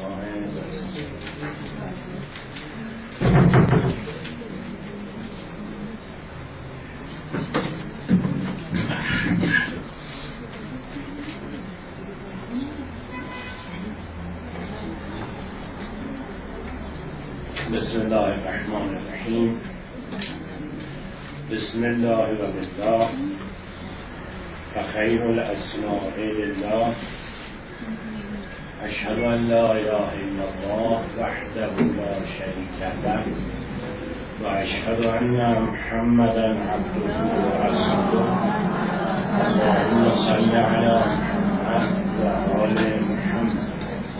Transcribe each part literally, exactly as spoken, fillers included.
ماه بسم الله الرحمن الرحیم. بسم الله و بالله و خیر الاسماء لله. اشهد ان لا اله الا الله وحده لا شریک له و اشهد ان محمدا عبده و رسوله. اللهم صل علی محمد و آل محمد.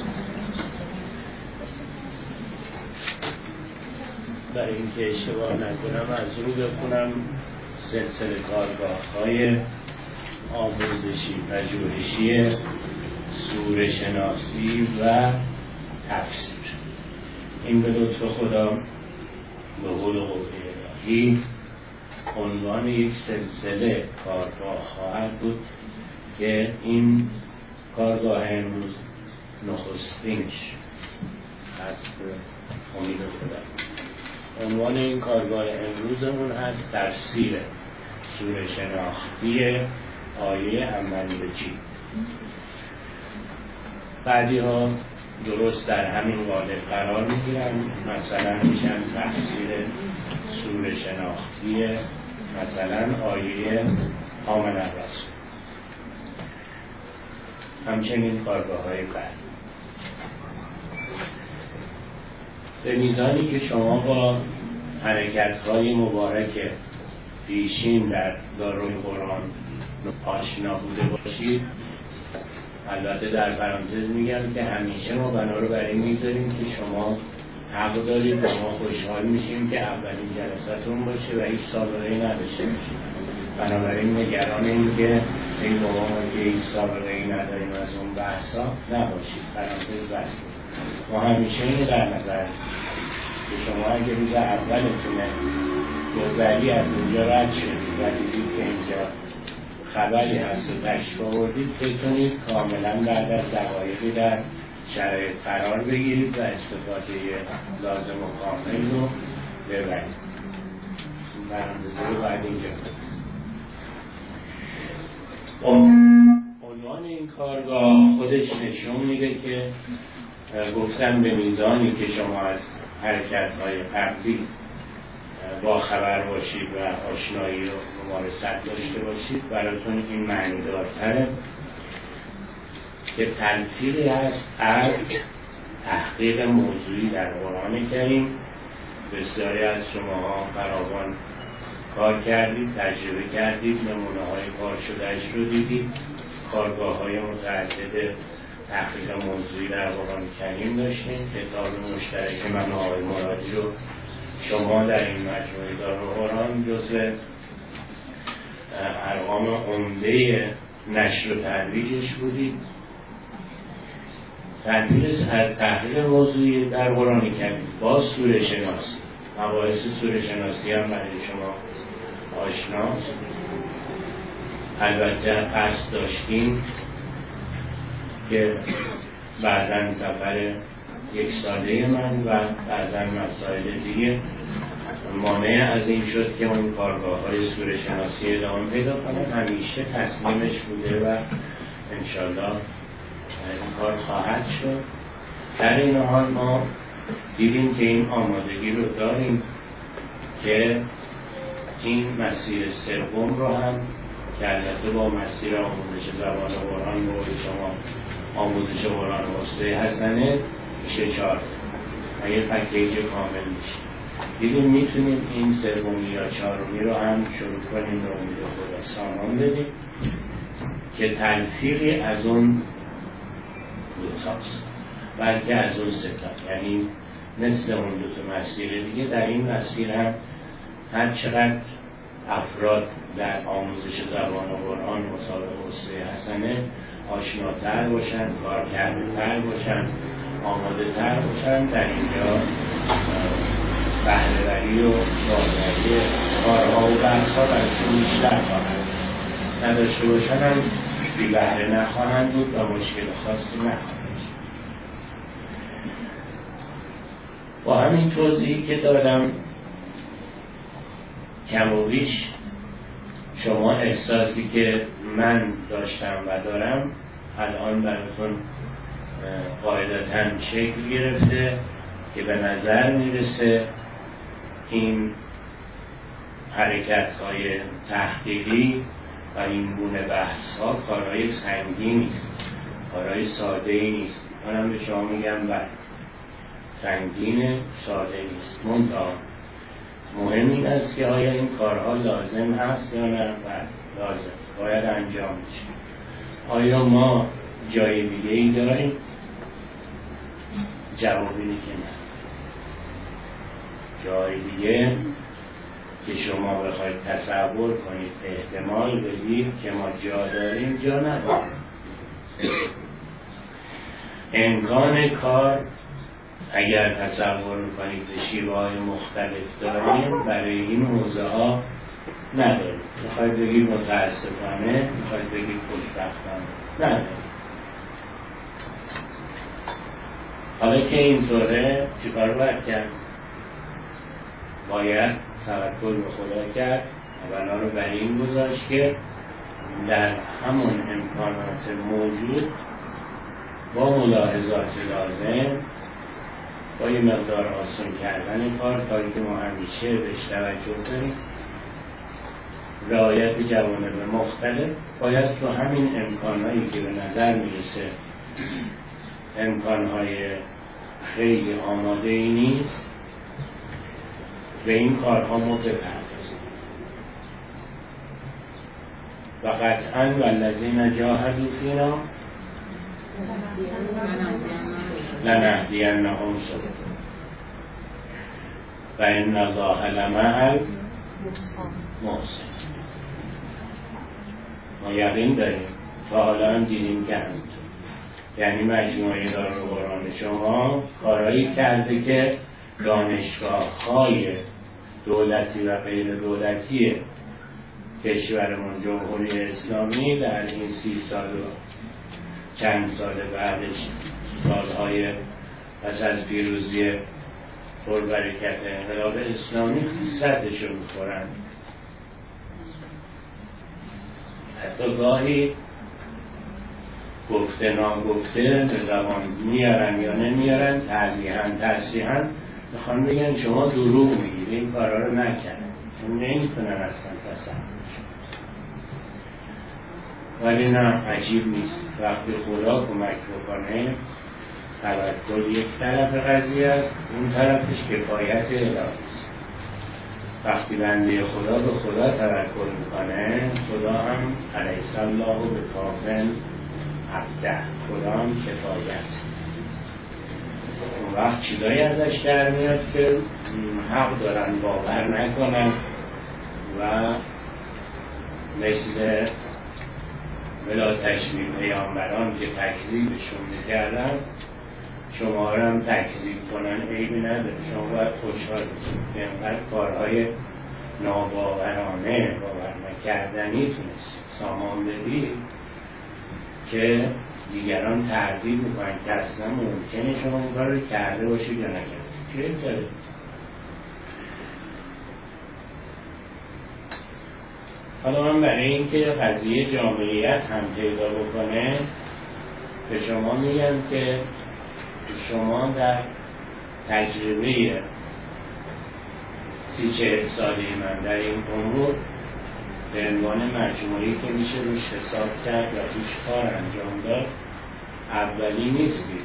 برای اینکه اشتباه نکنم از رو بخونم سلسله کارگاه‌های آموزشی پژوهشی سوره شناسی و تفسیر. این به لطف خدا به قول و قوه الهی عنوان یک سلسله کارگاه خواهد بود که این کارگاه امروز نخستینش هست. امید خدا عنوان این کارگاه امروزمون هست تفسیر سوره شناختی آیه عملیاتی. بعدی ها درست در همین قالب قرار میگیرن، مثلا میشن تفسیر سوره شناختی مثلا آیه آمن الرسول. همچنین کارگاه های بعد به میزانی که شما با حرکت‌های مبارک پیشین در دارالقرآن آشنا بوده باشید، البته در پرانتز میگم که همیشه ما بنا رو برای میذاریم که شما حق دارید و ما خوشحال میشیم که اولین جلسه‌تون باشه و هیچ سابقه‌ای نداشته باشید. بنابراین نگران این که ای بابا ما که هیچ سابقه‌ای نداریم از اون بحثا نباشید. پرانتز بسته. ما همیشه این در نظر که شما اگه روز اولتونه گذری از اونجا رد شدید و دیدید که اینجا خبری هست و تشریف آوردید، بتونید کاملا بعد از دقایقی در شرایط قرار بگیرید و استفاده لازم و کامل رو ببرید. برنامه‌ریزی رو باید اینجا عنوان این کارگاه خودش نشون میده که گفتم به میزانی که شما از حرکت‌های قبلی با خبر باشید و آشنایی و ممارست داشته باشید، براتون این معنی دارتره که تلفیقی هست از تحقیق موضوعی در قرآن کریم. بسیاری از شما فراوان کار کردید، تجربه کردید، نمونه های کار شدهش رو دیدید، کارگاه های متعدد تحقیق موضوعی در قرآن کریم داشتیم. کتاب مشترک من و آقای مرادی رو شما در این مجموعه دارالقرآن جزو ارقام عمده نشر و ترویجش بودید. تدریس از تحقیق موضوعی در قرآن کریم با سوره شناسی، مباحث سوره شناسی هم برای شما آشناست. البته قصد داشتیم که بعداً سفر یک ساله من و بعداً مسائل دیگه مانع از این شد که اون کارگاه های سوره شناسی ادامه پیدا کنه. همیشه تصمیمش بوده و انشالله این کار خواهد شد. در این حال ما دیدیم که این آمادگی رو داریم که این مسیر سوم رو هم که البته با مسیر آموزش زبان قرآن با شما آموزش قرآن واسطه حسنه میشه چهار و یه پکیج کامل میشه. دیدیم میتونیم این سومی یا چهارمی رو هم شروع کنیم و امید خدا سامان بدیم که تلفیقی از اون دوتاست، بلکه از اون ستا، یعنی مثل اون دوتا مسیر دیگه در این مسیر هم هر چقدر افراد در آموزش زبان قرآن مطابق واسطه حسنه آشناتر باشن، کارکرده‌تر باشن، آماده تر باشن، در اینجا بهره‌وری و بازدهی کارها و بحث‌ها براشون بیشتر خواهند نداشته باشن، هم بی بهره نخواهند بود و مشکل خاصی نخواهند. با همین توضیحی که دادم کم و بیش شما احساسی که من داشتم و دارم الان براتون قاعدتاً شکل گرفته که به نظر میرسه این حرکت‌های تحقیقی و این گونه بحث‌ها کارهای سنگین نیست، کارهای ساده‌ای نیست. منم به شما میگم بله سنگین ساده نیست، منتها مهم این است که آیا این کارها لازم هست یا نه؟ بله لازم، باید انجام بشه. آیا ما جای دیگه ای داریم؟ جواب اینه که نه. جای دیگه که شما بخواید تصور کنید احتمال بدید که ما جا داریم جا نداریم. امکان کار اگر تصور کنید به شیوه‌های مختلف داریم برای این حوزه ها نداریم. میخواید بگید متاسفانه، میخواید بگید خوشبختانه، نداریم. حالا که اینطوره چیکار باید کرد؟ باید توکل به خدا کرد و بنا رو بر این گذاشت که در همون امکانات موجود با ملاحظات لازم با یه مقدار آسان کردن کار، کاری که ما همیشه بهش توجه داریم، رعایت جوانب مختلف، باید تو همین امکانهایی که به نظر میرسه امکانهای خیلی آماده ای نیست به این کارها ما بپردازیم. و قطعاً والذین جاهدوا فینا لنهدینهم سبلنا و ان الله لمع المحسنین. ما یقین داریم تا حالا هم دیدیم که همینطور، یعنی مجموعه دارالقرآن شما کارهایی کرده که دانشگاه‌های دولتی و غیر دولتی کشورمون جمهوری اسلامی در این سی سال و چند سال بعدش، سالهای پس از پیروزی پربرکت انقلاب اسلامی، صدشو میخورن. حتی گاهی گفته ناگفته به زبان میارن یا نمیارن، تعلیحاً تصریحاً میخوان بگن شما دروغ میگید، این کارا رو نکردن، چون نمیتونن اصلا تصور. ولی نه، عجیب نیست وقتی خدا کمک بکنه. توکل یک طرف قضیه است، اون طرفش کفایت الهی است. وقتی بنده خدا به خدا توکل میکنه، خدا هم الیس الله بکاف عبده، خدا هم کفایت. اون وقت چیزایی ازش در میاد که حق دارن باور نکنن و مثل بلا تشبیه پیامبران که تکذیبشون میکردن شما رو هم تکذیب کنن عیبی نداره. شما باید خوشحال بشید که اینقدر کارهای ناباورانه، باور نکردنی تونستید سامان بدید که دیگران تردید میکنن که اصلا ممکنه شما این کار رو کرده باشید یا نکردید. چه داره؟ حالا من برای اینکه قضیه جامعیت هم پیدا بکنه به شما میگم که شما در تجربه سی چهل سالی من در این امور به عنوان مجموعی که میشه روش حساب کرد و روش کار انجام داد اولی نیستید.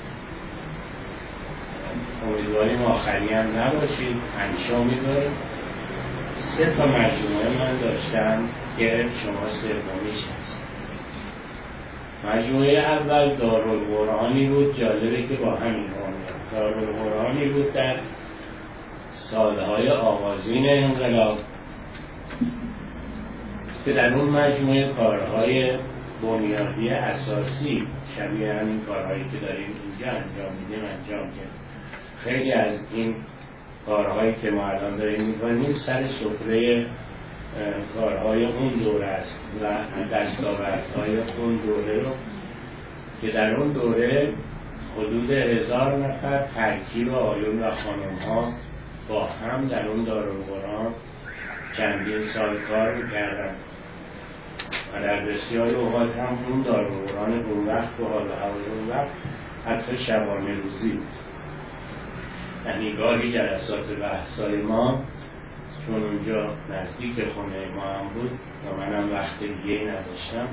امیدواریم آخری هم نباشید، همیشه امیدواریم. سه تا مجموعه من داشتم که شما سومیش هست. مجموعه اول دارالقرآنی بود، جالبه که با همین عنوان دارالقرآنی بود در سالهای آغازین انقلاب که در اون مجموعه کارهای بنیادی اساسی شبیه همین کارهایی که داریم اینجا انجام میدیم انجام کرد. خیلی از این کارهایی که ما الان داریم میکنیم سر سفره کارهای اون دوره است و دستاوردهای اون دوره رو که در اون دوره حدود هزار نفر ترکیب آقایون و خانم ها با هم در اون دارالقرآن چندین سال کار میکردن و در بسیار اوقات هم اون دارالقرآن اون وقت و حال و هوای اون وقت حتی شبانه روزی بود. یعنی گاهی جلسات بحثای ما چون اونجا نزدیک خونه ما هم بود و منم وقت دیگه نداشتم،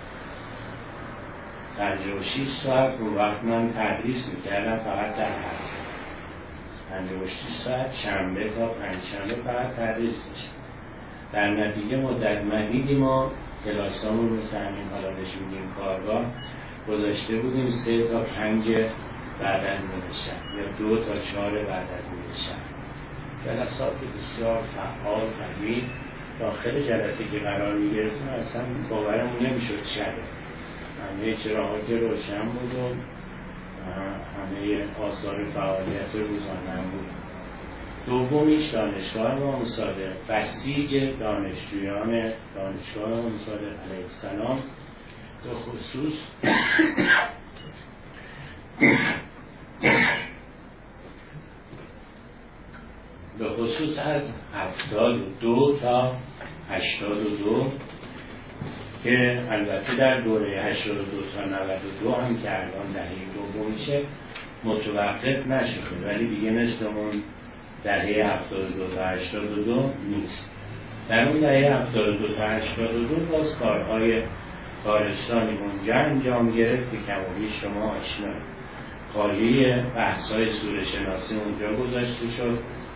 پنجاه و شش ساعت اون وقت من تدریس میکردم فقط در هفته، پنجاه و شش ساعت شنبه تا پنجشنبه فقط تدریس میشه. در نتیجه مدت مدیدی ما کلاسامون رو همین حالا بهش میگیم کارگاه گذاشته بودیم سه تا پنج بعد از نیمه شب یا دو تا چهار بعد از نیمه شب. جلسات بسیار فعال قوی. داخل جلسه که قرار میگرفتیم اصلا باورمون نمیشد شبه، همه چراغا که روشن بود و همه آثار فعالیت روزانه هم بود. دومیش دانشگاه امام صادق، بسیج دانشجویان دانشگاه امام صادق علیه السلام به خصوص به خصوص از هفتاد و دو تا هشتاد و دو که البته در دوره هشتاد و دو تا نود و دو هم که الان دهه دومیشه متوقف نشده، ولی دیگه مثل اون دهه هفتاد و دو تا هشتاد و دو نیست. در اون دهه هفتاد و دو تا هشتاد و دو باز کارهای کارستانی اونجا انجام گرفت که کمابی شما آشنا. خالی بحث‌های سوره شناسی اونجا گذاشته شد.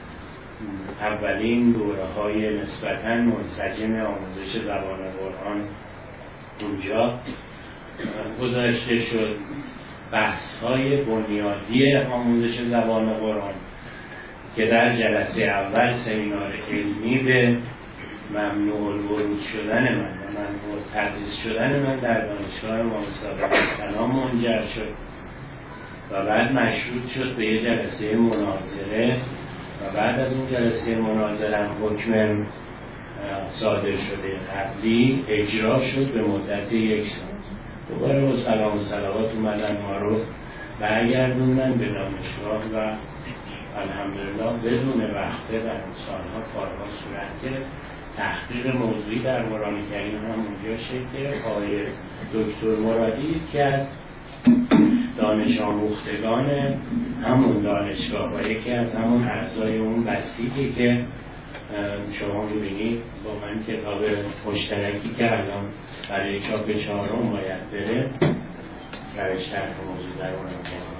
اولین دوره‌های نسبتاً منسجم آموزش زبان قرآن اونجا گذاشته شد. بحث‌های بنیادی آموزش زبان قرآن که در جلسه اول سمینار علمی به ممنوع الورود شدن من و ممنوع تدریس شدن من در دانشگاه امام صادق السلام منجر شد و بعد مشروط شد به یه جلسه مناظره و بعد از اون جلسه مناظره هم حکم صادر شده قبلی اجرا شد به مدت یک سال. دوباره با سلام و صلوات اومدن ما رو برگردوندن به دانشگاه و الحمدلله بدون وقته در اون سالها کارها صورت گرفت. تحقیق موضوعی در قرآن کریم هم اونجا شکل گرفت. آقای دکتر مرادی که از دانش آموختگان همون دانشگاه و یکی از همون اعضای اون بسیجی که شما می‌بینید با من کتاب مشترکی که الان برای چاپ چهارم باید بره روش طرح موضوع در اون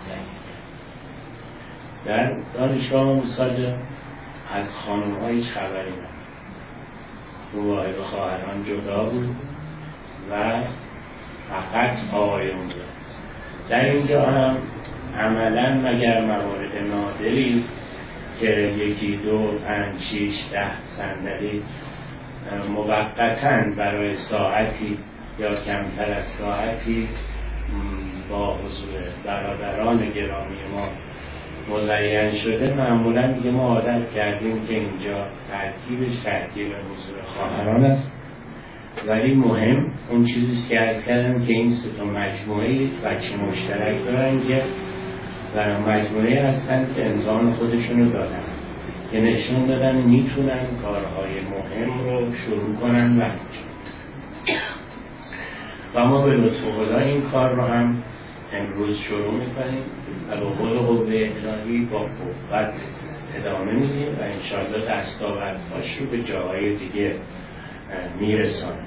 در دانشگاه مصادق از خانم ها هیچ خبری نبود. مواهب خواهران جدا بود و فقط آقایون بود. در اینجا هم عملا مگر موارد نادری که یکی دو پنج شیش ده صندلی موقتاً برای ساعتی یا کمتر از ساعتی با حضور برادران گرامی ما مزین شده، معمولا دیگه ما عادت کردیم که اینجا ترکیبش ترکیب حضور خواهران است. ولی مهم اون چیزیست که عرض کردم که این سه تا مجموعه بچه مشترک دارن که و مجموعه هستن که امتحان خودشون رو دادن که نشون دادن میتونن کارهای مهم رو شروع کنن و و ما به لطف خدا این کار رو هم امروز شروع میکنیم و با قول قوه الهی با قوت ادامه میدیم و انشاءالله دستاوردهاش رو به جاهای دیگه میرسانیم.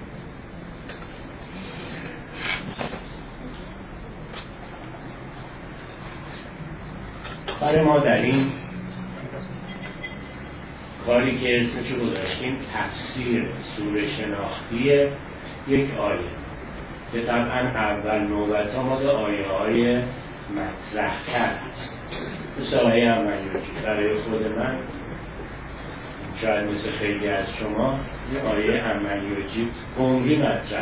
برای ما در این کاری که اسمشو گذاشتیم تفسیر سوره شناختی یک آیه که طبعا اول نوبت آماده آیه های مطرح تر هست. مثل آیه عملیاتی برای خود من شاید مثل خیلی از شما یه آیه عملیاتی عمری مطرح.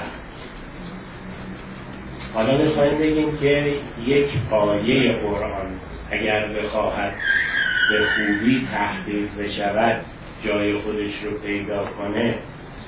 حالا میخوایم بگیم که یک آیه قرآن اگر بخواهد به خوبی تحقیق بشود، جای خودش رو پیدا کنه،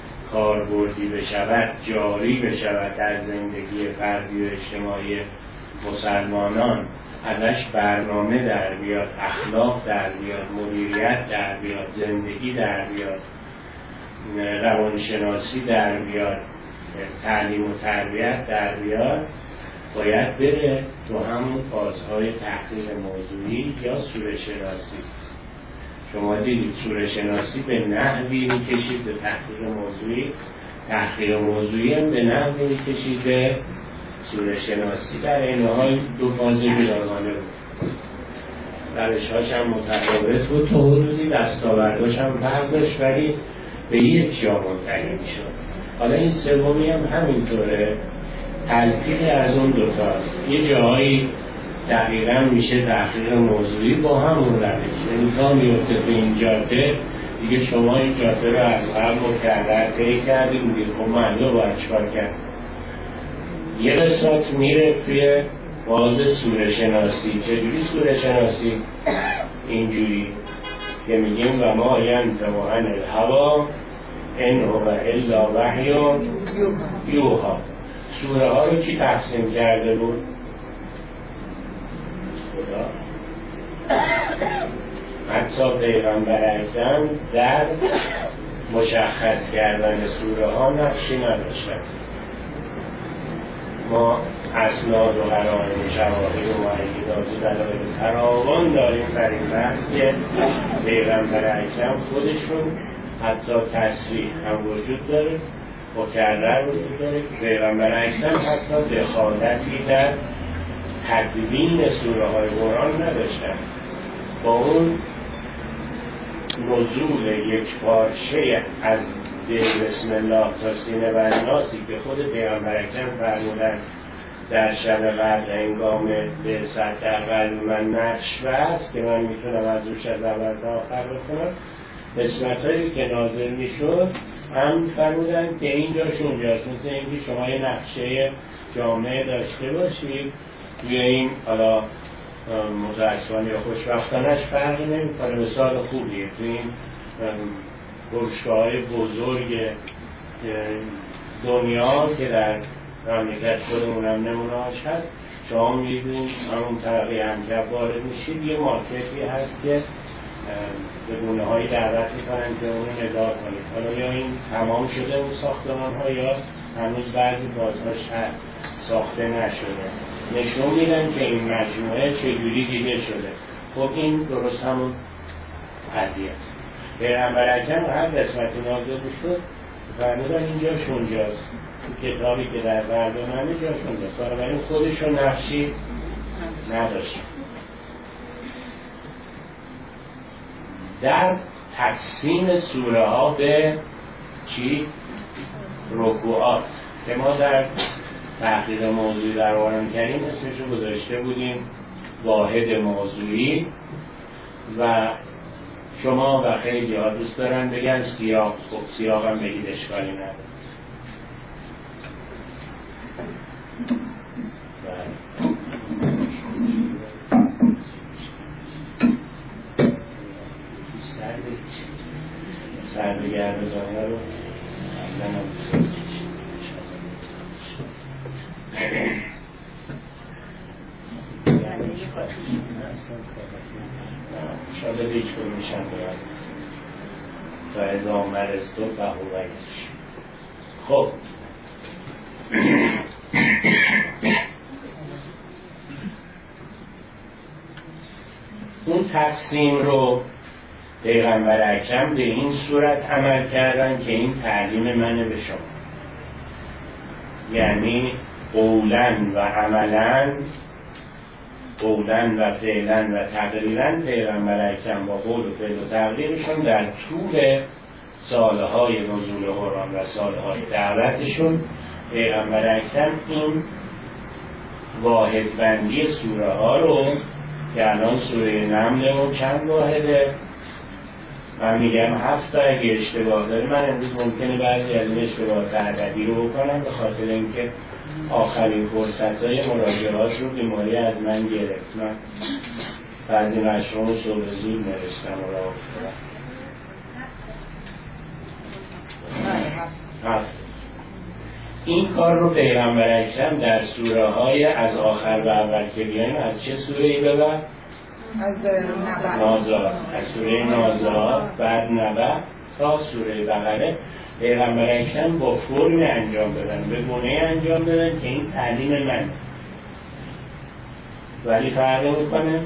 کاربردی بشود، جاری بشود در زندگی فردی و اجتماعی مسلمانان ازش برنامه در بیاد، اخلاق در بیاد، مدیریت در بیاد، زندگی در بیاد، روانشناسی در بیاد، تعلیم و تربیت در بیاد، باید بره تو همون فازهای تحقیق موضوعی یا سوره شناسی. شما دیدید سوره شناسی به نحوی میکشید به تحقیق موضوعی، تحقیق موضوعی هم به نحوی میکشید به سوره شناسی. در این حال دو فاز جداگانه بود، روش‌هاش هم متفاوت بود، تا حدودی دستاورداش هم فرق داشت، ولی به یک جا منتهی میشد. حالا این سومی هم همینطوره، تلفیق از اون دوتاست. یه جاهایی دقیقا میشه تحقیق موضوعی با همون روش، یعنی تا میفته به این جاده دیگه شما این جاده رو از قبل مکرر طی کردید، میگید خب من رو باید چکار کرد. یه قسمت میره توی فاز سوره شناسی. چجوری سوره شناسی؟ اینجوری که میگیم و ما ینطق عن الهوی ان هو الا وحی یوحی. سوره ها رو کی تقسیم کرده بود؟ خدا. حتی پیغمبر اکرم در مشخص کردن سوره ها نقشی نداشتن. ما اسناد و قرائن شواهد و معیدات و دلایل فراوان داریم در این بحث که پیغمبر اکرم خودشون حتی تصریح هم وجود داره، مکرر وجود داره. پیغمبر اکرم حتی دخالتی در تدوین سوره های قرآن نداشتن. با اون نزول یک پارچه از دل بسم الله تا سینه والناسی که خود پیغمبر اکرم فرمودن در شب قدر هنگام بعثت در قلب من نقش بست که من میتونم از روش از اول تا آخر بکنم، قسمت هایی که نازل میشد هم فرمودن که اینجاش اونجاست. مثل اینکه شما یه نقشه جامعه داشته باشید، توی این حالا متاسفانه یا خوشبختانش فرقی نمیکنه، مثال خوبیه. توی این فروشگاه‌های بزرگ دنیا که در مملکت خودمون هم نمونه‌اش هست، شما می‌بینید همون طبقه همکف وارد میشید، یه مارکتی هست که به گونه‌هایی دعوت می‌کنن که اونو نگاه کنید. حالا یا این تمام شده اون ساختمان‌ها یا هنوز بعضی بازهاش ساخته نشده، نشون میدن که این مجموعه چجوری دیده شده. خب این درست همون قضیه است. پیغمبر اکرم هر قسمتی نازل شد فرمودن اینجاش اونجاست، تو کتابی که در قلب منه جاش اونجاست، بنابراین خودش رو نقشی نداشت. در تقسیم سوره ها به چی؟ رکوعات که ما در تحقیق موضوعی در قرآن کریم اسمش رو گذاشته بودیم واحد موضوعی، و شما و خیلی ها دوست دارن بگن سیاق. خب سیاق هم بگید اشکالی نداره. سر بگرد دنیا رو منم شاید دیگه کنی میشن باید تا از آمر است و بهورگش. خب اون تقسیم رو پیغمبر اکرم به این صورت عمل کردن که این تعلیم منه به شما، یعنی قولاً و عملاً، قولاً و فعلاً و تقریراً پیغمبر اکرم با قول و فعل و تقریرشون در طول سالهای نزول قرآن و سالهای دعوتشون پیغمبر اکرم این واحد بندی سوره ها رو که الان سوره نمل چند واحده، من میگم هفت تا، اگه اشتباه داره من امروز ممکنه بعضی از این اشتباهات عددی رو بکنم به خاطر اینکه آخرین فرصت‌های مراجعات رو بیماری از من گرفت. من بعضی مشروع صبح زود نوشتم و راه افتادم. هفت. این کار رو پیغمبر اکرم در سوره های از آخر به اول که بیایم از چه سوره ای به بعد؟ از نبأ. نازعات. از سوره نازعات بعد نبأ تا سوره بقره پیغمبر اکرم با فرمی انجام دادن، به گونه انجام دادن که این تعلیم من، ولی فرق میکنه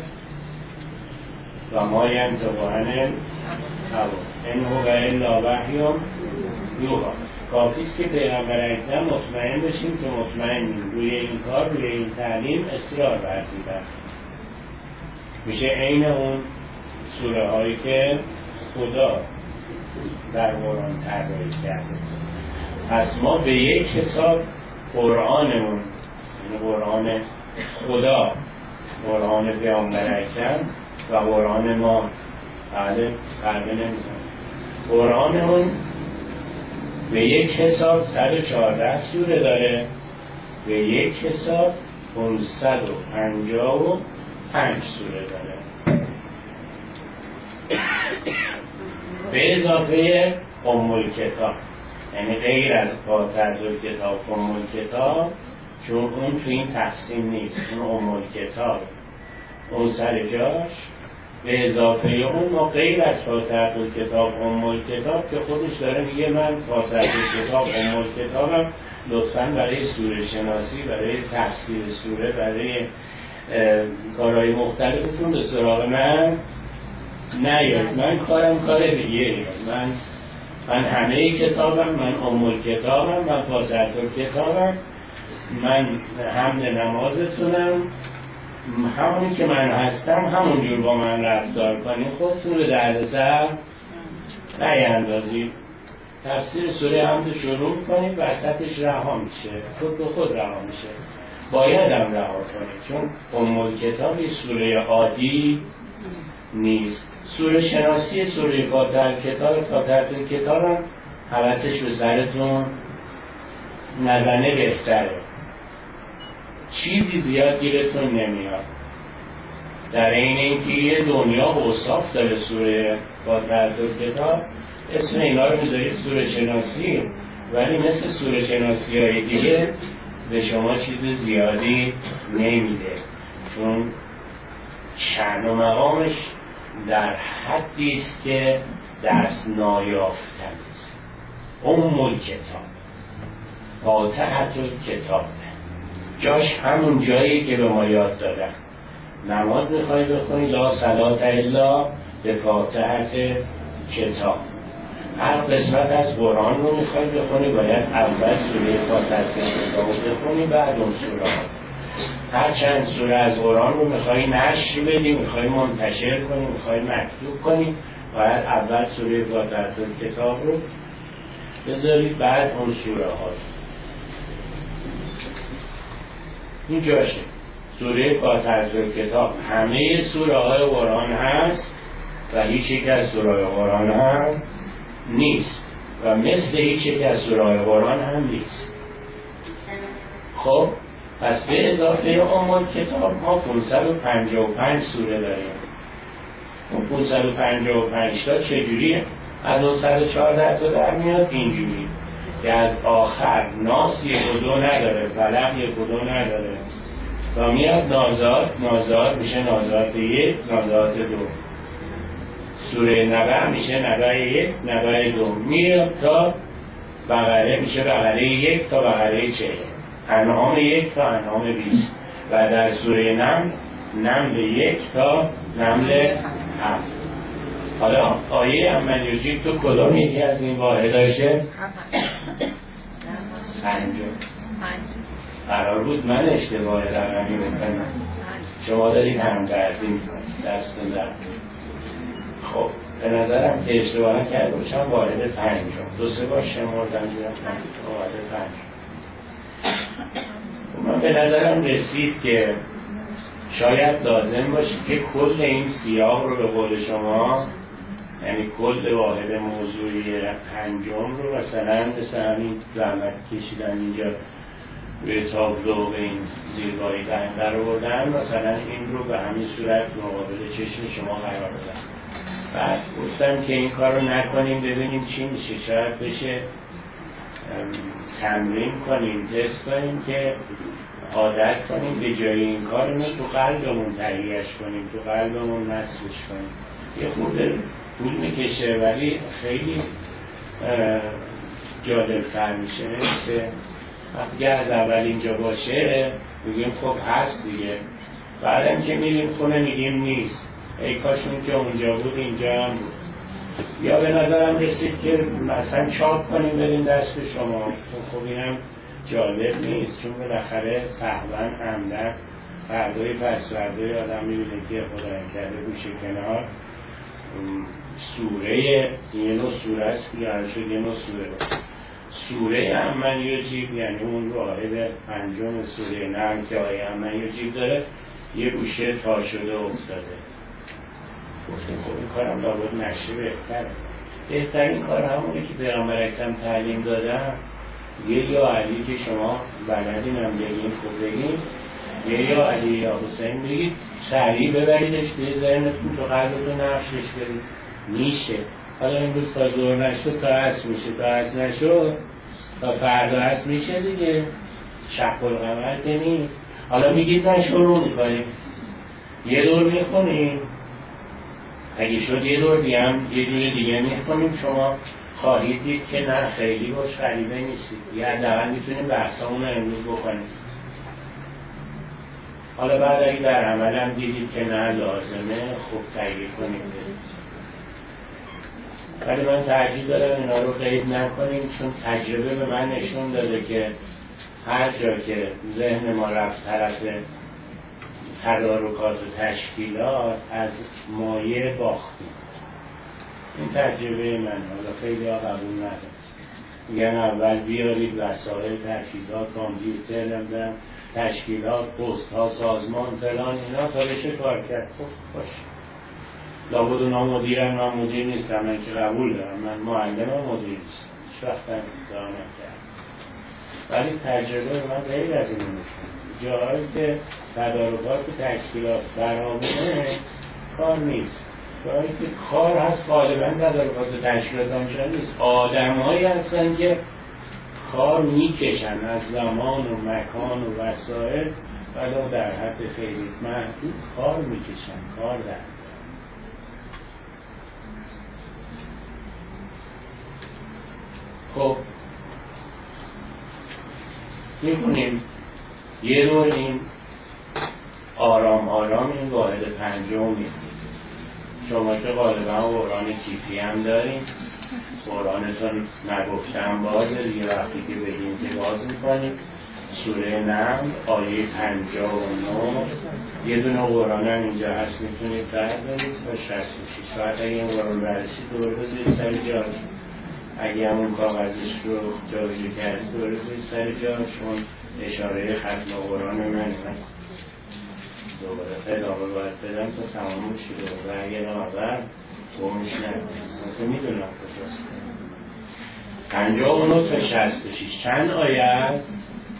و ما ینطق عن الهوی ان هو الا وحی یوحی. کافیست که پیغمبر اکرم مطمئن بشیم که مطمئنیم روی این کار، روی این تعلیم اصرار ورزیدن. میشه عین اون سوره هایی که خدا در قرآن طراحی کرده. پس ما به یک حساب قرآنمون، یعنی قرآن خدا، قرآن پیامبر اکرم و قرآن ما بله فرق نمی‌کنه. قرآنمون به یک حساب صد و چهارده سوره داره، به یک حساب پانصد و پنجاه و پنج سوره داره، به اضافه ام الکتاب، یعنی غیر از فاتحه کتاب ام الکتاب، چون اون تو این تقسیم نیست، اون ام الکتاب اون سر جاش. به اضافه اون ما غیر از فاتحه کتاب ام الکتاب که خودش داره میگه من فاتحه کتاب ام الکتابم، لطفاً برای سوره شناسی، برای تفسیر سوره، برای کارهای مختلفتون به سراغ من نیاید، من کارم کار دیگه، من من همه کتابم، من ام الکتابم، من فاتحه کتابم، من حمد نمازتونم، همون که من هستم همون جور با من رفتار کنید، خودتون رو دردسر نیندازید. تفسیر سوره حمد شروع کنید، وسطش رها میشه، خود به خود رها میشه، باید هم رها کنید، چون ام الکتاب یه سوره عادی نیست. سوره شناسی سوره فاتحه کتاب، فاتحه کتاب هم حواسش به سرتون نزنه بهتره، چیزی زیاد گیرتون نمیاد. در این اینکه یه دنیا اوصاف داره سوره فاتحه کتاب، اسم اینا رو میذارید سوره شناسی، ولی مثل سوره شناسی های دیگه به شما چیز زیادی نمیده، چون شأن و مقامش در حدی است که دست نایافتنی است. ام الکتاب، فاتحه کتاب، جاش همون جایی که به ما یاد دادن. نماز میخوای بخونی لا صلاة الا به فاتحه کتاب. هر قسمت از قرآن رو میخوای بخونی باید اول سوره فاتحه کتاب بخونی، بعد اون سوره ها. هر چند سوره از قرآن رو میخوای نشر بدی، میخوای منتشر کنی، میخوای مکتوب کنی، باید اول سوره فاتحه کتاب رو بذاری، بعد اون سوره ها. این جاشه. سوره فاتحه کتاب همه سوره های قرآن هست و هیچ یک از سوره های قرآن هم نیست و مثل هیچ یک از سوره های قرآن هم نیست. خب پس به اضافه ام کتاب ما پانصد و پنجاه و پنج سوره داریم. اون پانصد و پنجاه و پنج تا چجوریه؟ از اون صد و چهارده تا در میاد اینجوری که از آخر ناس یک و دو نداره، فلق یک و دو نداره، تا میاد نازعات، نازعات میشه نازعات یک، نازعات دو، سوره نبأ میشه نبأ یک، نبأ دو، میاد تا بقره میشه بقره یک تا بقره چهل، انعام یک تا انعام بیست، و در سوره نمل نمل یک تا نمل هفت. حالا آیه امن یجیب تو کدام یکی از این واحداشه؟ پنجم. قرار بود من اشتباه رقمی بکنم، شما دارید همدردی میکنید، دست درد. خب به نظرم که اشتباه کرده باشم وارد پنجم، دو سه بار شمردم دیدم وارد پنجم. من به نظرم رسید که شاید لازم باشه که کل این سیاق رو به قول شما، یعنی کل واحد موضوعی پنجم رو مثلا مثل همین زحمت کشیدن اینجا روی تابلو به این زیرباری در رو بردن، مثلا این رو به همین صورت مقابل چشم شما قرار بدن. بعد گفتم که این کار رو نکنیم ببینیم چی میشه، شاید بشه تمرین کنیم، تست کنیم که عادت کنیم به جای این کار رو تو قلبمون تهیهش کنیم، تو قلبمون نصبش کنیم. یه خورده طول میکشه ولی خیلی جالب تر میشه. که وقتی از اول اینجا باشه بگیم خب هست دیگه، بعدم که میریم خونه میگیم نیست، ای کاش اون که اونجا بود اینجا هم بود. یا به نظرم رسید که مثلا چاپ کنیم بریم دست شما، خب اینم جالب نیست، چون بالاخره سهون عمدن فردای پس فردای آدم میبینه که خدا کرده گوشه کنار سوره، یه نوع سوره است که هر شد یه نوع سوره سوره امن یجیب، یعنی اون راهب پنجم سوره نم که آیه امن یجیب داره یه گوشه تا شده افتاده. گفتیم خب این کارم لابد نشه بهتره. بهترین کار همونه که پیغمبر اکرم تعلیم دادن، یه یا علی که شما بلدین هم بگین خوب بگین، یه یا علی یا حسین بگید، سریع ببریدش به ذهنتون، تو قلبتون نقشش برید. میشه. حالا امروز تا زور نشد تا عصر میشه، تا عصر نشد تا فردا عصر میشه دیگه، شق القمر که نیست. حالا میگید نه شروع میکنیم، یه دور میخونیم، اگه شد یه دور دیگه هم یه جور دیگه میخونیم، شما خواهید دید که نه خیلی باش غریبه نیستید، یه حداقل میتونیم بحثامون رو امروز بکنیم. حالا بعد اگه در عمل هم دیدید که نه لازمه، خوب تغییر کنیم. ولی من ترجیح دارم اینا رو قید نکنیم، چون تجربه به من نشون داده که هر جا که ذهن ما رفت طرف تدارکات و تشکیلات از مایه باختیم. این تجربه من، حالا خیلی ها قبول ندارم، میگن اول بیارید وسایل، تجهیزات، کامپیوتر، نمیدونم تشکیلات، پست ها، سازمان فلان، اینا تا بشه کار کرد. خب باشه، لابد اونا مدیرم، من مدیر نیستم، من که قبول دارم، من معلم و مدیر نیستم، هیچ وقت ادعا نکردم. ولی تجربه من غیر از این نشون جایی که تدارکات و تشکیلات برامونه کار نیست. جایی که کار هست غالبا تدارکات و تشکیلات آنجا نیست، آدم هایی هستن که کار میکشن از زمان و مکان و وسایل، ولو در حد خیلی محدود کار میکشن، کار در خب میکنیم یه رو این آرام آرام این واحد پنجم میکنیم. شما که غالبا قرآن کیفی هم داریم، قرآنتون نگفتم بازه دیگه، وقتی که بگیم که باز میکنیم سوره نمل آیه پنجاه و نه، یه دونه قرآن هم اینجا هست میتونید بردارید تا شصت و شش. فقط اگه این قرآن برشید دوباره بزید سر جاش، اگه همون کاغذش رو جابجا کرد دوباره بزید سر جاش، اون اشاره ختم قرآن من هست. دوباره خدابه باید بدم تا تمام شده و اگه نامور گمش نکنم، مثل میدونم کجاست. پنجاه و نه تا شصت و شش چند آیه است؟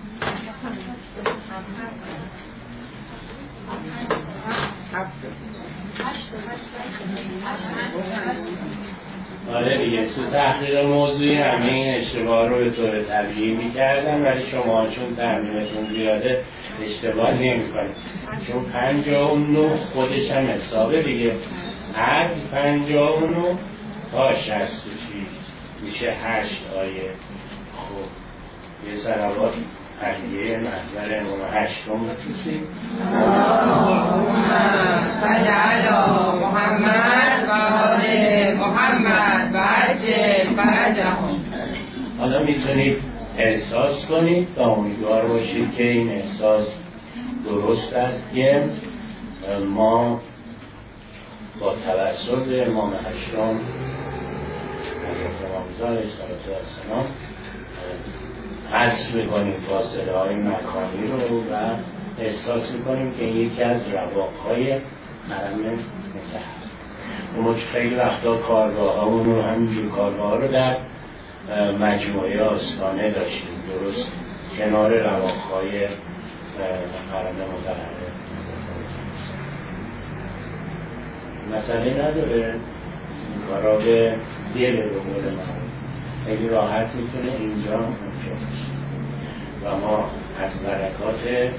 آره دیگه، تو تحقیق موضوعی همه این اشتباه رو به طور طبیعی میکردن، ولی شما چون تحمیلتون زیاده اشتباه نمی کنید، چون پنجاه و نه خودش هم حسابه دیگه، از پنجاه و نه تا شصت و شش میشه هشت آیه. خب یه صلوات علیه محضر امام هشتم بکشید. اللهم صل علی محمد و آل محمد و عجل فرجهم. حالا میتونید احساس کنید و امیدوار باشید که این احساس درست است که ما با توسط امام هشتم حضرت امام علیه السلام حس میکنیم فاصله های مکانی رو و احساس میکنیم که یکی از رواقهای حرم مطهر. اما خیلی وقتا کارگاه ها رو همینجور کارگاه ها رو در مجموعه آستانه داشتیم، درست کنار رواقهای حرم مطهر. مسئله نداره این کارا به دل به قول من. خیلی راحت میتونه اینجا ممکن بشه و ما از برکات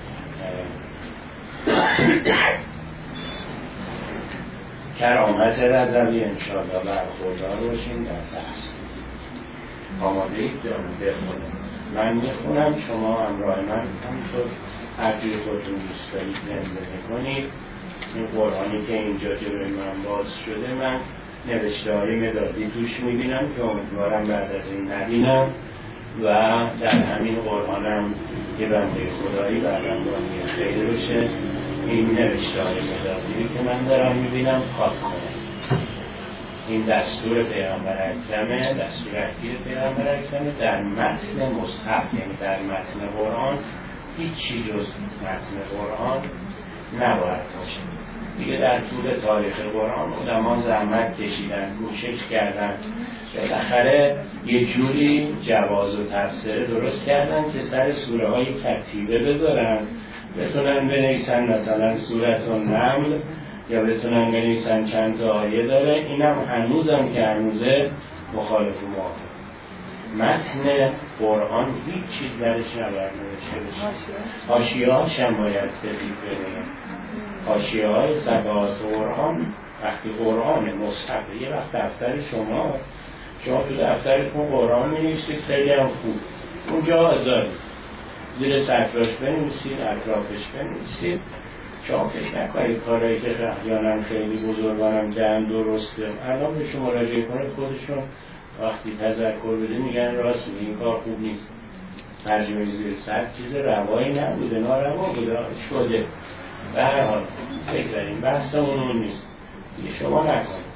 کرامت رضوی انشاءالله برخوردار باشیم در بحث. آماده اید دارم بخونم؟ من میخونم، شما همراه من همینطور هر جوی خودتون دوست دارید زندگی کنید. این قرآنی که اینجا جلوی من باز شده، من نوشته های مدادی توش میبینم که امیدوارم بعد از این نبینم و در همین قرآنم یه بنده خدایی بعدم بانی خیلی بشه این نوشته های مدادی که من دارم میبینم خاک کنم. این دستور پیامبر اکرمه، دستور اخیر پیامبر اکرمه در متن مصحف، یعنی در متن قرآن هیچی جز متن قرآن نباید باشه. دیگه در طول تاریخ قرآن علما زحمت کشیدن، کوشش کردن، بالاخره یه جوری جواز و تفسیر درست کردن که سر سوره های کتیبه بذارن، بتونن بنویسن مثلا سورة النمل یا بتونن بنویسن چند تا آیه داره. اینم هنوزم که هنوزه مخالف و موافق. متن قرآن هیچ چیز درش نباید نوشته بشه. حاشیه‌هاش هم باید سفید ببینیم. حاشیه های صفحات قرآن، وقتی قرآن مصحف یه وقت دفتر شما شما تو دفترتون قرآن می‌نویسید خیلی هم خوب، اونجا آزادید زیر سطراش بنویسید، اطرافش بنویسید. شما فکر نکنید کارهایی که احیانا خیلی بزرگانم کردن درسته. الان به شما راجع کنه خودشون وقتی تذکر بده میگن راست میگه این کار خوب نیست. ترجمه زیر سطر چیز روایی نبوده، ناروا بوده، شده. به هر حال فکر داریم بحثمون اون نیست دیگه، شما نکنید.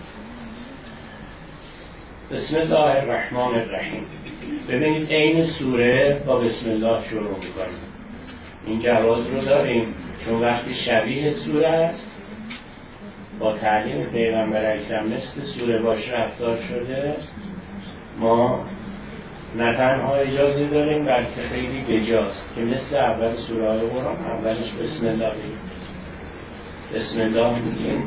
بسم الله الرحمن الرحیم. ببینید این سوره با بسم الله شروع میکنیم. این جواز رو داریم چون وقتی شبیه سوره است با تعلیم پیغمبر اکرم مثل سوره باش رفتار شده، ما نه تنها اجازه داریم بلکه خیلی بجاست که مثل اول سوره های قرآن اولش بسم الله بگیم. بسم الله میگیم.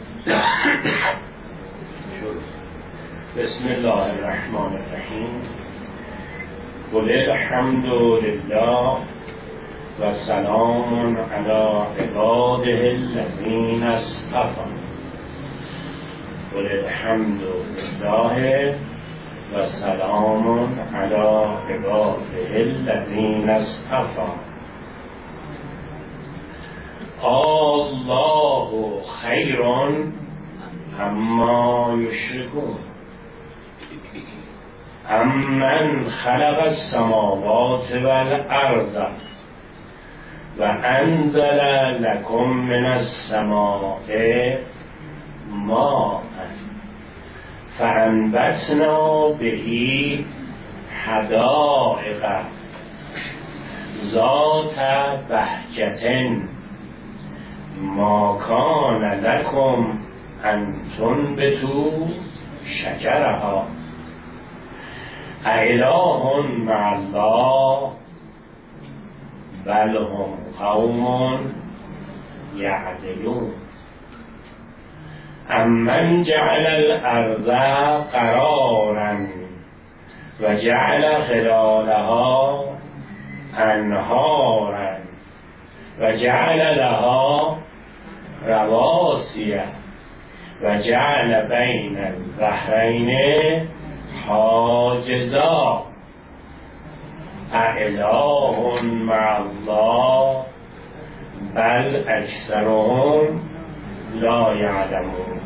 بسم الله الرحمن الرحیم. قل الحمد لله و سلام علی عباده الذین اصطفی. قل الحمد لله و سلام علی عباده الذین اصطفی. الله خیر عما یشرکون. امن خلق السماوات والارض و انزل لکم من السماء ماء فانبتنا به حدائق ذات بهجة ما کان لکم ان تنبتوا شجرها اإله مع الله بل هم قوم یعدلون. امن جعل الارض قرارا و جعل خلالها انهارا و جعل لها رواسي و جعل بین البحرین حاجزا اإله مع الله بل اکثرهم لا یعلمون.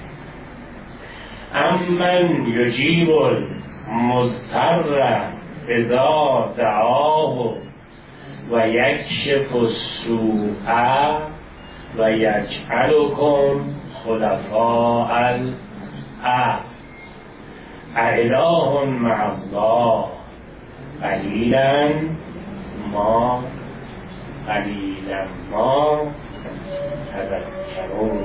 امن یجیب المضطر اذا دعاه و یکشف السوء و یجعلکم خلفاء الارض اإله مع الله قلیلا ما قلیلا ما تذکرون.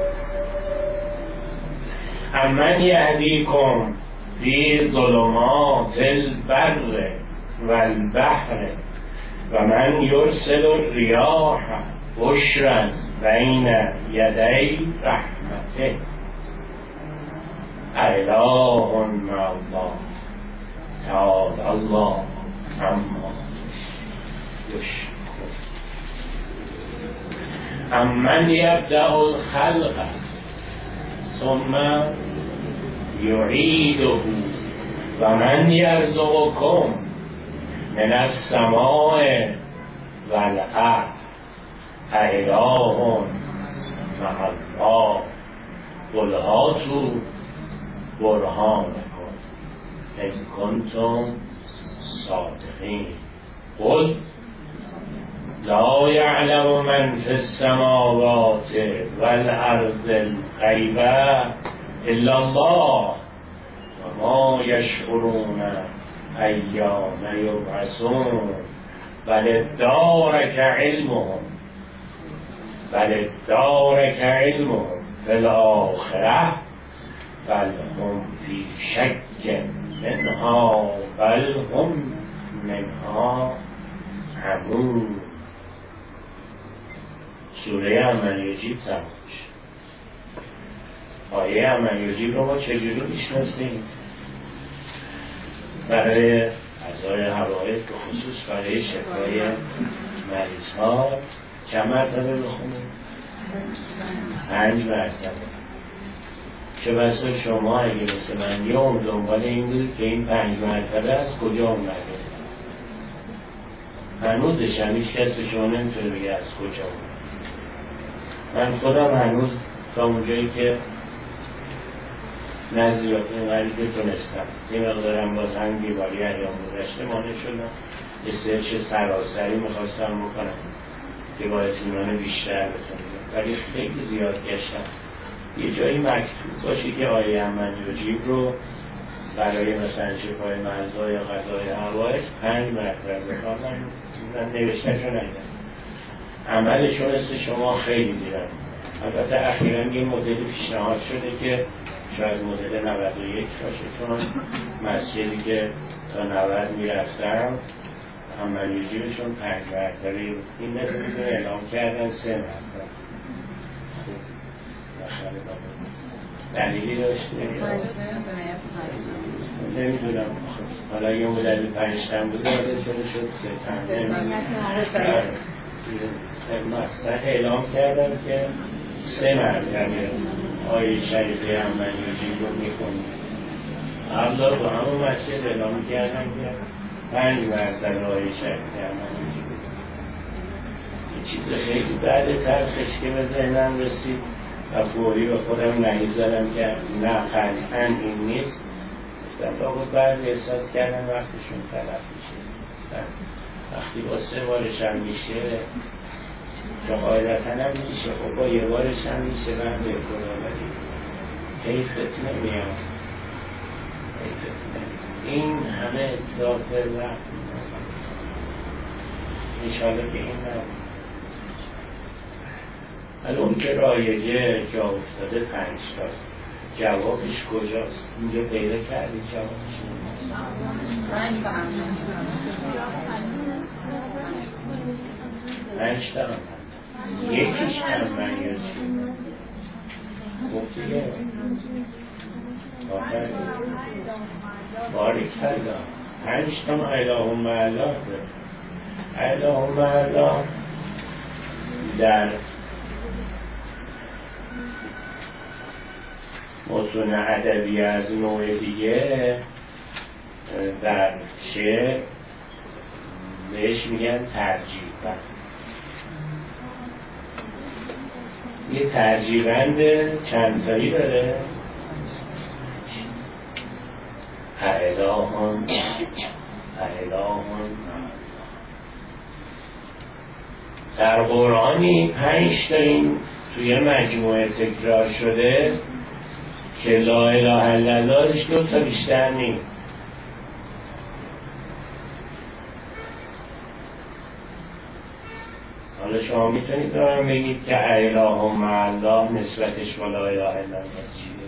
امن یهدیکم فی ظلمات البر والبحر و من یرسل الریاح بشرا بین یدی رحمته اله مع الله تعالی الله عما یشرکون امن یبدأ الخلق ثم یعیده و من یرزقکم من السماء والارض اله مع الله قل هاتوا برهانکم ان کنتم صادقین قل لا یعلم من فی السماوات والارض الغیب الا الله و ما یشعرون ایام یبعثون بل ادارک علمهم بل ادارک علمهم فی الاخره بل هم فی شک منها بل هم منها عمون. سوره امن یجیب تمام شد. آیه امن یجیب رو ما چجوری میشناسیم؟ برای اعضای حوائط به خصوص برای شفای مریض ها چند مرتبه بخونیم؟ پنج مرتبه. چه بسا شما اگه مثل من یه اون دنبال این بود که این پنج مرتبه از کجا اومده، هنوزش هم هیچ کس به شما نمیتونه بگه از کجا اومده. من خودم هنوز تا اونجایی که نزدیک اینقدری که تونستم یه مقدارم باز هم دیواری ایام گذشته مانع شدم، یه سرچ سراسری میخواستم بکنم که با اطمینان بیشتر بتونم، ولی خیلی زیاد گشتم. یه جایی مکتوب باشه که آیه امن یجیب رو برای مثلا شفای مرزا یا قضای حوائج پنج مرتبه بخوام، من نوشته‌شو ندیدم. عملش مثل شما خیلی دیدم. البته اخیراً یه مدلی پیشنهاد شده که شاید مدل نود و یک باشه، چون مسجدی که تا نود میرفتم امن یجیبشون پنج مرتبه این نتونیدون اعلام کردن سه مرتبه. دلیلی داشت نمیدونم. حالا یه مدلی پنجتن بود داده چرا شد سه تن مثلا اعلام کردم که سه مرتبه آیه شریفه امن یجیب رو میکنیم. قبلا با همون مسجد اعلام کردم که پنج مرتبه آیه شریفه امن یجیب رو یه چیز خیلی بعد ترخش که به ذهنم رسید و فوری به خودم نهیب زدم که نه قطعا این نیست. با بود بعضی احساس کردن وقتشون تلف میشه، وقتی با سه بارش هم میشه که قاعدتا هم میشه، خب با یه بارش هم میشه من به خدا، ولی حیفت نمیاد حیفت نمیاد این همه اطلاف وقت انشاءالله که این نبود. اون که رایجه جا افتاده پنج تاست، جوابش کجاست؟ اینجا پیدا کردی جوابش پنج تا پنج تا یکیش هم من یادشون گفتیه باری کلا پنج تا الهم الله الهم الله در متون ادبی از نوع دیگه در شعر بهش میگن ترجیع. یه ترجیبند چند تایی داره، الهون الهون در قرآنی پنج تا این توی مجموعه تکرار شده که لا اله الا اللهش دو تا بیشتر نیست. حالا شما میتونید دارم بگید که اله مع الله نسبتش با لا اله الا الله چیه؟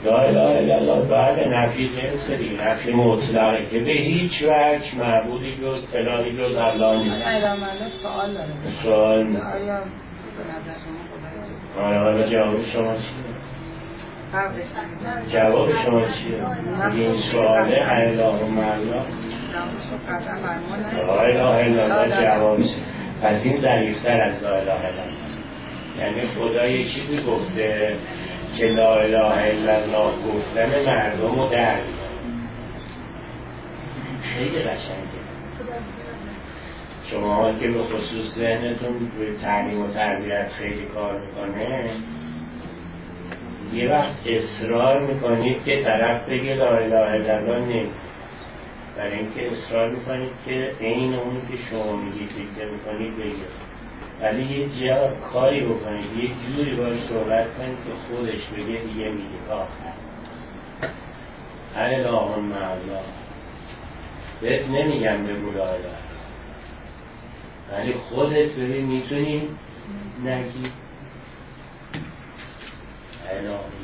لا اله الا الله بعد نفی جنس دیگه، نفی مطلقه که به هیچ وجه معبودی جز فلانی جز الله نیست. سوال داره. سوال آیا به نظر شما خدا آره حالا جواب شما چیه؟ جواب شما چیه؟ این سواله اللهم الله لا اله الا الله جوابش. پس این ضعیفتر از لا اله الا الله. یعنی خدا یه چیزی گفته که لا اله الا الله گفتن مردم رو در خیلی قشنگه. شما که به خصوص ذهنتون به تعلیم و تربیت خیلی کار میکنه، یه وقت اصرار میکنید که طرف بگه لا اله الا الله نمی، برای اینکه اصرار میکنید که این اون که شما میگید فکر میکنید بگه، ولی یه جا کاری بکنید، یه جوری باید صحبت کنید که خودش بگه دیگه میگه آخر اللهم الله. بهت نمیگم بگو لا اله، ولی خودت ببین میتونی نگی الهی.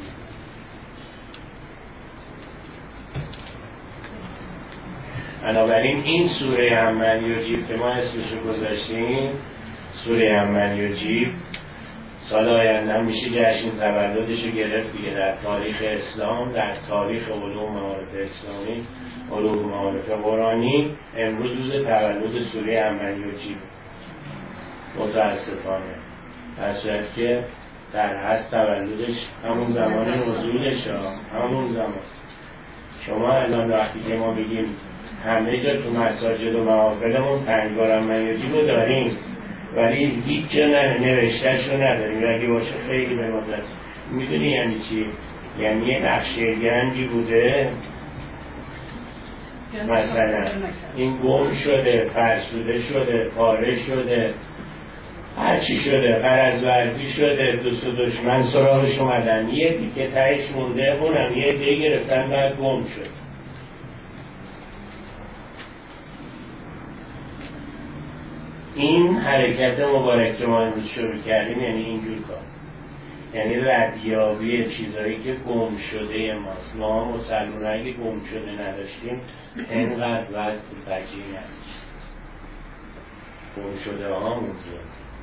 بنابراین این سوره حملی و جیب که ما اسمشو گذاشتیم سوره حملی و جیب، سال آینده هم میشه جشن تولدشو گرفت دیگه در تاریخ اسلام، در تاریخ علوم معارف اسلامی، علوم معارف قرآنی. امروز روز تولد سوره حملی و جیب متاسفانه، در صورت که در هست تولدش همون زمان نزولش ها، همون زمان. شما الان وقتی که ما بگیم همه جا تو مساجد و محافلمون پنجبار حملی و جیب رو داریم، ولی هیچ جا نوشتهش رو نداریم، اگه باشه خیلی به مدت. میدونی یعنی چی؟ یعنی یه نقشه گنجی بوده، مثلا این گم شده، فرسوده شده، پاره شده، هرچی شده، قرض‌ورزی شده، دوست و دشمن سراغش اومدن، یه دیگه تهش مونده، اونم یه دیگه گرفتن بعد گم شد. این حرکت مبارک که ما امروز شروع کردیم یعنی اینجور کار، یعنی ردیابی چیزایی که گم شده ماست. ما مسلمان اگه گم شده نداشتیم اینقدر وزن فجیع نداشتیم، گم شده ها موزه.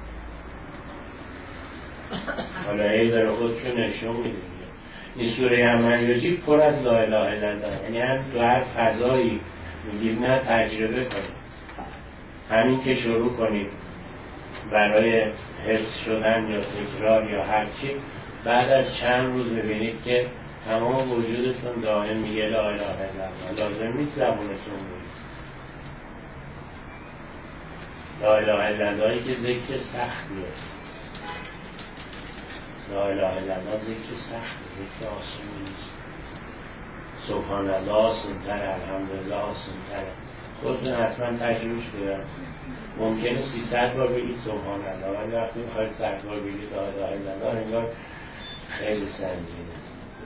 حالا ای داره خودشو نشون میده. این سوره حملی و جیب پر از لا اله الا الله، یعنی هم تو هر فضایی میگید نه تجربه کنید، همین که شروع کنید برای حفظ شدن یا تکرار یا هر چی، بعد از چند روز ببینید که تمام وجودتون دائم میگه لا اله الا الله. لازم نیست زبونتون بگید لا اله الا اللهی که ذکر سختیه. لا اله الا الله ذکر سخته، ذکر آسونی نیست. سبحان الله آسون‌تره، الحمدلله آسون‌تره. خودتون حتما تجربهش کنید. ممکنه سیصد بار بگید سبحان الله، ولی وقتی میخواید صد بار بگید لا اله الا الله انگار خیلی سنگینه.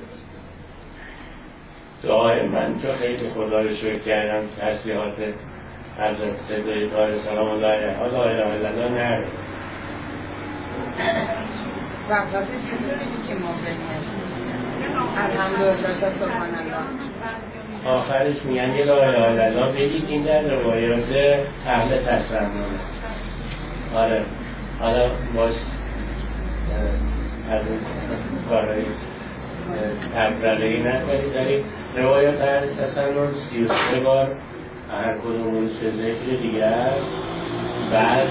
دعای من چون خیلی خدا رو شکر کردم تسبیحات حضرت صدای طاهر سلام الله علیها لا اله الا الله نره. وقتی چطوری که ما بگیم الحمدلله تا سبحان الله آخرش میگن یه لا اله الا الله بگید. این در روایات اهل تسننه. آره حالا باش از اون کارهای تبرلهی نکنید، دارید روایات اهل تسنن سی و سه بار هر کدوم روز به ذکر دیگه است. بعد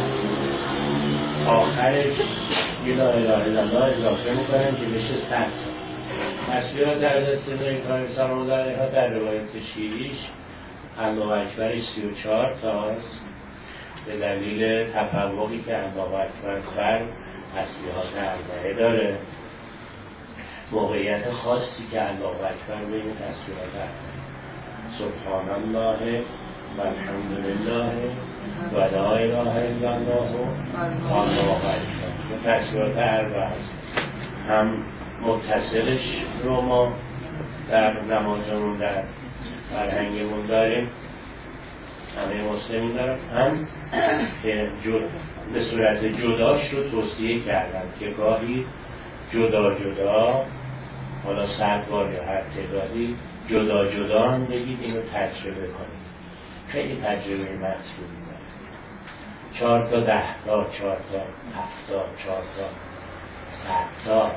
آخرش یه لا اله الا الله اضافه میکنن که بشه صد. تصویرات در دست صدای طاهر سلام الله علیها در روایت شیریش الله اکبرش سی و چهار تاست به دلیل تفوقی که الله اکبر بر تسبیحات اربعه داره، موقعیت خاصی که الله اکبر بین تسبیحات اربعه سبحان الله و الحمدلله و لا اله الا الله الله اکبر. تسبیحات اربعه است. هم متصلش رو ما در نمازمون در فرهنگمون داریم، همه مسلمین دارن، هم که به صورت جداش رو توصیه کردن که گاهی جدا جدا حالا صد بار یا هر تعدادی جدا جدا هم بگید، اینو تجربه کنید. خیلی تجربه مطلوبی داره. چهار تا ده تا، چهار تا هفتاد، چهار تا صد تا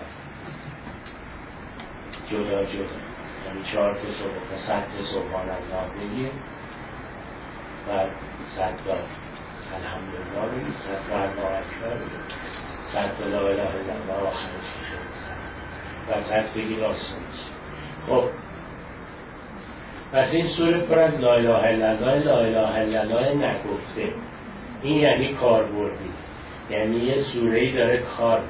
جدا جدا، یعنی چهار تا صبح تا صد تا سبحان الله بگید و صد تا الحمدلله بگید، صد تا الله اکبر بگید، صد تا لا اله الا الله آخرش بگید و صد بگید آسان. خب پس این سوره پر از لا اله الا الله، لا اله الا الله نگفته. این یعنی کاربردی، یعنی یه سوره‌ای داره کار.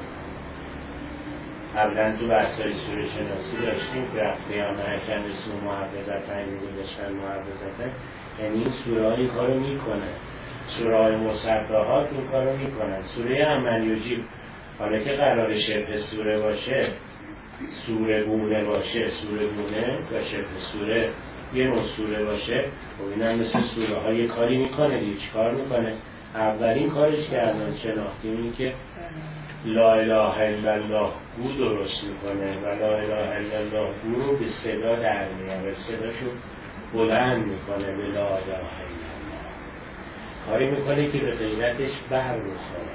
قبلا تو بحث‌های سوره شناسی داشتیم که رفته آن هرکن رسول محفظت این گذاشتن محفظت، یعنی این سوره ها این کارو میکنه. سوره های مصبحات این کارو میکنن. سوره عملیوجی حالا که قرار شبه سوره باشه، سوره گونه باشه، سوره گونه و شبه سوره یه نوع سوره باشه، خب این هم مثل سوره ها یه کاری میکنه دیگه. چی کار میکنه؟ اولین کارش که الان شناختیم اینه که لا اله الا الله گو درست میکنه و لا اله الا الله گو رو به صدا در میاره، صداشو بلند میکنه به لا اله الا الله. کاری میکنه که به غیرتش بر بخوره.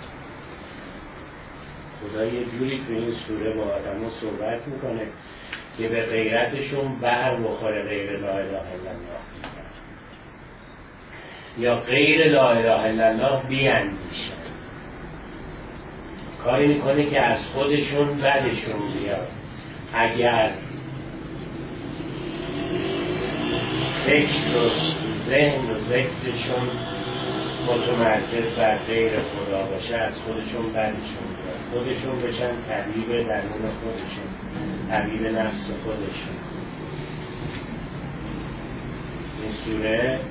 خدا یه جوری تو این سوره با آدم ها صحبت میکنه که به غیرتشون بر بخوره غیر لا اله الا الله یا غیر لا اله الا الله بیاندیشن. کاری میکنه که از خودشون بدشون بیاد. اگر فکر و ذهن و ذکرشون متمرکز بر غیر خدا باشه، از خودشون بدشون بیاد، خودشون بشن طبیب درون خودشون، طبیب نفس خودشون. این سوره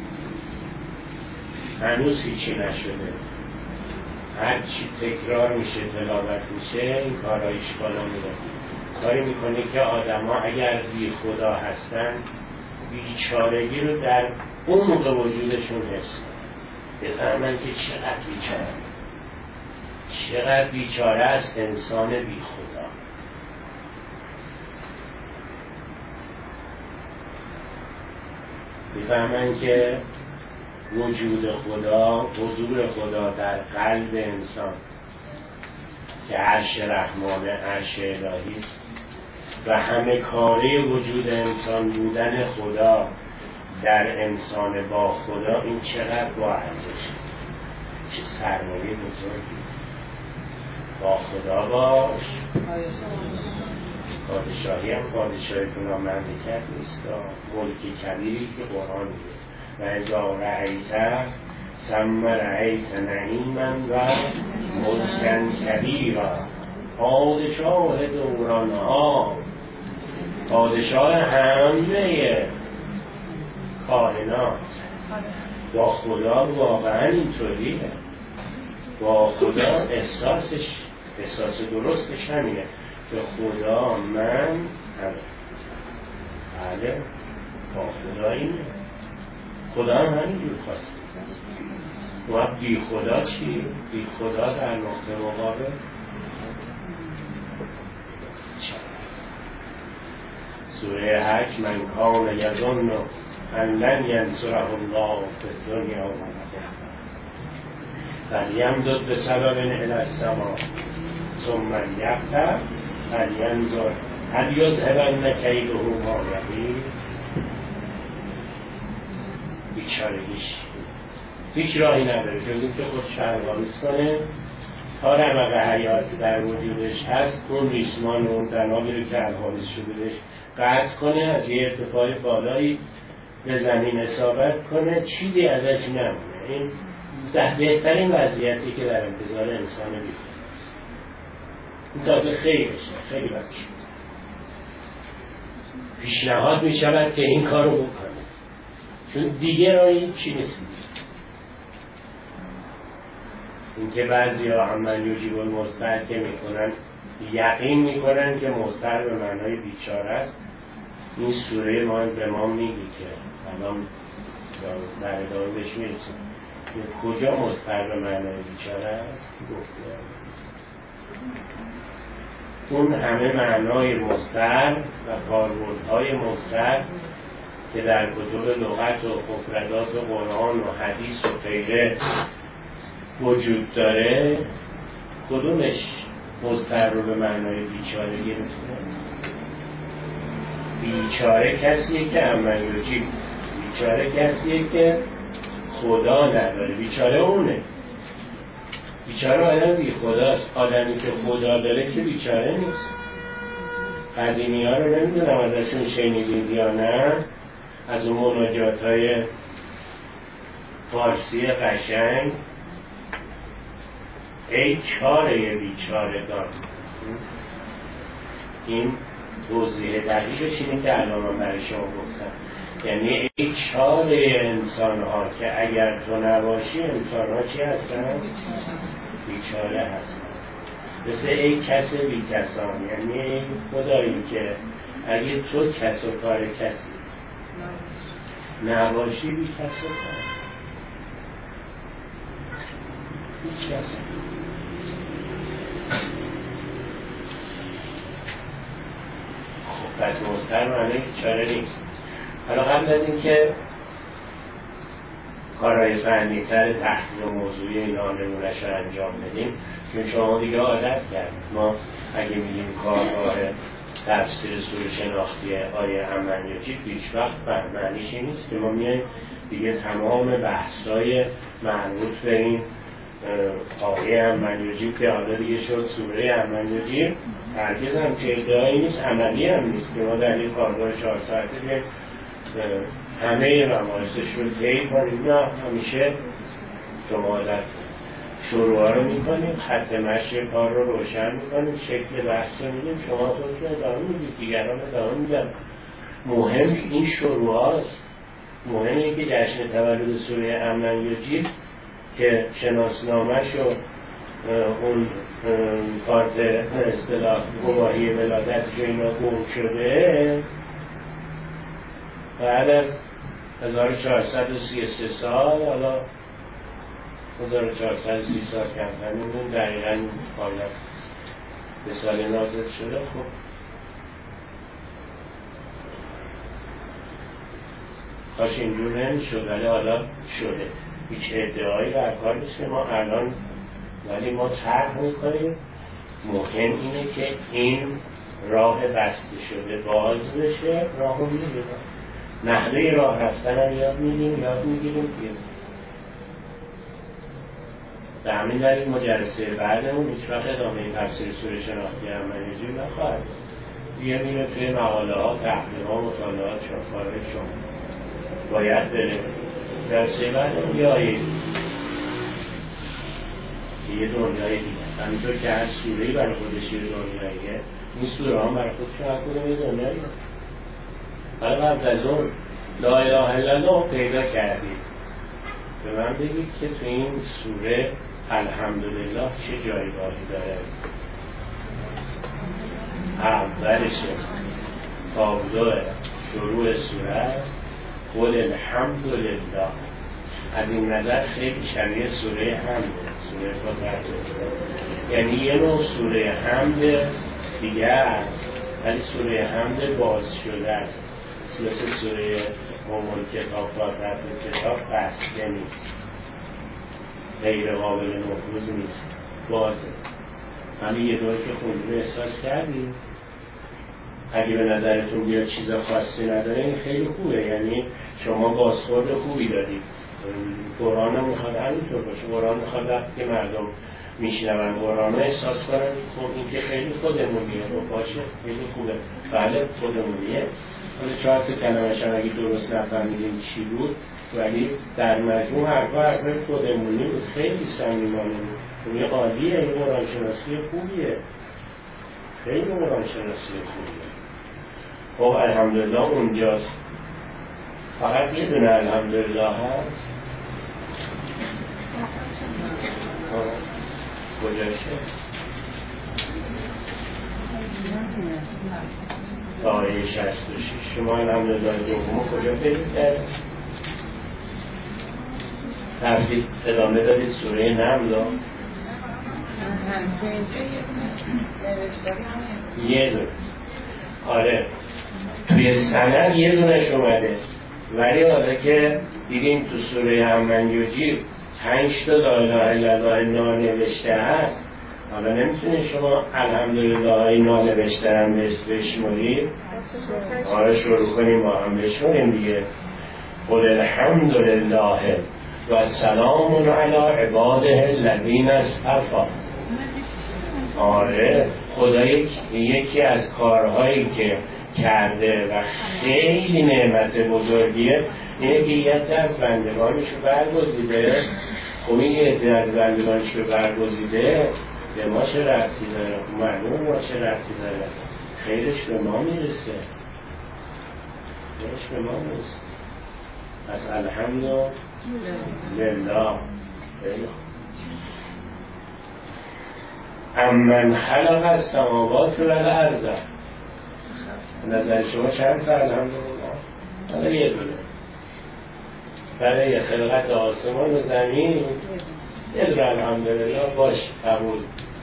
هنوز هیچی نشده. هر چی تکرار میشه، تلاوت میشه، این کارهایش بالا میره. کاری میکنه که آدم ها اگر بی خدا هستن بیچارگی رو در اون موقع وجودشون حس کنن، بفهمن که چقدر بیچاره، چقدر بیچاره است انسان بی خدا. بفهمن که وجود خدا، حضور خدا در قلب انسان که عرش رحمانه، عرش الهی و همه کاره وجود انسان بودن خدا در انسان با خدا، این چقدر با ارزشه، چه سرمایه بزرگی. با خدا باش. پادشاهی هم پادشاهی کنا مملکت نیست، ملکی کبیری که قرآن میگه و ازا رأیت ثم رأیت نعیما و ملکا کبیرا. پادشاه دورانها، پادشاه همه کائنات. با خدا واقعا اینطوریه. با خدا احساسش، احساس درستش همینه که خدا من همه. بله با خدا اینه. خدا هم همینجور خواسته. و بی خدا چی؟ بی خدا در نقطه مقابل سوره حج من کان یظن ان لن ینصره الله فی الدنیا و الآخرة فلیمدد بسبب الی السماء ثم لیقطع فلینظر هل یذهبن کیده ما یغیظ. بیچارگیش هیچ راهی نداره جز اینکه خودش هرگامیز کنه تا رمق حیات در وجودش هست، اون ریسمان و اون تنابی رو که هرگامیز شده بهش قطع کنه، از یه ارتفاع بالایی به زمین اصابت کنه، چیزی ازش نمونه. این ده بهترین وضعیتی که در انتظار انسان بیفته. این تازه خیلی بشه، خیلی بچه پیشنهاد می شود که این کارو بکنه، چون دیگه راهی چی نیست. این که بعضی ها عمل یوجیب المضطر که میکنن یقین میکنن که مضطر به معنای بیچاره است. این سوره ما به ما میگی که الان در ادامه بهش میرسیم کجا مضطر به معنای بیچاره است. گفته اون همه معنای مستر و کاربردهای مستر که در کتب لغت و مفردات و قرآن و حدیث و غیره وجود داره، کدومش مستر رو به معنای بیچاره گرفته؟ بیچاره کسیه که امنیوجی، بیچاره کسیه که خدا نداره، بیچاره اونه. بیچاره آدم بی خداست. آدمی که خدا داره که بیچاره نیست. قدیمی ها رو نمیدونم ازشون شنیدید یا نه، از اون مناجات های فارسی قشنگ، ای چاره بیچارگان. این توضیح دقیقش اینه که الان من برای شما گفتم، یعنی ای چاره انسان ها که اگر تو نباشی انسان ها چی هستن؟ بیچاره هستن. مثل ای کس بی کسان، یعنی ای خدایی که اگه تو کس و کار کسی نباشی بی کس و کار هیچ کس. خب پس مستر معنی بیچاره نیست. حالا قبل از این که کارهای فنی تر تحلیل موضوعی اینا نمونش رو انجام بدیم، چون شما دیگه عادت کرد ما اگه میگیم کارگاه تفسیر سوره شناختی آیه امنیوجی هیچ وقت معنیش این نیست که ما میایم دیگه تمام بحثای مربوط به این آیه امنیوجی که حالا دیگه شد سوره امنیوجی، هرگز هم که ادعایی نیست، عملی هم نیست که ما در این کارگاه چهار ساعته که همه مباحثش رو طی کنیم. نه، همیشه شما عادت شروع رو میکنیم، خط مشی کار رو روشن میکنیم، شکل بحث رو میدیم، شما خودتون ادامه میدید، دیگران ادامه میدن. مهم این شروع هاست. مهم این که جشن تولد سوره امنیوجی که شناسنامه‌ش و اون کارت اصطلاح گواهی ولادت که اینا گم شده بعد از هزار و چهارصد و سی و سه سال، حالا هزار و چهارصد و سی سال کمتر میدونیم دقیقا حالا به سال نازل شده. خب کاش اینجور نمیشد، ولی حالا شده. هیچ ادعایی بر کار نیست که ما الان، ولی ما طرح میکنیم. مهم اینه که این راه بسته شده باز بشه، راه رو میگیریم، نحوه راه رفتن هم یاد میگیم، یاد میگیریم که به همین دلیل ما جلسه بعدمون هیچ وقت ادامه تفسیر سوره شناختی امنیوجی نخواهد دیگه میره توی مقاله ها، تحلیل ها، مطالعات شاکاره شما باید بره. جلسه بعدمون یه آیه یه دنیای دیگه است. همینطور که هر سورهی برای خودش یه دنیاییه، این سوره هم برای خودشون هر کدوم یه دنیایی است. حالا قبل از اون لا اله الا الله پیدا کردید، به من بگید که تو این سوره الحمدلله چه جایگاهی داره؟ اولشه تابلو شروع سوره است، قل الحمدلله. از این نظر خیلی شبیه سوره حمده، سوره فاتحه، یعنی یه نوع سوره حمد دیگه است، ولی سوره حمد باز شده است، مثل سوره مومن کتاب فاتحه کتاب بسته نیست، غیر قابل نفوذ نیست، بازه. همین یه دوی که خوندی احساس کردی؟ اگه به نظرتون بیاد چیز خاصی نداره این خیلی خوبه، یعنی شما بازخورد خوبی دادید. قرآن هم میخواد همینطور باشه. قرآن میخواد وقتی که مردم میشنون قرآن احساس کنن خب این که خیلی خودمونیه، خب باشه خیلی خوبه، بله خودمونیه. حالا چهار تا کلمه‌ش هم اگه درست نفهمیدیم چی بود، ولی در مجموع حرفا حرفای خودمونی بود، خیلی صمیمانه بود. این عالیه، این قرآن شناسی خوبیه، خیلی قرآن شناسی خوبیه. خب الحمدلله اونجاست. فقط یه دونه الحمدلله هست. کجاشه؟ آیه شصت و شش. شما الحمدلله دومو کجا پیدا کردید؟ رفتید ادامه دادید سوره نمل رو؟ هم که اینجا یه دونه نوشته یه دونه آره توی سند یه دونش اومده، ولی حالا که دیدیم تو سوره هم‌منیوجی پنج تا لا اله الا الله نانوشته هست، حالا نمیتونید شما الحمدلله های نانوشته هم بشمونید. آره شروع کنیم با هم بشمونیم دیگه. قل الحمدلله و سلام علی عباده الذین اصطفی. آره خدا یکی از کارهایی که کرده و خیلی نعمت بزرگیه اینه که یکی از بندگانش رو برگزیده. خب این یکی از بندگانش رو برگزیده به ما چه ربطی داره؟ معلوم ما چه ربطی داره؟ خیرش به ما میرسه، خیرش به ما میرسه. پس الحمدلله. امن خلق السماوات والارض. نظر شما چند تا الحمدلله؟ حالا یه دونه برای خلقت آسمان و زمین یه دونه الحمدلله باش قبول.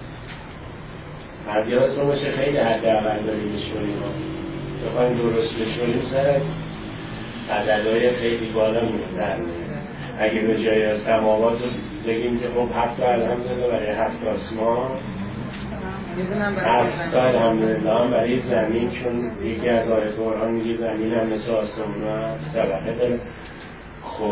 حدیاتون باشه خیلی حداقل داریم بشوریم ها بخوایم درست بشوریم سر از عددهای خیلی بالا میدن. اگه به جای از سماوات رو بگیم که خب هفت الحمدلله برای هفت آسمان، هفت الحمدلله هم برای زمین، چون یکی از آیت قرآن میگه زمین هم مثل آسمان ها طبقه داره. خب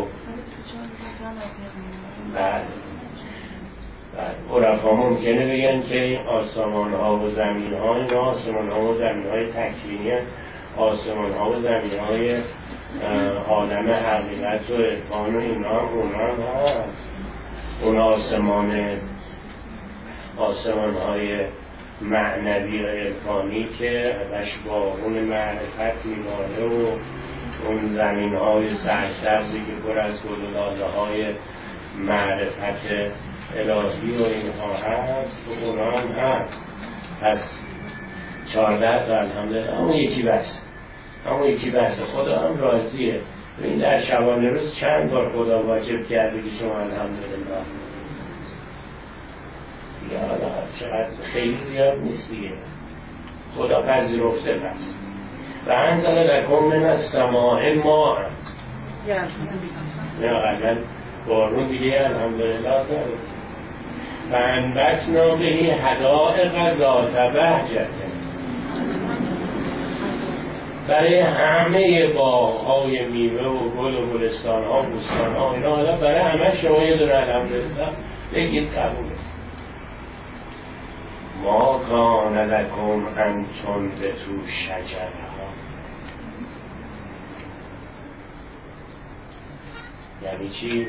بعد بعد عرفا ممکنه بگن که آسمان ها و زمین ها اینا آسمان ها و زمین های تکوینی هست، آسمان ها و زمین های عالم حقیقت و عرفان و اینا اونا هم هست. اون آسمان آسمان های معنوی و عرفانی که ازش بارون معرفت میباره و اون زمین های سرسبزی که پر از گل و لاله های معرفت الهی و اینها هست و اونا هم هست. پس چهارده تا الحمدلله همون یکی بس، همون یکی بس. خدا هم راضیه. این در شبانه روز چند بار خدا واجب کرده که شما الحمدلله دیگه. حالا چقدر خیلی زیاد نیست دیگه، خدا پذیرفته. پس و انزل لکم من السماء ماء. نه قبلا بارون دیگه الحمدلله داره. و انبتنا به حدائق ذات بهجة. برای همه باغ‌های میوه و گل و گلستان‌ها و بوستان‌ها اینا، حالا برای همه شما یه دونه الحمدلله بگید قبوله. ما کان لکم ان تنبتوا شجرها. یعنی چی؟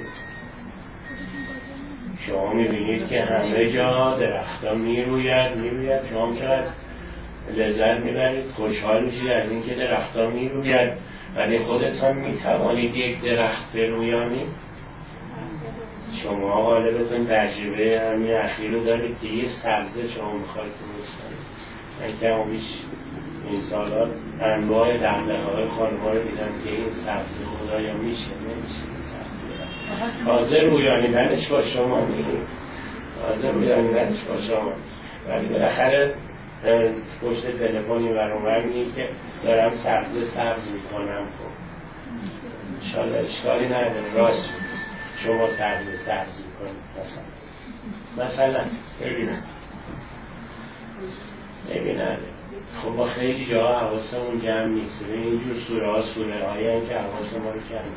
شما میبینید که همه جا درخت‌ها میروید میروید، شما چقدر لذت میبرید، خوشحال میشید از اینکه درخت‌ها میروید، ولی خودت هم میتوانید یک درخت برویانید. شما غالبتون تجربه همین اخیر رو دارید که یه سبزه شما میخواید درست کنید. من که اون بیش این سالات انواع دغدغه‌های خانم‌ها رو دیدم که این سبزه خدایا میشه نمیشه این سبزه. تازه رویانیدنش با شما میگیم، تازه رویانیدنش با شما، ولی بالاخره پشت تلفنی برام میگه که دارم سبزه سبز میکنم. خب انشالله اشکالی نداره، راست میگه شما سبزه سبز میکنید. مثلا مثلا ببینم ببینم خب ما خیلی جا حواسمون جمع نیست. اینجور سوره ها سوره هایی هم که حواس ما رو جمع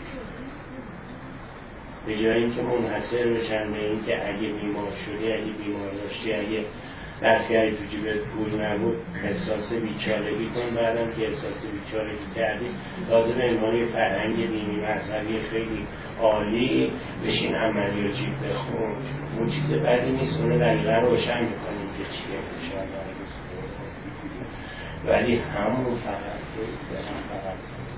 به جای اینکه منحصر بشن به این که اگه بیمار شدی، اگه بیمار داشتی، اگه دستگاهی تو جیبت پول نبود احساس بیچارگی کن، بعدم که احساس بیچارگی کردی تازه به عنوان یه فرهنگ دینی مذهبی خیلی عالی بشین عملی و جیب بخون. اون چیز بدی نیست، اونو دقیقا روشن میکنیم که چیه انشاءالله. ولی همون فقط فقط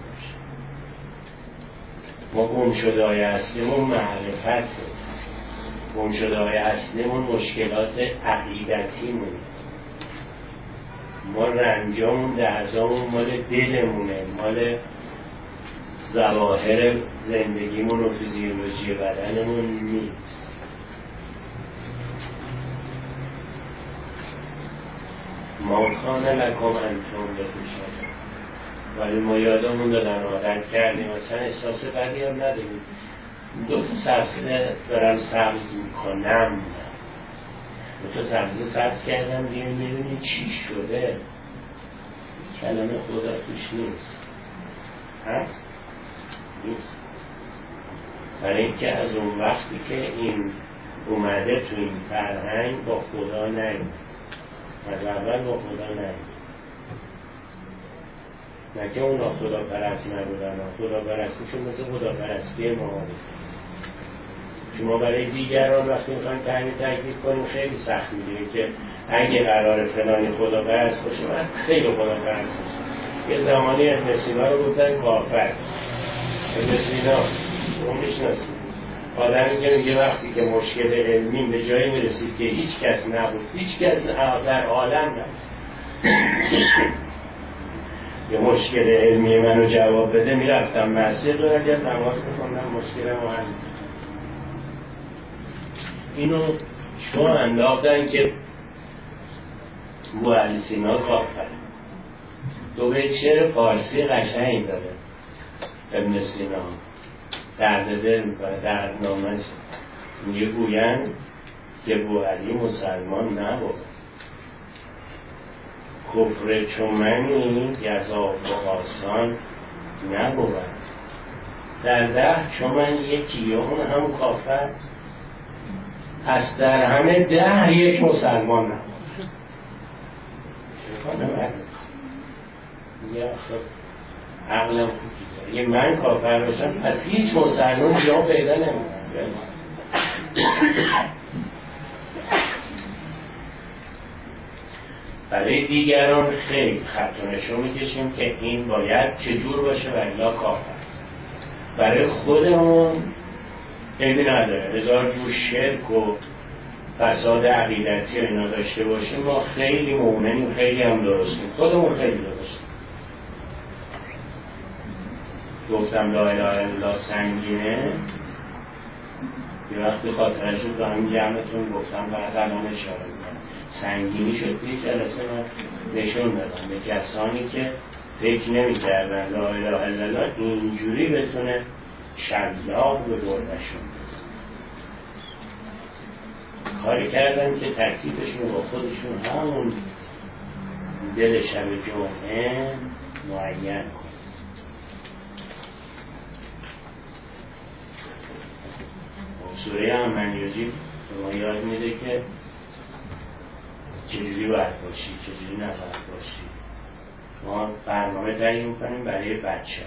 ما گم شده های اصلیمون معرفت، گم شده های اصلیمون مشکلات عقیدتیمون، ما رنجامون درزامون مال دلمونه، مال ظواهر زندگیمون و فیزیولوژی بدنمون نیست. ما کان لکم ان تنبتوا شجر، ولی ما یادمون دادن عادت کردیم مثلا احساس بدی هم نداریم. دو تا سبزه دارم سبز میکنم، دو تا سبزه سبز کردم دیگه میبینی چی شده، کلمه خدا توش نیست. هست؟ نیست. برای اینکه از اون وقتی که این اومده تو این فرهنگ با خدا نیم، از اول با خدا نیم، نه که اونا خدا پرست نبودن، خدا پرستیشون مثل خدا پرستی ما. شما برای دیگران وقتی میخواین تعمیر تکلیف کنیم خیلی سخت میگیره که اگه قرار فلانی خدا پرست باشه من خیلی خدا پرست باشه. یه زمانی ابن سینا رو بودن کافر. ابن سینا اون میشناسید، آدمی که میگه وقتی که مشکل علمی به جایی میرسید که هیچ کس نبود، هیچ کس در عالم نبود یه مشکل علمی منو جواب بده، میرفتم مسجد رو اگر نماز بخوندم مشکل ما هم. اینو چون انداختن که بو علی سینا کافر. دو بیت شعر فارسی قشنگ داره ابن سینا، درد دل میکنه، دردنامه‌ش میگه گویند که بو علی مسلمان نبود، کفر چومنی گزاف و آسان نبود، در ده چومن یکی اون هم کافر، پس در همه ده یک مسلمان نبود. چه کنم یا خب عقلم خوب یه من کافر باشم پس هیچ مسلمان جا پیدا نمیکنم. برای دیگران خیلی خطونشو میکشیم که این باید چجور باشه و الا کافر. برای خودمون خیلی نداره، هزار جور شرک و فساد عقیدتی و اینا داشته باشیم ما خیلی مؤمنیم، خیلی هم درستیم، خودمون خیلی درستیم. گفتم لا اله الا الله سنگینه، یه وقتی خاطرش رو به همین جمعتون گفتم بعد الان اشاره میکنم، سنگینی شد توی جلسه من نشون دادم به کسانی که فکر نمی کردن لا اله الا الله اینجوری بتونه شلاق به گردشون کاری کردن که تکلیفشون با خودشون همون دل شب جمعه معین کن. سوره هم‌منیوزی به ما یاد میده که چجوری باید باشی، چجوری نباید باشی. ما برنامه تعیین میکنیم برای بچه.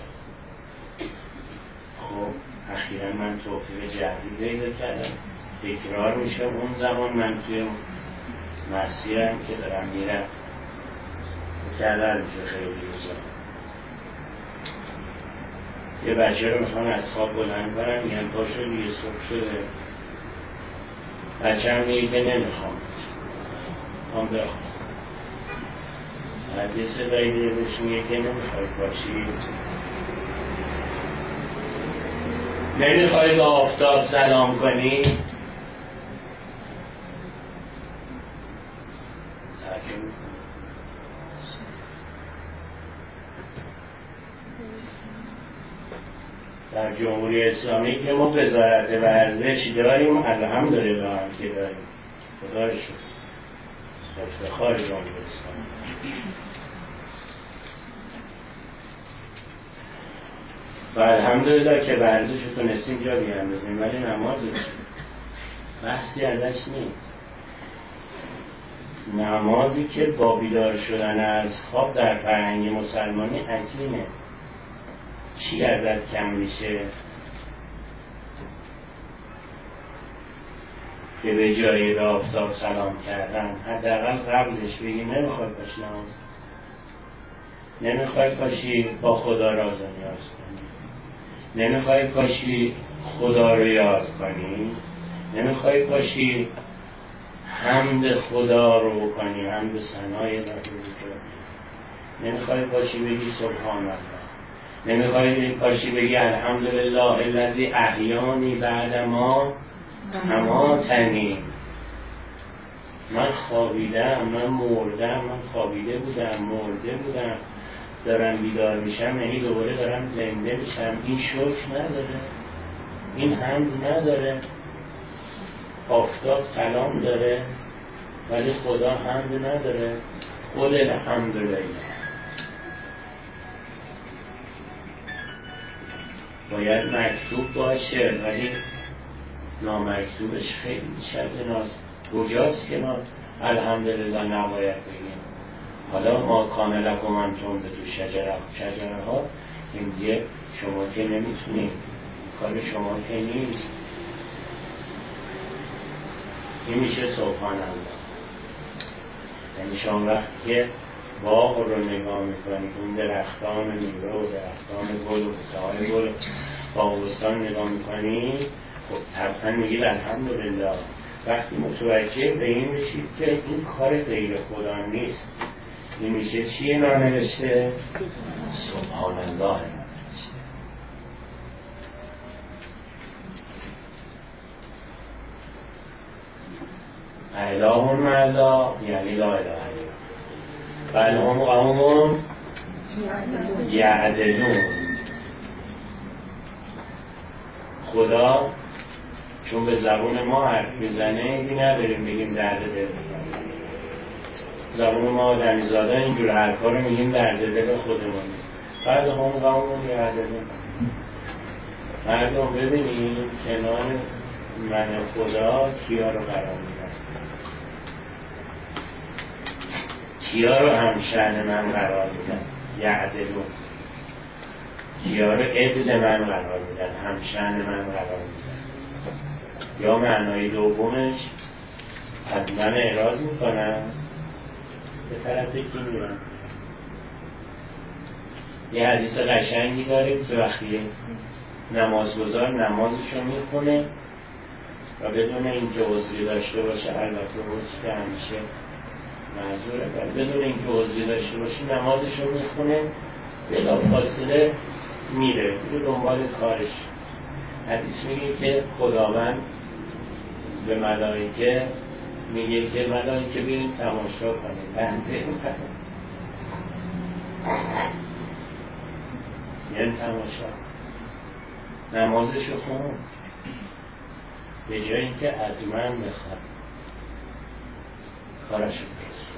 خب اخیراً من توفیق جهری پیدا کردم، تکرار میشه. اون زمان من توی مسیرم که دارم میرم کردن میشه خیلی روزا یه بچه رو میخوان از خواب بلند کنم، میگن پاشو دیگه صبح شده. بچه هم میگه که نمیخوام هم بخوام. از یه صدایی دیگه بهش میگه که نمیخوای باشی، نمیخوای به آفتاب سلام کنی. در جمهوری اسلامی که ما وزارت ورزش داریم، الحمدلله هم که داریم، خدا رو شکر، افتخار جمهوری اسلامی. و الحمدلله که ورزش رو تونستیم جا بیاندازیم، ولی نماز بحثی ازش نیست. نمازی که با بیدار شدن از خواب در فرهنگ مسلمانی عجینه. چی ازت کم میشه که به جای به آفتاب سلام کردن حداقل قبلش بگی نمیخوای باشی نماز، نمیخوای باشی با خدا راز و نیاز کنی، نمیخوای باشی خدا رو یاد کنی، نمیخوای باشی حمد خدا رو بکنی، حمد ثنای الهی رو بکنی، نمیخوای باشی بگی سبحان الله، نمیخوای باشی بگی الحمدلله الذی احیانی بعد ما اماتنی. من خوابیدم، من مردم، من خوابیده بودم، مرده بودم، دارم بیدار میشم، یعنی دوباره دارم زنده میشم. این شکر نداره، این حمد نداره. آفتاب سلام داره ولی خدا حمد نداره. قل الحمدلله. باید مکتوب باشه ولی نامکتوبش خیلی بیش از ایناست. کجاست که ما الحمدلله نباید بگیم؟ حالا ما کان لکم ان تنبتوا شجره شجره ها این دیگه شما که نمیتونید، کار شما که نیست. این میشه سبحان الله. یعنی شما وقتی که باغ رو نگاه میکنید، اون درختان میوه و درختان گل و بوته‌های گل باغستان نگاه میکنید، خب طبعا میگید الحمدلله. وقتی متوجه به این میشید که این کار غیر خدا نیست، این میشه چیه نانوشته؟ سبحان الله نانوشته. اله مع الله یعنی لا اله الا بل هم قوم یعدلون. خدا چون به زبون ما حرف میزنه اینی نداریم بگیم درد دل. زبون ما آدمیزاده اینجور حرفا رو میگیم درد دل خودمون. بعد هم قوم یعدلون. مردم ببینیم کنار من خدا کیا رو قرار میدن، کیا رو همشأن من قرار میدن. یعدلون. کیا رو عدل من قرار میدن، همشأن من قرار میدن. یا معنای دومش از من اعراض میکنن به طرف کی میرن. یه حدیث قشنگی داریم که وقتی نمازگزار نمازشو میخونه و بدون اینکه عذری داشته باشه، البته عذر که همیشه معذوره، ولی بدون اینکه عذری داشته باشه نمازشو میخونه، بلافاصله میره به دنبال کارش. حدیث میگه که خداوند به ملائکه میگه که ملائکه بیرین تماشا کنید، بنده یعنی تماشا نمازشو خون به جای اینکه از من بخواد کارشو برسه،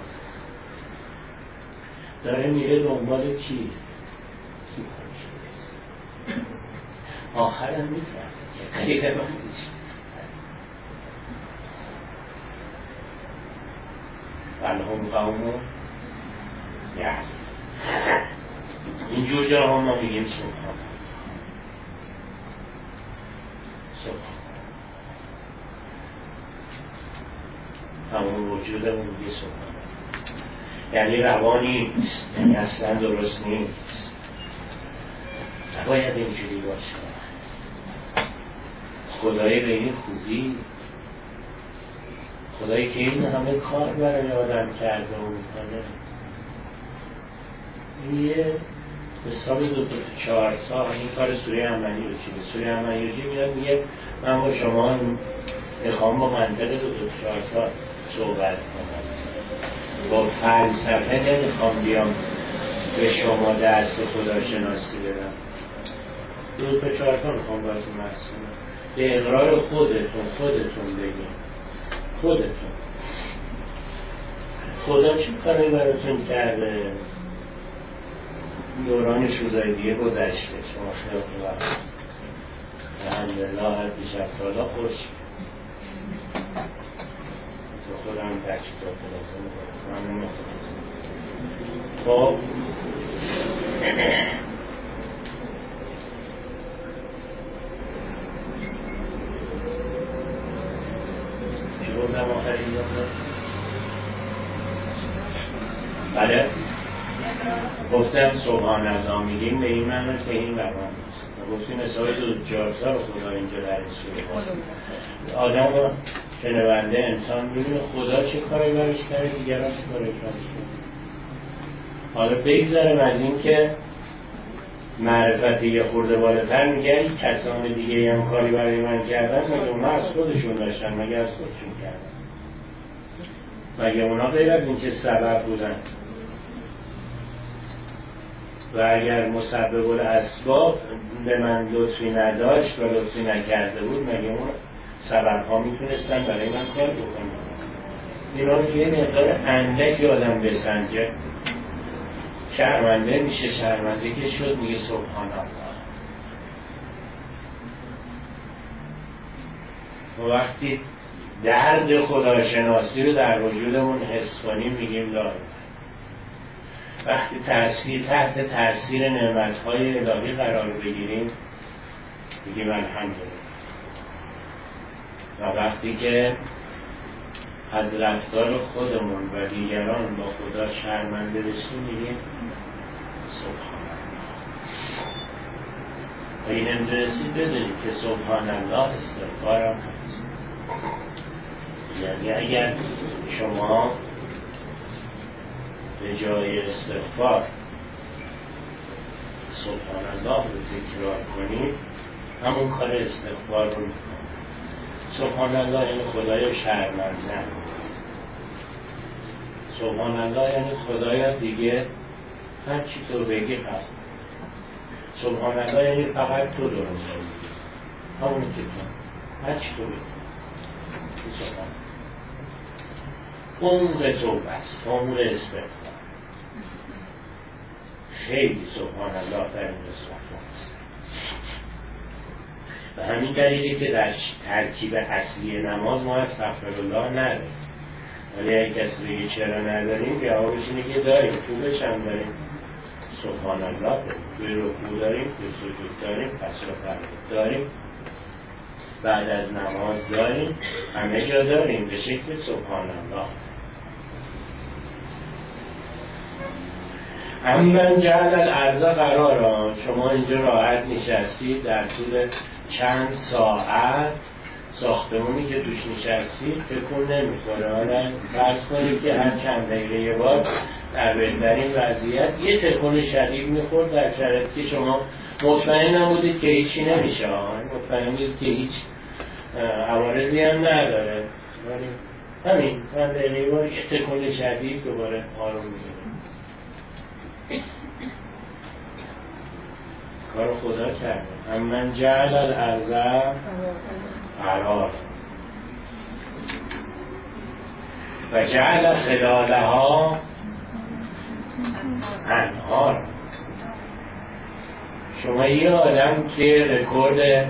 داره میره دنبال چی؟ کی کارشو برسه. آخرم میفرده که غیر من نیست. بلهم قوم یعدلون. اینجور جا هم ما میگیم سبحان سبحان همون وجودمون میگه سبحان، یعنی روانی نیست، یعنی اصلا درست نیست. نباید اینجوری باشه. خدای به این خوبی، خدایی که این همه کار برای آدم کرده و میکنه، یه حساب دو تا چهار تا این کار سوره عملی رو چیده. سوره عملی رو چیده میاد میگه من با شما میخوام با منطق دو تا چهار تا صحبت کنم، با فلسفه نمیخوام بیام به شما درس خداشناسی بدم. دو تا چهار تا میخوام باید مسئول به اقرار خودتون خودتون بگیم. خودتون خدا چه کاری براتون کرده؟ دوران شوزایدیه گذشته، شما خیلی وقت الحمدلله هر دیشب سالا خوش تو خودم تجهیزات لازم کنم. خب چی بودم آخری داشت؟ بله گفتم سبحان الله میگیم به این معنی که این روان نیست. گفتیم حساب دو جارتا رو خدا اینجا در این سوره آدم و شنونده انسان میبینه خدا چه کاری برش کرده، دیگران چه کاری برش کرده. حالا بگذارم از این که معرفت یه خورده بالاتر میگه این کسان دیگه هم کاری برای من کردن، مگه اونا از خودشون داشتن، مگه از خودشون کردن. مگه اونا غیر از این که سبب بودن؟ و اگر مسبب الاسباب به من لطفی نداشت و لطفی نکرده بود، مگه اون سبب ها میتونستن برای من کار بکنن؟ اینا یه مقدار اندکی آدم بسنجه شرمنده میشه. شرمنده که شد میگه سبحان الله. و وقتی درد خداشناسی رو در وجودمون حس کنیم میگیم لا. وقتی تأثیر تحت تأثیر نعمت‌های الهی قرار بگیریم میگیم الحمدلله. و وقتی که از رفتار خودمون و دیگران با خدا شرمنده بشیم میگیم سبحان الله. و این نمیدونستید بدونید که سبحان الله استغفارم هست. یعنی اگر شما به جای استغفار سبحان الله رو تکرار کنید، همون کار استغفار رو میکنید. سبحان الله یعنی خدایا شرمنده. سبحان الله یعنی خدایا دیگه هر چی تو بگی قبول. سبحان الله یعنی فقط تو درست بگی، همونی که تو هر چی تو بگی. سبحان عمر توبه است، عمر استغفار. خیلی سبحان الله در این قسمت است. و همین دلیلی که در ترتیب اصلی نماز ما استغفرالله نداریم. ولی اگه کسی بگه چرا نداریم، جوابش اینه که داریم، خوبش هم داریم. سبحان الله داریم، توی رکوع داریم، توی سجود داریم، پس رو داریم، بعد از نماز داریم، همه جا داریم به شکل سبحان الله. امن جعل الارض قرارا، شما اینجا راحت نشستید، در طول چند ساعت ساختمونی که توش نشستید تکون نمیخوره. حالا فرض کنید که هر چند دقیقه یه بار در بهترین وضعیت یه تکون شدید میخورد، در شرایطی که شما مطمئن نبودید که هیچی نمیشه، مطمئن بودید که هیچ عوارضی هم نداره، ولی همین چند دقیقه یه بار یه تکون شدید دوباره آروم میشه. کار خدا کرده. امن جعل الارض قرار و جعل خلالها انهار. شما یه آدم که رکورد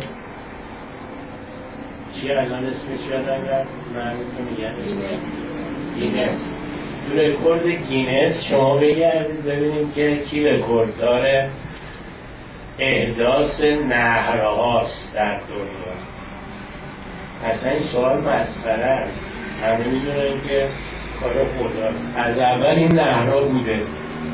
چی الان اسمش یادم رفت، معروف میگن گینس، تو رکورد گینس شما بگردید ببینید که کی رکورد داره احداث نهرهاست در دنیا. اصلا این سوال مسخره است. همه میدونن که کار خداست. از اول این نهرها بوده،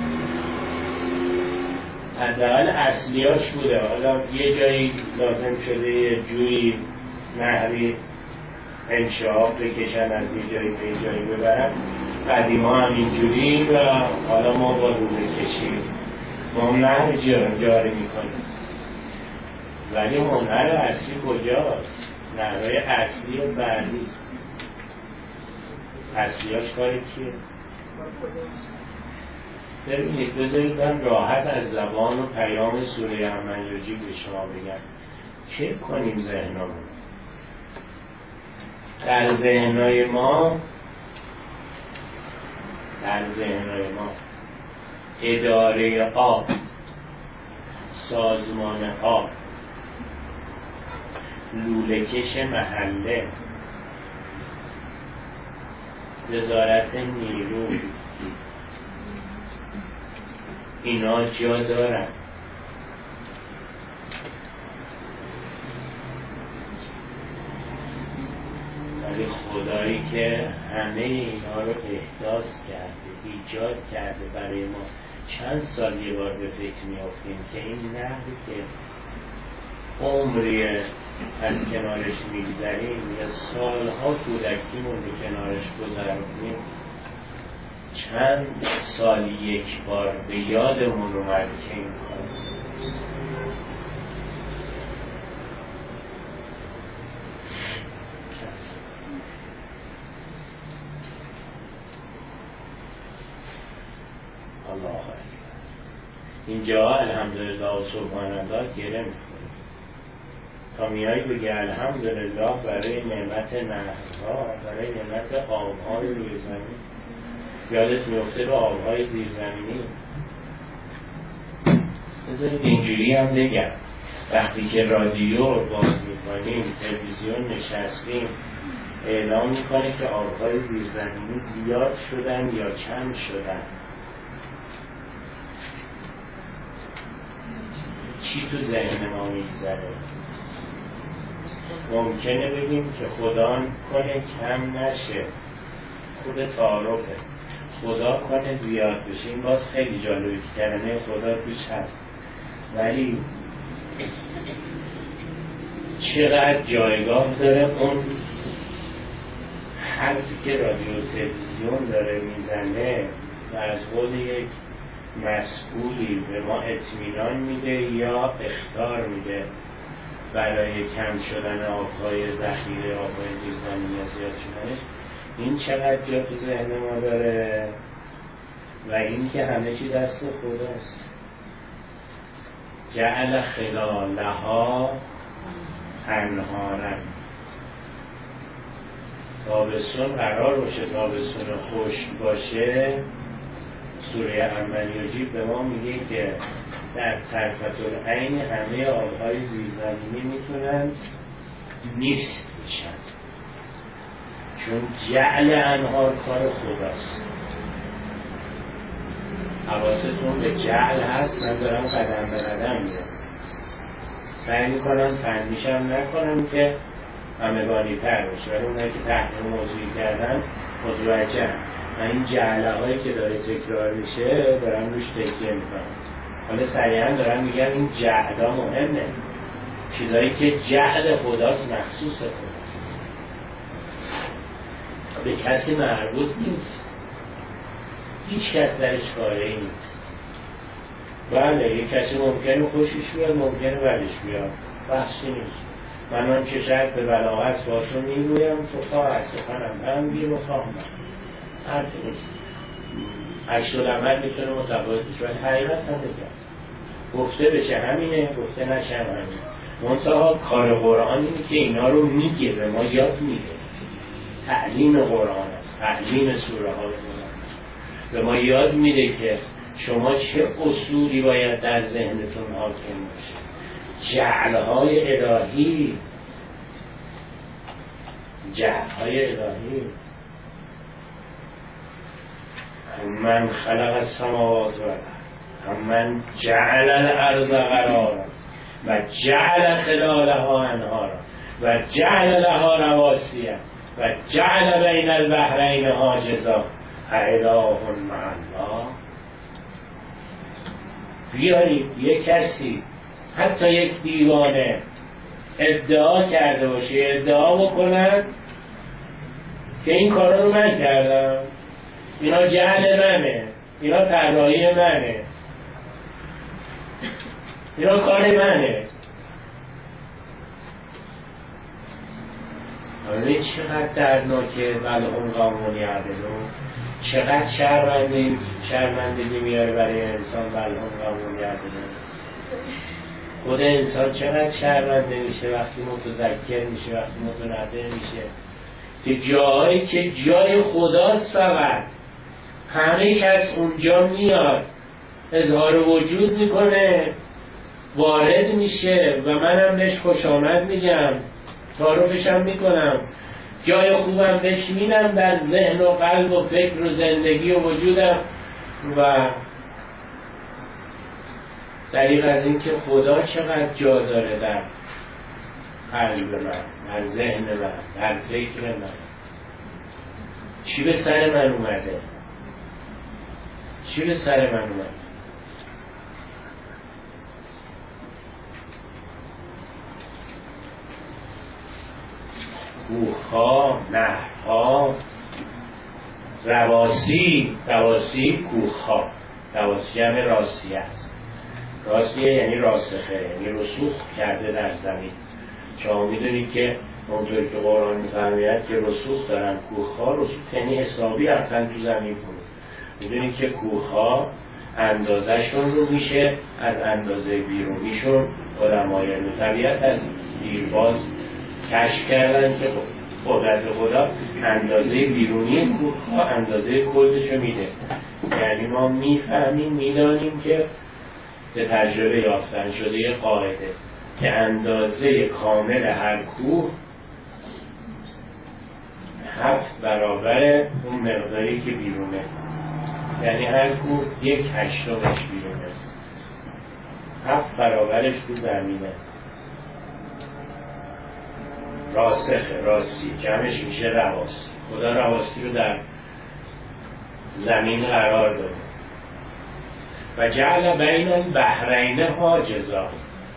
حداقل اصلیاش بوده. حالا یه جایی لازم شده یه جوی نهری انشعاب بکشن، از یه جایی به یه جایی ببرن. قدیما هم اینجوری و حالا ما با روزه کشیم ما هم نهر جاری میکنیم. ولی هنر اصلی کجاست؟ نهرهای اصلی و بعدی اصلیاش کاری کیه؟ ببینید بذارید من راحت از زبان و پیام سوره هم‌یاجی به شما بگم. چه کنیم ذهنمون؟ در ذهنهای ما در ذهنهای ما اداره آب، سازمان آب، لوله‌کش محله، وزارت نیرو، اینا جا دارن. ولی خدایی که همه اینا رو احداث کرده، ایجاد کرده برای ما، چند سال یه بار به فکر میافتیم که این نهری که عمری از کنارش میگذریم یا سالها کودکیمون به کنارش گذروندیم، چند سال یک بار به یادمون اومد که این کار الله اکبر. اینجا الحمدلله و سبحان الله گره میکنه تا میایی بگی الحمدلله برای نعمت نهرها، برای نعمت آبهای روی زمین. یادت میفته به آبهای زیرزمینی. بذارید اینجوری هم بگم، وقتی که رادیو باز میکنیم، تلویزیون نشستیم، اعلام میکنه که آبهای زیرزمینی زیاد شدن یا کم شدن. چی تو ذهن ما میگذره؟ ممکنه بگیم که خدا کنه کم نشه، خود تعارفه، خدا کنه زیاد بشه. این باز خیلی جالبه که کلمه خدا توش هست، ولی چقدر جایگاه داره اون حرفی که رادیو تلویزیون داره میزنه و از خود یک مسئولی به ما اطمینان میده یا اخطار میده برای کم شدن آبهای ذخیره، آبهای زیرزمینی یا زیاد شدنش. این چقدر جا تو ذهن ما داره و این که همه چی دست خداست. جعل خلالها انهارا. تابستون قرار باشه، تابستون خشک باشه، سوره انبلیاجی به ما میگه که در طرفت العین همه آبهای زیرزمینی میتونن نیست بشن، چون جعل انهار کار خداست. حواستون به جعل هست. من دارم قدم به قدم میرم، سعی میکنم فهمیشم نکنم که همگانی تر باشه، ولی اونایی که تحقیق موضوعی کردن متوجه هم. من این جعله هایی که داره تکرار میشه دارم روش تکیه میکنم. حالا سریعا دارم میگم این جعل ها مهمه، چیزایی که جعل خداست، مخصوص خداست، به کسی مربوط نیست، هیچ کس درش کاری نیست. بله یک کسی ممکنه خوشش بیاد، ممکنه بدش بیاد، بحثی نیست. من آن که شاید به بلاغت باشون میگویم تو خواه از سخنم هم گیر و خواه من حرفی نیست. عکس العمل میتونه متفاوت بشه ولی حقیقت هم بگم گفته بشه همینه، گفته نشه همینه. منتها کار قرآن اینه که اینا رو میگه، به ما یاد میده. تعلیم قرآن است، تعلیم سوره ها به ما یاد میده که شما چه اصولی باید در ذهنتون حاکم باشه. جعلهای الهی، جعلهای الهی. من خلق السماوات والارض من جعل الارض قرارا و جعل خلالها انهارا و جعل لها رواسیا و جعل بین البحرین حاجزا اله مع الله. بیارید یک کسی، حتی یک دیوانه ادعا کرده باشه، ادعا بکنن که این کارا رو من کردم، اینا جعل منه، اینا طراحی منه، اینا کار منه. حالا چقدر دردناکه ولهم قوم یعدلون، چقدر شرمندگی شرمندگی میاره برای انسان ولهم قوم یعدلون. خود انسان چقدر شرمنده میشه وقتی متذکر میشه، وقتی متنبه میشه که جایی که جای خداست فقط همه کس اونجا میاد اظهار وجود میکنه، وارد میشه و منم بهش خوش آمد میگم، تعارفشم میکنم، جای خوبم بهش میدم در ذهن و قلب و فکر و زندگی و وجودم. و دلیل از این که خدا چقدر جا داره در قلب من، در ذهن من، در فکر من. چی به سر من اومده؟ چی به سر من اومده؟ کوه‌ها، نهرها، رواسی. رواسی کوه‌ها، رواسی همه راسیه است. راسیه یعنی راسخه، یعنی رسوخ کرده در زمین. شما میدونید که اونطور که قرآن می‌فرماید که رسوخ دارن کوه‌ها، رسوخ یعنی حسابی رفتن تو زمین بود. میدونید که کوه‌ها اندازهشون رو میشه از اندازه بیرونیشون علمای علم طبیعت از دیرباز کشف کردن که قدرت خدا اندازه بیرونی کوه‌ها اندازه کلش رو میده. یعنی ما میفهمیم میدانیم که به تجربه یافتن شده یه قاعده که اندازه کامل هر کوه هفت برابر اون مقداری که بیرونه. یعنی هر کوه یک هشتمش بیرونه، هفت برابرش تو زمینه. راسخه، راستی جمعش میشه رواسی. خدا رواسی رو در زمین قرار داده. و جعل بین البحرین حاجزا،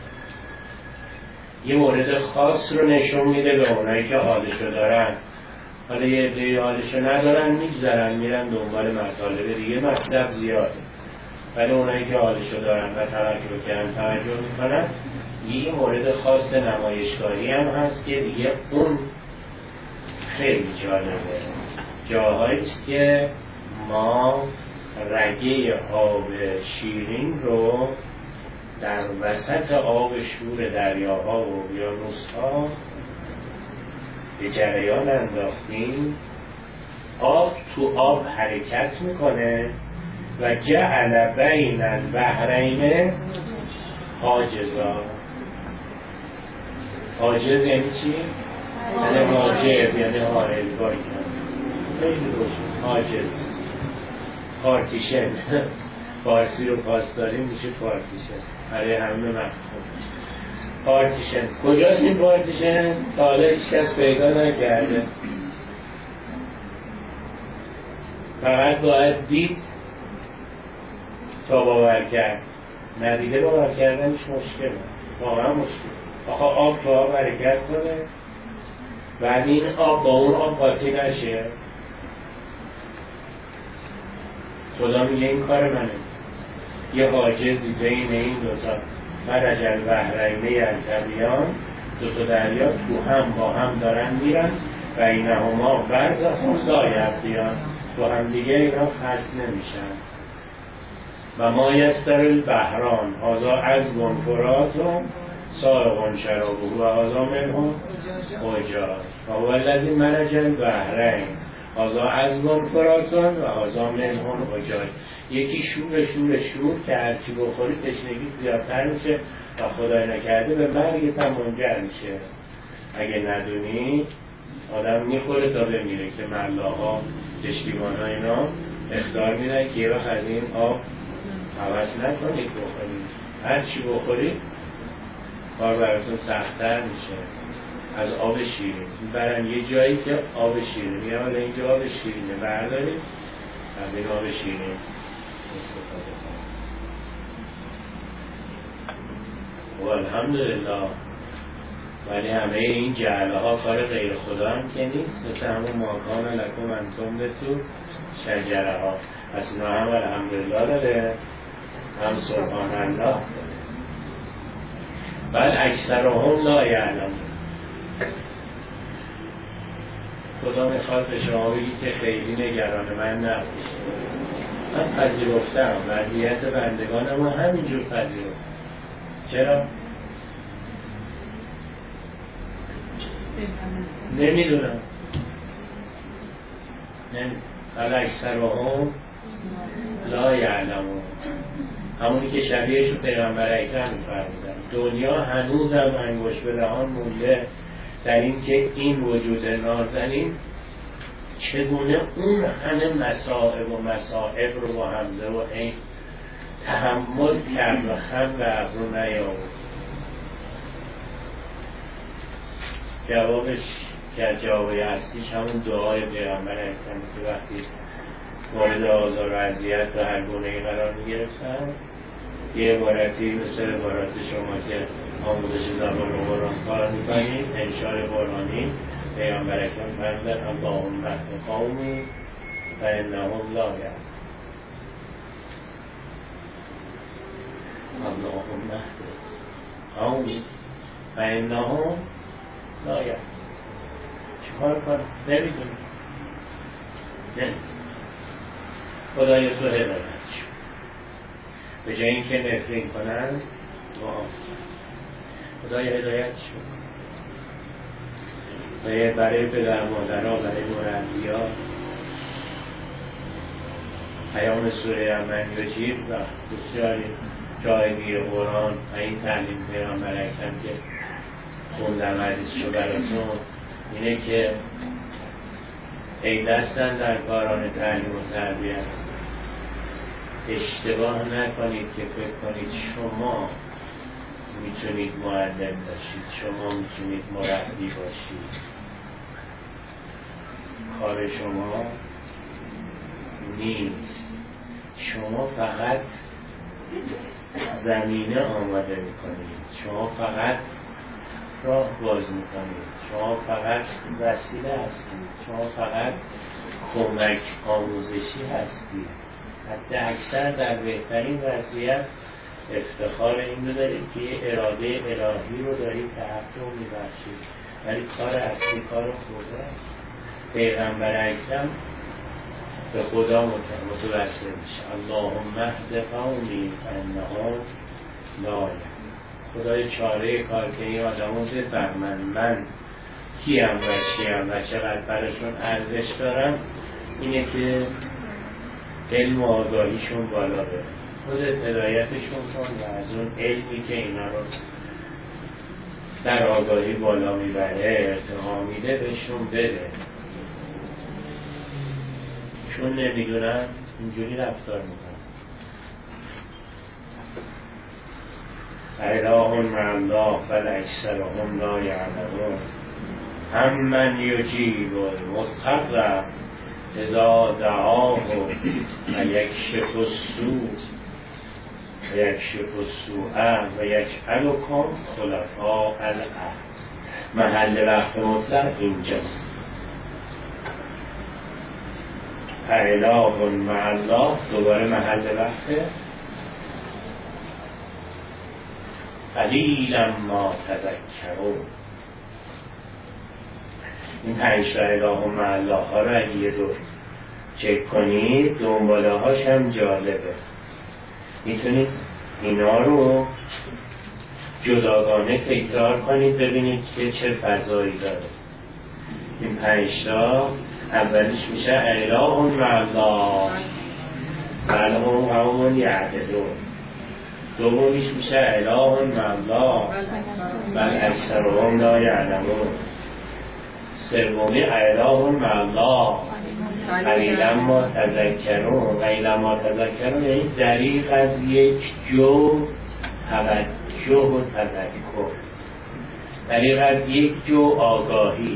یه مورد خاص رو نشون میده به اونایی که حالشو دارن. حالا یه عده‌ای حالشو ندارن میگذرن میرن دنبال مطالب دیگه، مطلب زیاده، ولی اونایی که حالشو دارن و توجه کردن توجه میکنن. یه مورد خاص نمایشگاهی هم هست که دیگه اون خیلی جالبه. جاهایی است که ما رگه آب شیرین رو در وسط آب شور دریاها و اقیانوس‌ها به جریان انداختیم. آب تو آب حرکت میکنه و جعل بین البحرین حاجزا. حاجز یعنی چی؟ یعنی حاجب، یعنی حائل باری حاجز، پارتیشن. فارسی رو پاس داریم میشه پارتیشن، برای همه مفهوم. پارتیشن کجاست این پارتیشن؟ تا حالا هیچ کس پیدا نکرده، فقط باید دید تا باور کرد. ندیده باور کردنش مشکله، واقعا مشکل. آخه آب تو آب حرکت کنه، بعد این آب با اون آب قاطی نشه. خدا میگه این کار منه. یه حاجزی بین این دوتا مرج البحرین یلتقیان، دوتا دریا تو هم با هم دارن میرن و اینهما برزخون لا یبغیان، تو هم دیگه اینا ختم نمیشن. و ما یستر البحران هذا عذب فرات سائغ شرابه و هذا منه اجاج و هو الذی مرج البحرین هذا عذب فرات و هذا منه اجاج. یکی شور شور شور که هرچی بخوری تشنگی زیادتر میشه و خدای نکرده به مرگت هم منجر میشه. اگه ندونی آدم میخوره تا بمیره که ملاها پشتیبان ها اینا اخطار میدن که یه وقت از این آب حوض نکنید بخورید. هرچی بخورید کار براتون سخت‌تر میشه. از آب شیرین برن یه جایی که آب شیرین، یه حالا اینجا آب شیرینه بردارید، از این آب شیرین استفاده کنید. و الحمدلله. ولی همه این جعله ها کار غیر خدا هم که نیست، مثل همون ماکان لکم انتم بتو شجره ها. پس اینا هم الحمدلله داره، هم سبحان الله. بل اکثرهم لا یعلمون. خدا میخواد به شما بگی که خیلی نگران من نباشید. من پذیرفتم وضعیت بندگان ما همینجور پذیرفتم. چرا؟ نمیدونم. نمیدونم. بل اکثرهم لا یعلمون. همونی که شبیهش رو پیغمبر اکرم می‌فرمودن. دنیا هنوز هم انگشت به دهان مونده در این که این وجود نازنین چگونه اون همه مصائب و مصائب رو با همزه و عین تحمل کرد و خم و ابرو نیاورد. جوابش که از جوابای اصلیش همون دعای پیغمبر اکرم که وقتی مورد آزار و اذیت و هر گونه‌ای قرار می‌گرفتن، یه عبارتی مثل عبارات شما که آموزش زبان و قرآن کار می‌کنید، انشاء قرآنی پیامبر اکرم فرمودن اللهم اهد قومی فانهم لا یعلمون. اللهم اهد قومی فانهم لا یعلمون. چیکار کنم؟ نمی‌دونم. نه. خدای تو هدایت شد. به جای اینکه نفرین کنن دعا خدای هدایت شد. برای پدر مادرها، برای مربی‌ها پیام سوره امن یجیب و بسیاری جایگی قرآن و این تعلیم پیغمبر اکرم که خوندم حدیثشو براتون اینه که ای دستن در کاران تعلیم و تربیت، اشتباه نکنید که فکر کنید شما میتونید معلم باشید، شما میتونید مربی باشید. کار شما نیست، شما فقط زمینه آماده میکنید، شما فقط راه باز میکنید، شما فقط وسیله هستید، شما فقط کمک آموزشی هستید. حتی اکثر در بهترین وضعیت افتخار این رو دارید که یه اراده الهی رو دارید تحقق میبخشید، ولی کار اصلی کار خدا است. پیغمبر اکرم به خدا متوسل میشه، اللهم اهد قومی فانهم لا یعلمون. خدای چاره کار که این آدمو بفهمن من کیم و چیم و چقدر براشون ارزش دارم اینه که علم و آگاهیشون بالا بره. خودت هدایتشون کن و از اون علمی که اینا رو در آگاهی بالا میبره ارتقا میده بهشون بده، چون نمیدونن اینجوری رفتار میکنن. اله مع الله بل اکثرهم لا یعلمون امن یجیب المضطر اذا دعاه و یکشف السوء و یکشف السوء و یجعلکم خلفاء الارض. محل وقت مطلق اینجاست. اله مع الله دوباره محل وقته. قلیلا ما تذکرون. این پنج تا اله مع الله ها رو اگه یه دور چک کنید دنباله هاش هم جالبه. میتونید اینا رو جداگانه تکرار کنید ببینید که چه فضایی داره. این پنج تا اولیش میشه اله مع الله بل هم قوم یعدلون. دومیش میشه اله مع الله بل اکثرهم لا یعلمون. سومی اله مع الله قلیلا ما تذکرون. قلیلا ما تذکرون یعنی دریغ از یک جو توجه و تذکر، دریغ از یک جو آگاهی.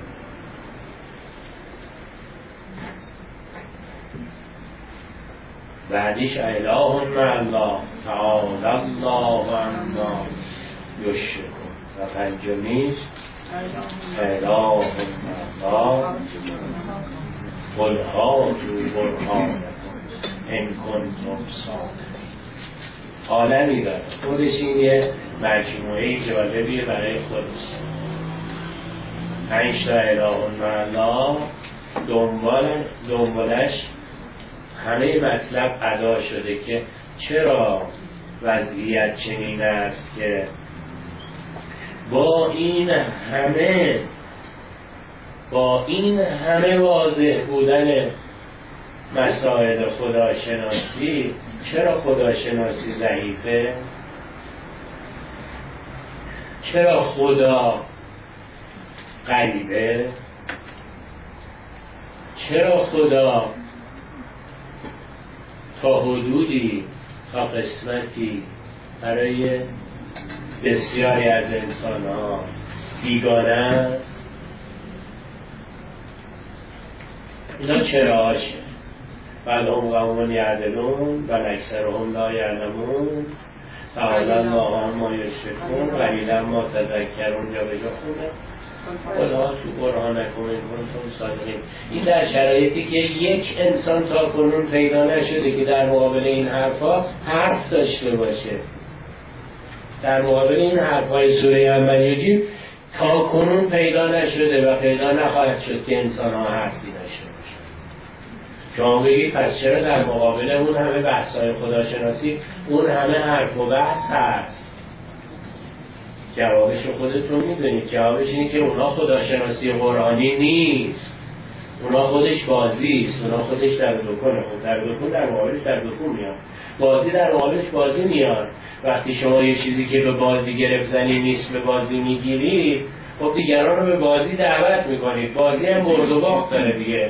بعدیش اله مع الله تعالی الله عما یشرکون. و پنجمیش اله مع الله قل هاتوا برهانکم ان کنتم صادقین. عالمی داره خودش، این یه مجموعه جالبیه برای خودش. پنج تا اله مع الله دنبال دنبالش همه مطلب ادا شده که چرا وضعیت چنین است که با این همه با این همه واضح بودن مسائل خداشناسی چرا خداشناسی ضعیفه؟ چرا خدا غریبه؟ چرا خدا تا حدودی تا قسمتی برای بسیاری از انسان ها بیگانه است؟ اینا چرا هاشه؟ بل هم قوم یعدلون بل اکثرهم لا یعلمون تعالی الله عما یشرکون قلیلا ما تذکرون. یا به جا خونه خدا تو برهانکم ان کنتم صادقین. این در شرایطی که یک انسان تا کنون پیدا نشده که در مقابل این حرفا حرف داشته باشه. در مقابل این حرفای سوره امن یجیب تا کنون پیدا نشده و پیدا نخواهد شد که انسان ها حرفی داشته باشه. شما بگید پس چرا در مقابل اون همه بحث‌های خداشناسی اون همه حرف و بحث هست؟ جوابش رو خودتون میدونید. جوابش اینه که اونا خداشناسی قرآنی نیست، اونا خودش بازی است، اونا خودش در دکونه. خود در دکون در مقابلش در دکون میاد، بازی در مقابلش بازی میاد. وقتی شما یه چیزی که به بازی گرفتنی نیست به بازی میگیرید، خب دیگران رو به بازی دعوت میکنید. بازی هم برد و باخت داره دیگه،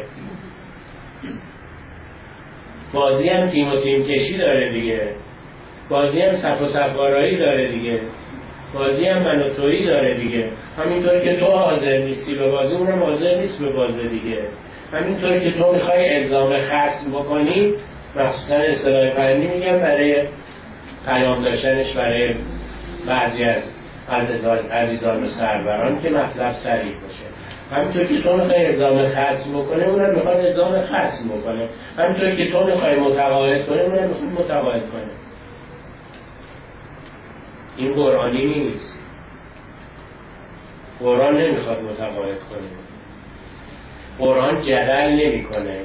بازی هم تیم و تیم کشی داره دیگه، بازی هم صف و صفارایی داره دیگه، بازی هم من و تویی داره دیگه. همینطور که تو حاضر نیستی به بازی، اونم حاضر نیست به بازی دیگه. همینطور که تو میخوای الزام خصم بکنی، مخصوصا اصطلاح فرهنگی میگم برای پیام داشتنش برای بعضی از عزیزان و سروران که مطلب صریح باشه. همینطور که تو میخوای الزام خصم بکنه، اونم میخواد الزام خصم بکنه. همینطور که تو میخوای متقاعد کنه، اونم میخواد متقاعد کنه. این قرآنی نیست. قرآن نمیخواد متقاعد کنه، قرآن جدل نمی کنه،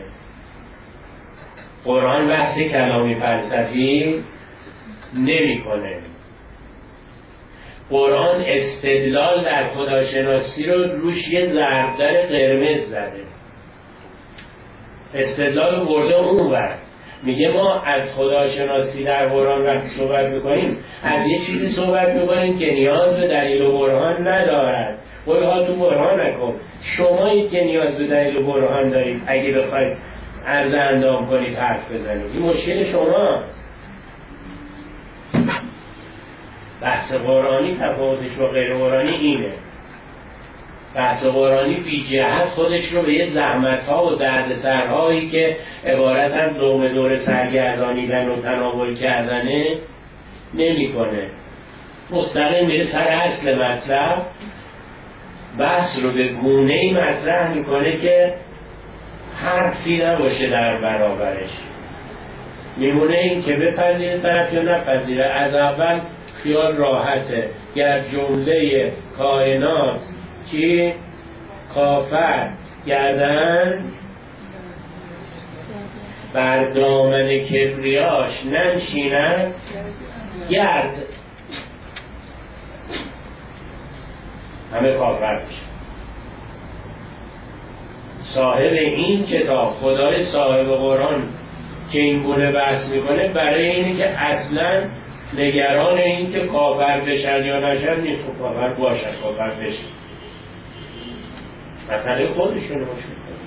قرآن بحث کلامی فلسفی نمی کنه. قرآن استدلال در خداشناسی رو روش یه ضربدر قرمز زده، استدلال برده اون ور. میگه ما از خداشناسی در قرآن وقتی صحبت میکنیم از یه چیزی صحبت میکنیم که نیاز به دلیل و برهان ندارد. قولها تو برهان نکن، شمایی که نیاز به دلیل و برهان دارید اگه بخواید عرض اندام کنید حرف بزنید، این مشکل شماست. بحث قرآنی تفاوتش با غیر قرآنی اینه. بحث قرآنی بی جهت خودش رو به یه زحمت‌ها و دردسرهایی که عبارت از دوم دور سرگردانیدن و تناول کردنه نمی‌کنه. مستقیم میره سر اصل مطلب، بحث رو به گونه‌ای مطرح میکنه که حرفی نباشه در برابرش. میمونه این که بپذیره طرف یا نپذیره. از اول خیال راحته، گر جمله کائنات چی؟ کافر گردن بر دامن کبریاش ننشیند گرد، همه کافر میشه. صاحب این کتاب، خدای صاحب قرآن که این گونه بحث میکنه برای اینه که اصلا نگران این که کافر بشن یا نشن نیست. خب کافر باشن، کافر بشن، مسئله خودشون باشه،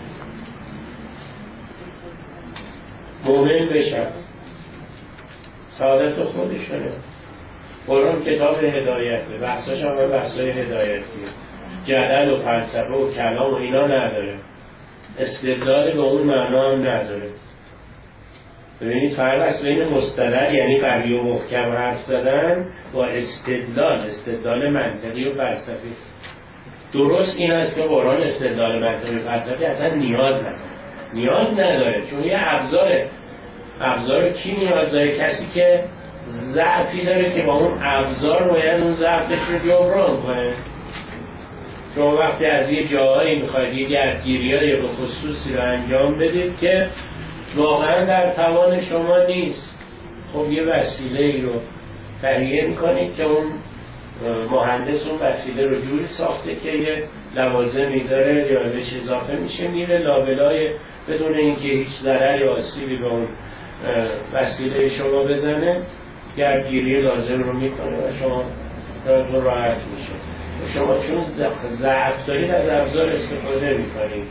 مومن بشن، سعادت خودشونه. قرآن کتاب هدایته، بحثاش هم بحثای هدایتیه، جدل و فلسفه و کلام و اینا نداره، استدلال به اون معنا هم نداره. ببینید فرق است بین مستدل یعنی قوی و محکم حرف زدن با استدلال، استدلال منطقی و فلسفی. درست این است که قرآن استدلال منطقی و فلسفی اصلا نیاز نداره، نیاز نداره چون یه ابزاره. ابزار کی نیاز داره؟ کسی که ضعفی داره که با اون ابزار باید اون ضعفش رو جبران کنه. شما وقتی از یه جاهایی میخواید یه گردگیری‌های به خصوصی رو انجام بدید که واقعا در توان شما نیست، خب یه وسیله ای رو تهیه میکنید که اون مهندس اون وسیله رو جوری ساخته که یه لوازمی داره یا بهش اضافه میشه، میره لابلای بدون اینکه هیچ ضرر یا آسیبی به اون وسیله شما بزنه گردگیری لازم رو میکنه و شما رو راحت میشه. شما چون ضعف دارید از ابزار استفاده میکنید.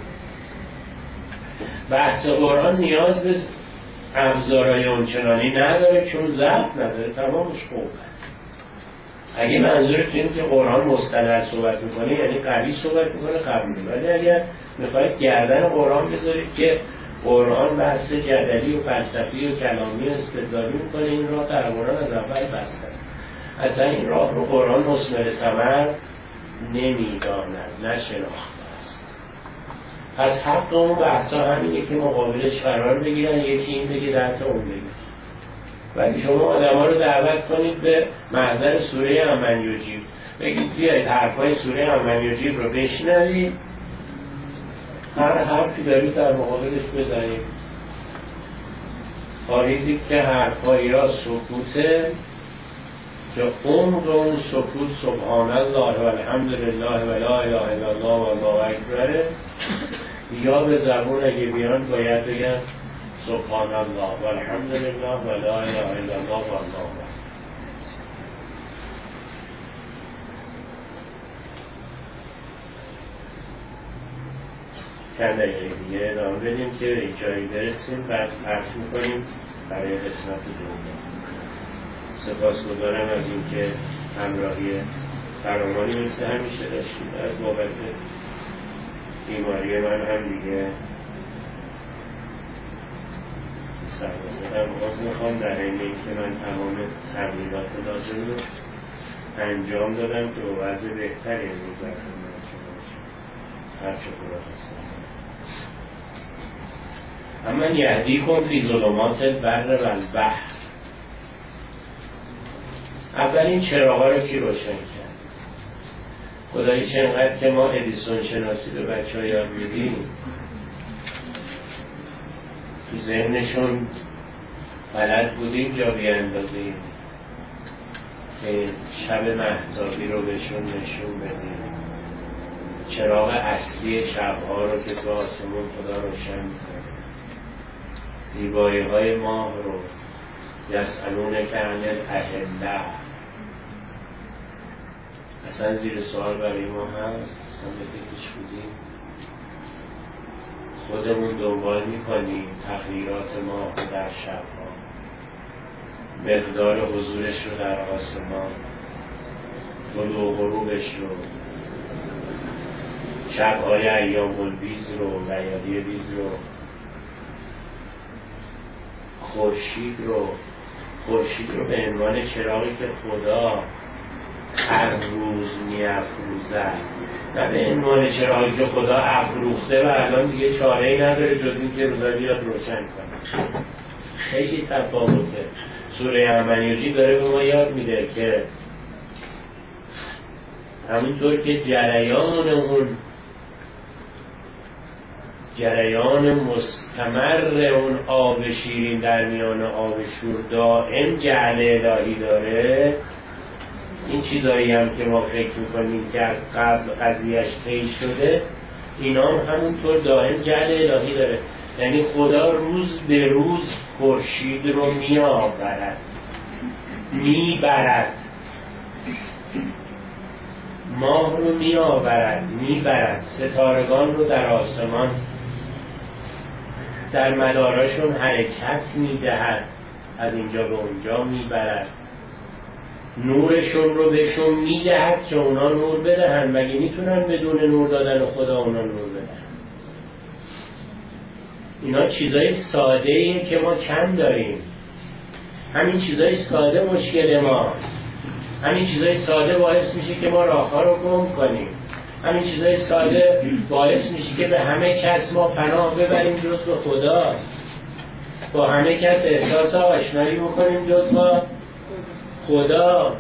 بحث قرآن نیاز به ابزارهای اونچنانی نداره چون ضعف نداره، تمامش خوبه. اگه منظورتون اینه که قرآن مستدل صحبت میکنه یعنی قوی صحبت میکنه، قبوله. ولی اگر میخواید گردن قرآن بذارید که قرآن بحث جدلی و فلسفی و کلامی و استدلالی میکنه، این راه در قرآن از اول بسته است. اصلا این راه رو قرآن مثمر ثمر نمیداند، نشناخته است. پس حق اون بحثا همینه که مقابلش قرار بگیرن، یکی این بگه دهتا اون بگه. ولی شما آدم ها رو دعوت کنید به محضر سوره امن یجیب، بگید بیایید حرفای سوره امن یجیب رو بشنوید، هر حرفی دارید در مقابلش بزنید، خواهید دید که حرفایی را سکوته که عمق اون سکوت سبحان الله و الحمدلله و لا اله الا الله و الله اکبر، یا به زبون اگه بیان باید بگن سبحان الله و الحمدلله و لا اله الا الله و الله اکبر. چند دقیقه دیگه ادامه بدیم که به جایی برسیم، بعد پخش میکنیم برای قسمت دوم. سپاسگزارم از اینکه همراهی فراوانی مثل همیشه داشتید. از بابت بیماری من هم دیگه سرمایه‌ام باز میخوام در این که من تمام تغییرات لازم رو انجام دادم که به وضع بهتری امروز در خدمت شما باشم. هر چه خدا هستم. اما یهدیکم فی ظلمات البر و البحر. اولین چراغا رو کی روشن کرد؟ خدایی چنقدر که ما ادیسون شناسی به بچه ها یاد میدیم تو ذهنشون بلد بودیم جا بیاندازیم که شب مهتابی رو بهشون نشون بدیم، چراغ اصلی شبها رو که تو آسمون خدا روشن میکنه، زیبایی های ماه رو، یسألونک عن الاهله. اصلا زیر سوال برای ما هست؟ اصلا به فکرش بودیم؟ خودمون دنبال میکنیم تغییرات ماه در شبها، مقدار حضورش رو در آسمان، طلوع و غروبش رو، شبهای ایام البیض رو، لیالی بیض رو، خورشید رو خورشید رو به عنوان چراغی که خدا هر روز می‌افروزد، نه به عنوان چراغی که خدا افروخته و الان دیگه چاره‌ای نداره جز این که روزا بیاد روشن کنه. خیلی تفاوته. سوره همانیوزی داره به ما یاد میده که همونطور که جریان اون جریان مستمر اون آب شیرین در میان آب شور دائم جعل الهی داره، این چیزایی هم که ما فکر میکنیم که از قبل قضیهش طی شده، اینا هم همونطور دائم جعل الهی داره. یعنی خدا روز به روز خورشید رو میآورد، میبرد، ماه رو میآورد، میبرد، ستارگان رو در آسمان در مدارشون حرکت میدهد، از اینجا به اونجا میبرد، نورشون رو بهشون میدهد که اونا نور بدهن. مگه میتونن بدون نور دادن خدا اونا نور بدهن؟ اینا چیزای ساده ایه که ما کم داریم. همین چیزای ساده مشکل ماست. همین چیزای ساده باعث میشه که ما راهها رو گم کنیم. همین چیزای ساده باعث میشه که به همه کس ما پناه ببریم جز به خدا، با همه کس احساس آشنایی بکنیم جز با خدا،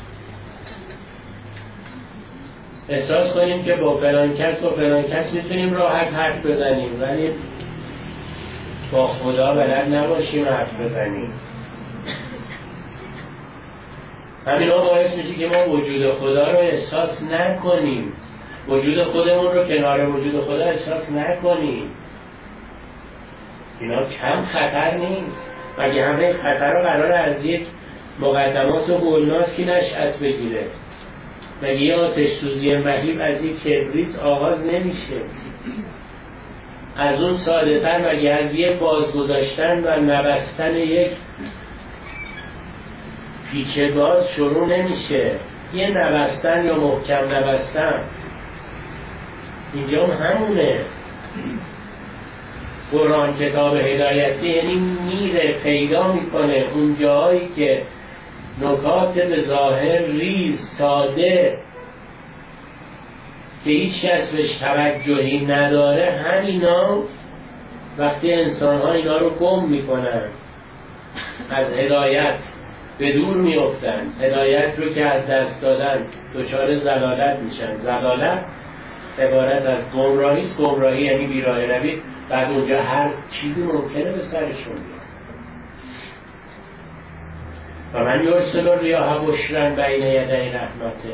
احساس کنیم که با فلان کس با فلان کس میتونیم راحت حرف بزنیم، ولی با خدا بلد نباشیم حرف بزنیم. همین ها باعث میشه که ما وجود خدا رو احساس نکنیم، وجود خودمون رو کنار وجود خدا احساس نکنیم. اینا کم خطر نیست. مگه همه خطر رو قرار از یک مقدمات و هولناکی نشأت بگیره؟ مگه یه آتش سوزی مهیب از یک کبریت آغاز نمیشه؟ از اون ساده تر مگه از یک بازگذاشتن و نبستن یک پیچه گاز شروع نمیشه؟ یه نبستن یا محکم نبستن اینجا هم همونه. قرآن کتاب هدایتی یعنی میره پیدا میکنه اون جایی که نکات به ظاهر ریز ساده که هیچ کس بهش توجهی نداره، همینا وقتی انسان ها اینا رو گم میکنن از هدایت به دور میافتن، هدایت رو که از دست دادن دچار ضلالت میشن. ضلالت عبارت از گمراهی است. گمراهی یعنی بیراه روی، بعد اونجا هر چیزی ممکنه به سرشون بیاد. و من یرسل الریاح بشرا بین یدی رحمته.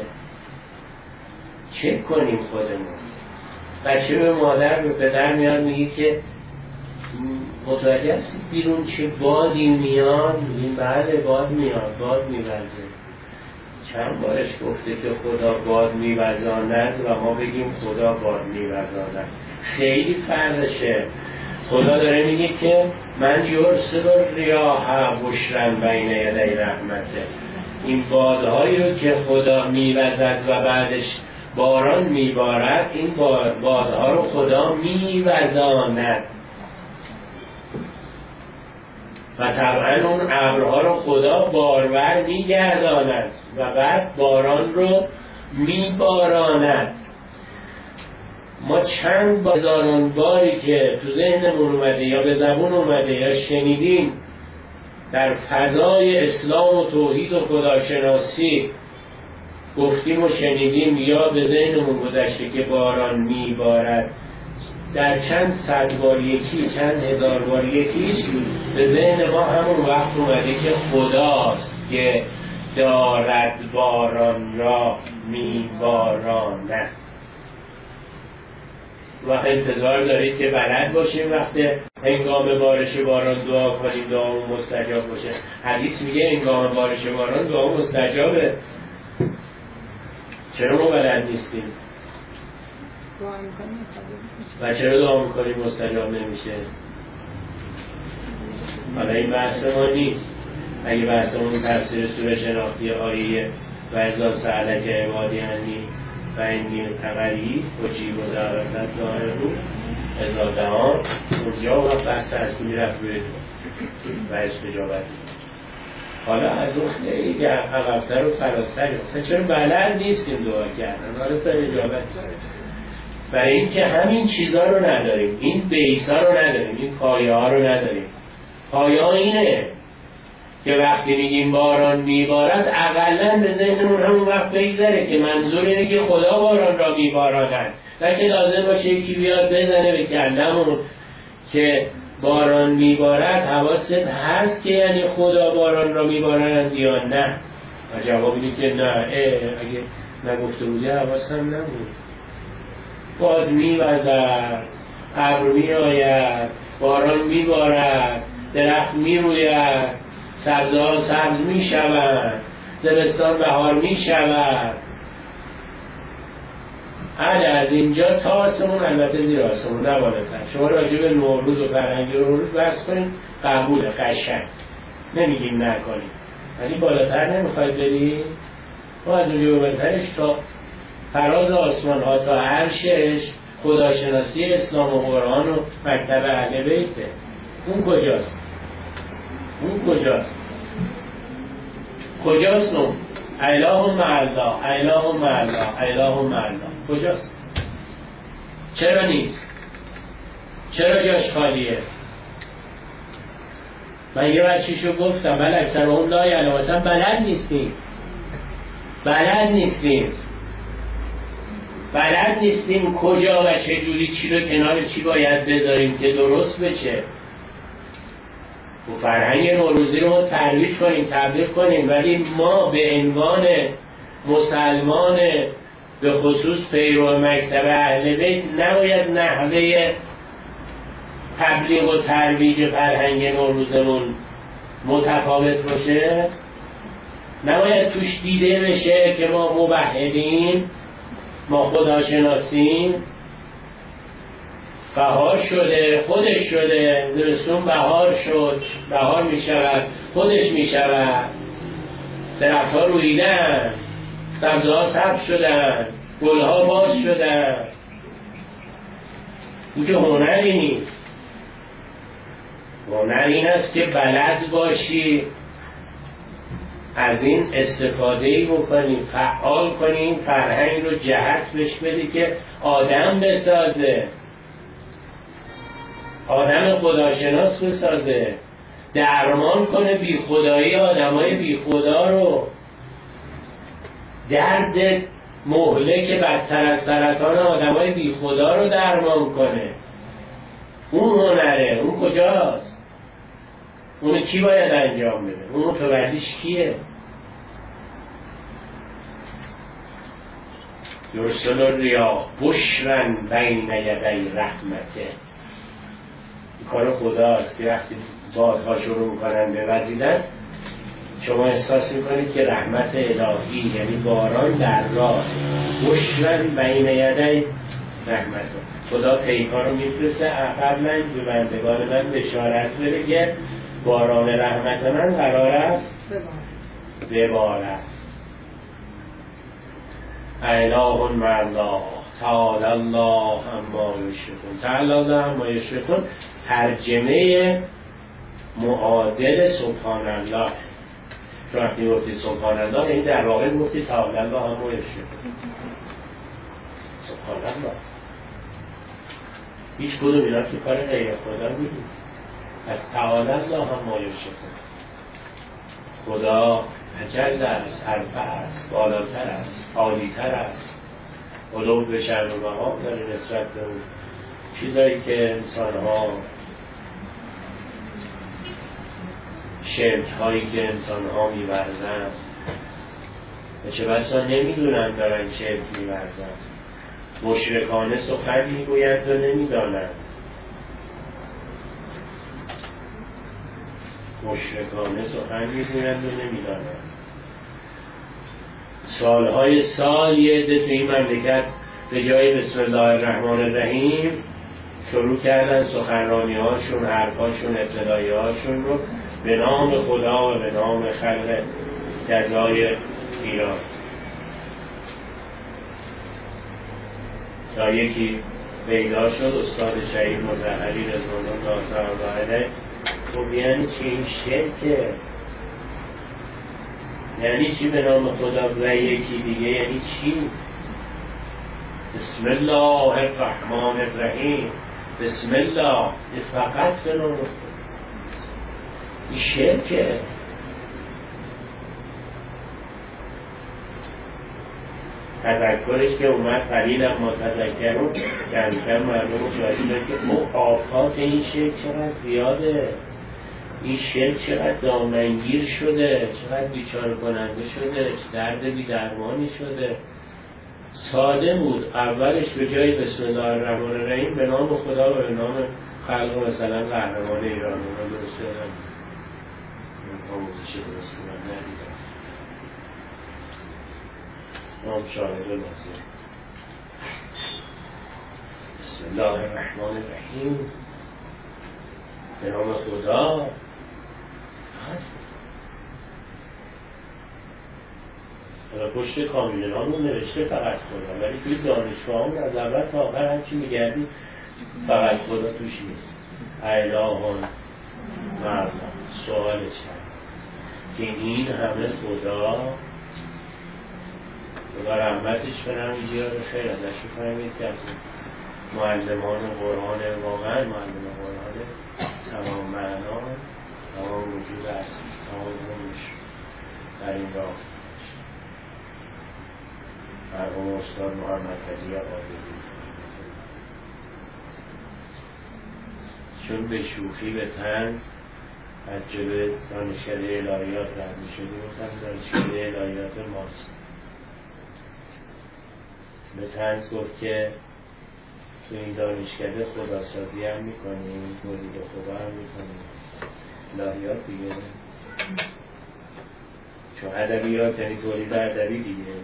چک کنیم خودمون. بچه به مادر به پدر میاد میگه که متوجه هستید بیرون چه بادی میاد؟ میگیم بله باد میاد، باد میوزه. چند بارش گفته که خدا باد میوزاند و ما بگیم خدا باد میوزاند. خیلی فرقشه. خدا داره میگه که من یرسل الریاح بشرا بین یدی رحمته. این بادهایی رو که خدا میوزد و بعدش باران میبارد، این بادها رو خدا میوزاند و طبعا اون ابرها رو خدا بارور میگرداند و بعد باران رو میباراند. ما چند هزاران باری که تو ذهنمون اومده یا به زبون اومده یا شنیدیم در فضای اسلام و توحید و خداشناسی گفتیم و شنیدیم یا به ذهنمون گذشته که باران میبارد، در چند صد بار یکی، چند هزار بار یکیش به ذهن ما همون وقت اومده که خداست که دارد باران را میباراند. و انتظار دارید که بلد باشیم وقت هنگام بارش باران دعا کنیم دعا مستجاب باشه. حدیث میگه هنگام بارش باران دعا مستجابه. چرا ما بلد نیستیم؟ و چرا دعا میکنیم مستجاب نمیشه؟ حالا این بحث ما نیست. اگه بحثمون تفسیر سوره شناختی آیه و اذا سألک عبادی عنی فإنی قریب اجیب دعوت داعی اذا دعان، اونجا و بحث اصلی میرفت روی و استجابت. حالا از اون خیلی عقبتر و فراتر اصلا چرا بلد نیستیم دعا کردن؟ حالا تا اجابت برای این که همین چیزا رو نداریم، این بیسا رو نداریم، این پایه ها رو نداریم. پایه ها اینه که وقتی میگیم باران میبارد اقلا به ذهنمون همون وقت بگذره که منظور اینه که خدا باران را میباراند، نه که لازم باشه یکی بیاد بزنه به کلمون که باران میبارد. حواست هست که یعنی خدا باران را میبارند یا نه؟ و جواب اینه که نه. اگه نگفته بودی حواستم نبود. باد میوزد، ابر میآید، باران میبارد، درخت میروید، سبزه ها سبز میشوند، زمستان بهار میشود. علی از اینجا تا آسمون، البته زیر آسمون نه بالاتر. شما راجع به نوروز و فرهنگ نوروز بحث کنید قبول قشنگ، نمیگیم نکنید، ولی بالاتر نمیخواید برید. باید اونجا بالاترش تا فراز آسمان ها تا عرشش خداشناسی اسلام و قرآن و مکتب اهل بیته. اون کجاست؟ اون کجاست؟ کجاست اون؟ اله مع الله، اله مع الله، اله مع الله. کجاست؟ چرا نیست؟ چرا جاش خالیه؟ من یه بچیشو گفتم بله اکثر اون لای علا اصلا بلد نیستیم، بلد نیستیم بلد نیستیم کجا و چجوری چی رو کنار چی باید بذاریم که درست بشه. و فرهنگ نوروزی رو ما ترویج کنیم، تبلیغ کنیم، ولی ما به عنوان مسلمان به خصوص پیرو مکتب اهل بیت نباید نحوه تبلیغ و ترویج فرهنگ نوروزمون متفاوت باشه. نباید توش دیده بشه که ما موحدیم، ما خداشناسیم. بهار شده، خودش شده، زمستون بهار شد، بهار می شود، خودش می شود، درخت ها رویدن، سبزه ها سبز شدن، گل ها باز شدن. این که هنری نیست. هنر این است که بلد باشی از این استفاده بکنی، فعال کنی، فرهنگ رو جهت بهش بدی که آدم بسازه، آدم خداشناس بسازه، درمان کنه بی خدایی آدمای بی خدا رو، درد مهلک بدتر از سرطان آدمای بی خدا رو درمان کنه. اون هنره. اون کجاست؟ اونو کی باید انجام بده؟ اون متولیش کیه؟ یرسل الریاح بشرا بین یدی رحمته. این کار خداست که وقتی بادها شروع میکنن به وزیدن شما احساس میکنید که رحمت الهی یعنی باران در راه بشرا بین یدی رحمته. خدا پیکار رو میفرسته قبلا به بندگان من بشارت بده که باران رحمت من قرار است ببارد. اله مع الله تعالی الله عما یشرکون. تعالی الله عما یشرکون ترجمه معادل سبحان الله. چون وقتی گفتی سبحان الله این در واقع گفتی تعالی الله عما یشرکون. سبحان الله هیچ کدوم اینا که کار غیر خدا نیست. از تعالی الله عما یشرکون. خدا اجل است، عرفه است، بالاتر است، عالیتر است. علو به شأن و مقام داره نسبت به اون چیزایی که انسان ها شرک هایی که انسان ها می‌ورزند و چه بسا نمیدونن دارن شرک می‌ورزند. مشرکانه سخن میگویند و نمیدانند. مشرکانه سخن میگویند و نمیدانند. سالهای سال یه عده تو این مملکت به جای بسم الله الرحمن الرحیم شروع کردن سخنرانی هاشون، حرفاشون، ابتدایی هاشون رو به نام خدا و به نام خلق جزای ایران. تا یکی پیدا شد استاد شهید مطهری رضوان الله تعالی علیه. خب یعنی چی این شرکه؟ یعنی چی به نام خدا و یکی دیگه؟ یعنی چی؟ بسم الله الرحمن الرحیم. بسم الله فقط به نام خدا. این شرکه. تذکرش که اومد قلیل اما تذکرون کمتر مردم جایی داره که او آفات این شرک چقدر زیاده. این شرک چقدر دامنگیر شده، چقدر بیچاره کننده شده، چه درد بی درمانی شده. ساده بود اولش به جای بسم الله الرحمن الرحیم به نام خدا و به نام خلق مثلا قهرمان ایران اونا درست کردن. آموزش درست کنن ندیدن. نام شاهد و ناظر. بسم الله الرحمن الرحیم به نام خدا. حالا پشت کامیون ها رو نوشته فقط خدا، ولی توی دانشگاه هم از اول تا آخر همچی میگردی فقط خدا توش نیست. الهان مردم سوالش هم که این همه خدا و رحمتش برم بیاره خیر ازش بفرمید که از معلمان قرآن واقعا معلم قرآن تمام معنا تمام وجود است، تمام روش در این راه مرحوم استاد محمد حجی آبادی چون به شوخی به طنز از جلوی دانشکده الهیات رد می شدیم گفتم دانشکده الهیات ماست. به طنز گفت که تو این دانشکده خداسازی هم می کنیم، تولید خدا هم می کنیم. الهیات دیگه چون ادبیات یعنی تولید ادبی دیگه.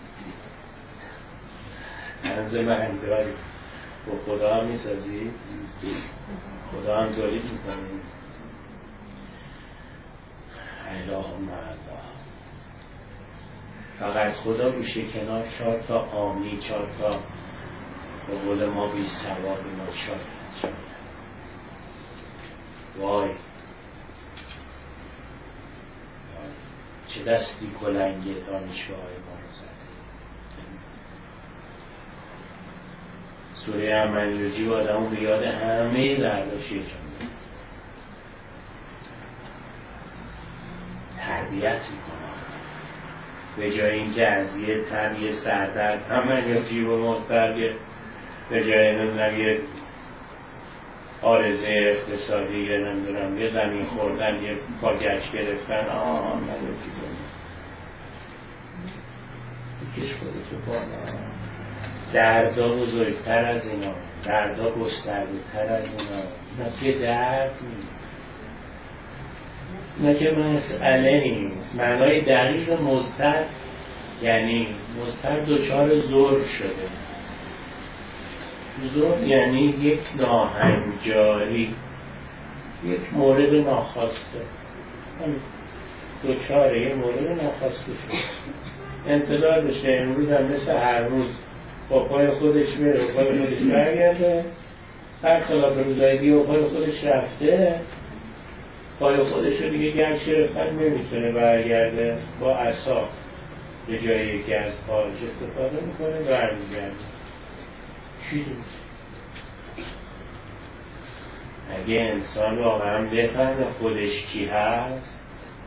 طنز معنی داری با خدا هم می سازی، خدا هم تولید می کنیم. اللهم الله فقط خدا میشه کنار چهار تا آمی، چهار تا به قول ما بی سواد ما شاید شاید وای چه دستی کلنگه دانشگاه ما رو زده. سوره امنیوجی و آدمون بیاد همه درداشی جمعه تربیت میکنه به جای اینکه از یه تر یه سردرد همه یا جیب و مخترگه به جای نمیدونم یه آرزه اقتصادی، یه نمیدونم یه زمین خوردن، یه باگچ گرفتن، آه من یکی دونم بکش خودتو بالا. دردا بزرگتر از اینا، دردا گسترده تر از اینا. اینا که درد نیست، اینا که مسئله نیست. معنای دقیق مضطر یعنی مضطر دچار ظلم شده. ظلم یعنی یک ناهنجاری، یک مورد ناخواسته، دچار یک مورد ناخواسته شده. انتظار داشته امروز هم مثل هر روز با پای خودش میره و پای خودش برگرده، برخلاف روزهای دیگه و پای خودش رفته، پای خودش رو دیگه گرد شرفتن نمیتونه برگرده، با عصا به جای یکی از پاهاش استفاده میکنه برمیگرده. چی دوست؟ اگه انسان واقعا بفهمه خودش کی هست،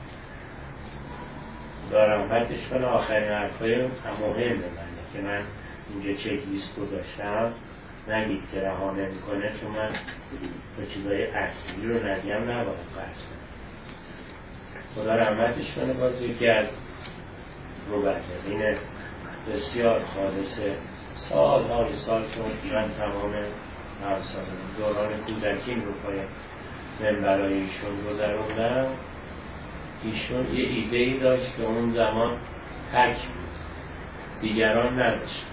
دارم حدش کنه آخرین حرفای مهم منه که من اینجا چک لیست گذاشتم، نگید که رها نمی‌کنه، چون من با چیزای اصلی رو نگیم نباید قرض کنم. خدا رحمتش کنه. باز یکی از روبردین بسیار خالصه، سال های سال چون من تمام همسال دوران کودکیم رو پای منبرای ایشون گذروندم. ایشون یه ایده‌ای داشت که اون زمان تک بود، دیگران نداشت.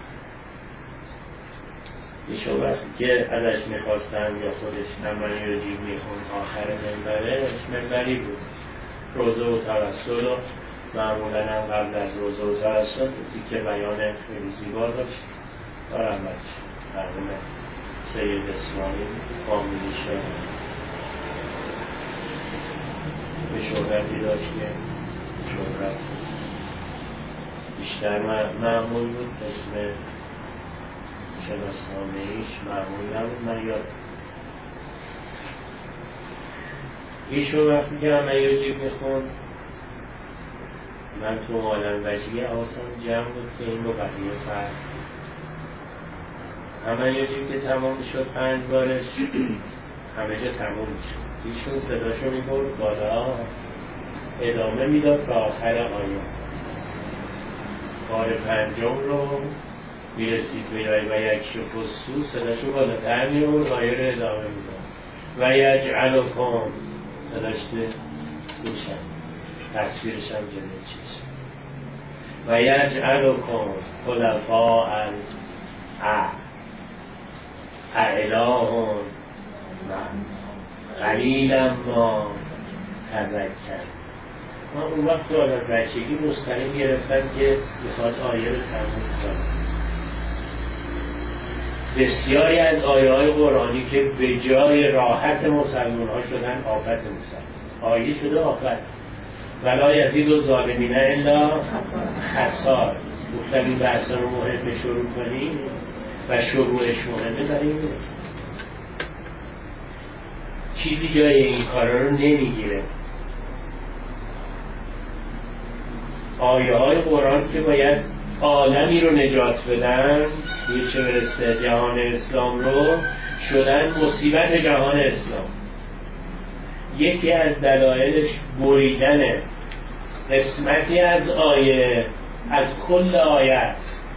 ایشون وقتی که ازش میخواستن یا خودش نمایشی میخوند آخر منبرش، منبری بود روزه و توسل و معمولا هم قبل از روزه و توسل که بیان خیلی زیبا داشت. دارم بچه مرحوم سید اسماعیل فامیلی شد به شهرتی داشت که شهرت بیشتر معمول بود، اسم شناسنامه ایش معمول نبود. من یاد ایشون وقتی که همه یه میخوند، من تو مالن وجهی حواسم جمع بود که این رو بقیه فرد همه یه که تمام شد پنج بارش همه جا تمام شد. ایشون صداشو میبرد بالا، ادامه میداد تا آخر آیه. بار پنجم رو میرسید به یای و یک شفستو، صداشو بالاتر میبرد، آیه رو ادامه میداد. و یجعلکم، صداش دوشم تصویرش هم جلوی چیز. و یجعلکم خلفاء الارض اإله قلیلا ما تذکر. ما اون وقت تو آدم بچگی مستقیم گرفتن که میخواد آیه رو تموم کنه. بسیاری از آیه های قرآنی که به جای راحت مسلمان ها شدن آفت مسلمان، آیه شده آفت. ولا یزید الظالمین الا خسار. گفتم این بحثا رو مهم شروع کنیم و شروعش مهمه داریم. چیزی جای این کارا رو نمیگیره. آیه های قرآن که باید عالمی رو نجات بدن، یه چه برسته جهان اسلام رو، شدن مصیبت جهان اسلام. یکی از دلایلش بریدن قسمتی از آیه از کل آیت.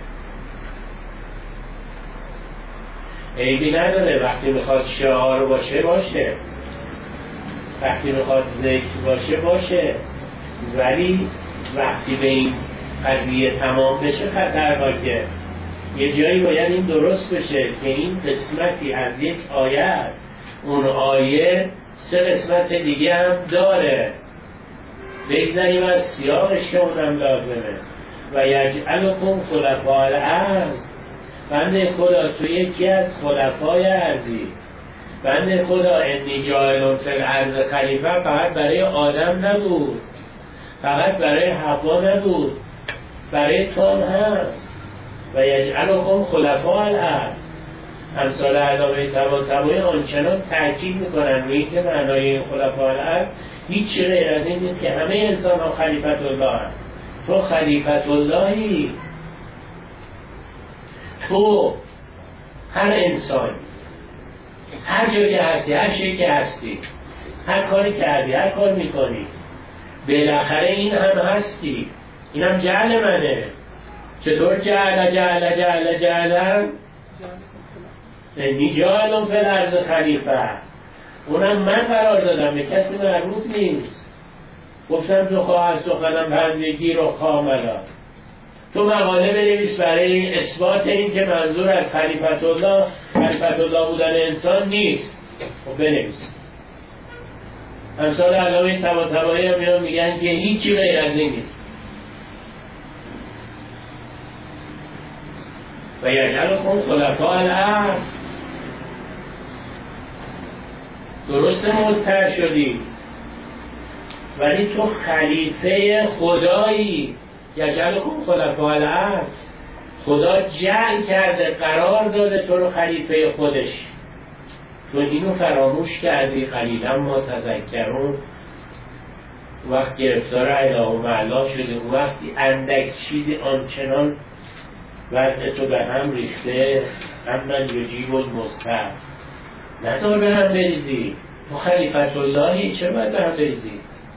عیبی نداره وقتی میخواد شعار باشه باشه، وقتی میخواد ذکر باشه باشه، ولی وقتی به این قضیه تمام بشه خطرناکه. یه جایی باید این درست بشه که این قسمتی از یک آیه است، اون آیه سه قسمت دیگه هم داره، بگذاریم از سیاقش که اونم لازمه. و یجعلکم خلفاء الارض، بنده خدا تو یکی از خلفای ارضی. بنده خدا انی جاعل فی الارض خلیفه فقط برای آدم نبود، فقط برای حوا نبود، برای تو هم هست. و یجعلکم خلفاء الارض. امثال علامه طباطبایی آنچنان تاکید میکنن روی اینکه معنای این خلفاء الارض هیچ غیر از این نیست که همه انسان ها خلیفت الله هست. تو خلیفت اللهی، تو هر انسان هر جایی هستی، هر شیء که هستی، هر کاری کردی، هر کار میکنی، بالاخره این هم هستی. این هم جعل منه. چطور جعل جعل جعل جعل انی جاعل فی الارض خلیفه، اونم من قرار دادم، به کسی مربوط نیست. گفتم تو خواه از سخنم بندگی رو کاملا. تو مقاله بنویس برای اثبات این که منظور از خلیفت الله خلیفت الله بودن انسان نیست. خب بنویس. امثال علامه طباطبایی هم میان میگن که هیچی غیر از این نیست. و یجعلکم خلفاء الارض. درست مضطر شدی ولی تو خلیفه خدایی. یجعلکم خلفاء الارض، خدا جعل کرده، قرار داده تو رو خلیفه خودش. تو اینو فراموش کردی. قلیلا ما تذکرون. وقت گرفتار اله و معلا شده، اون وقتی اندک چیزی آنچنان وضع تو به هم ریخته، امن یجیب المضطر. نذار به هم بریزی. تو خلیفت اللهی، چرا باید به هم بریزی؟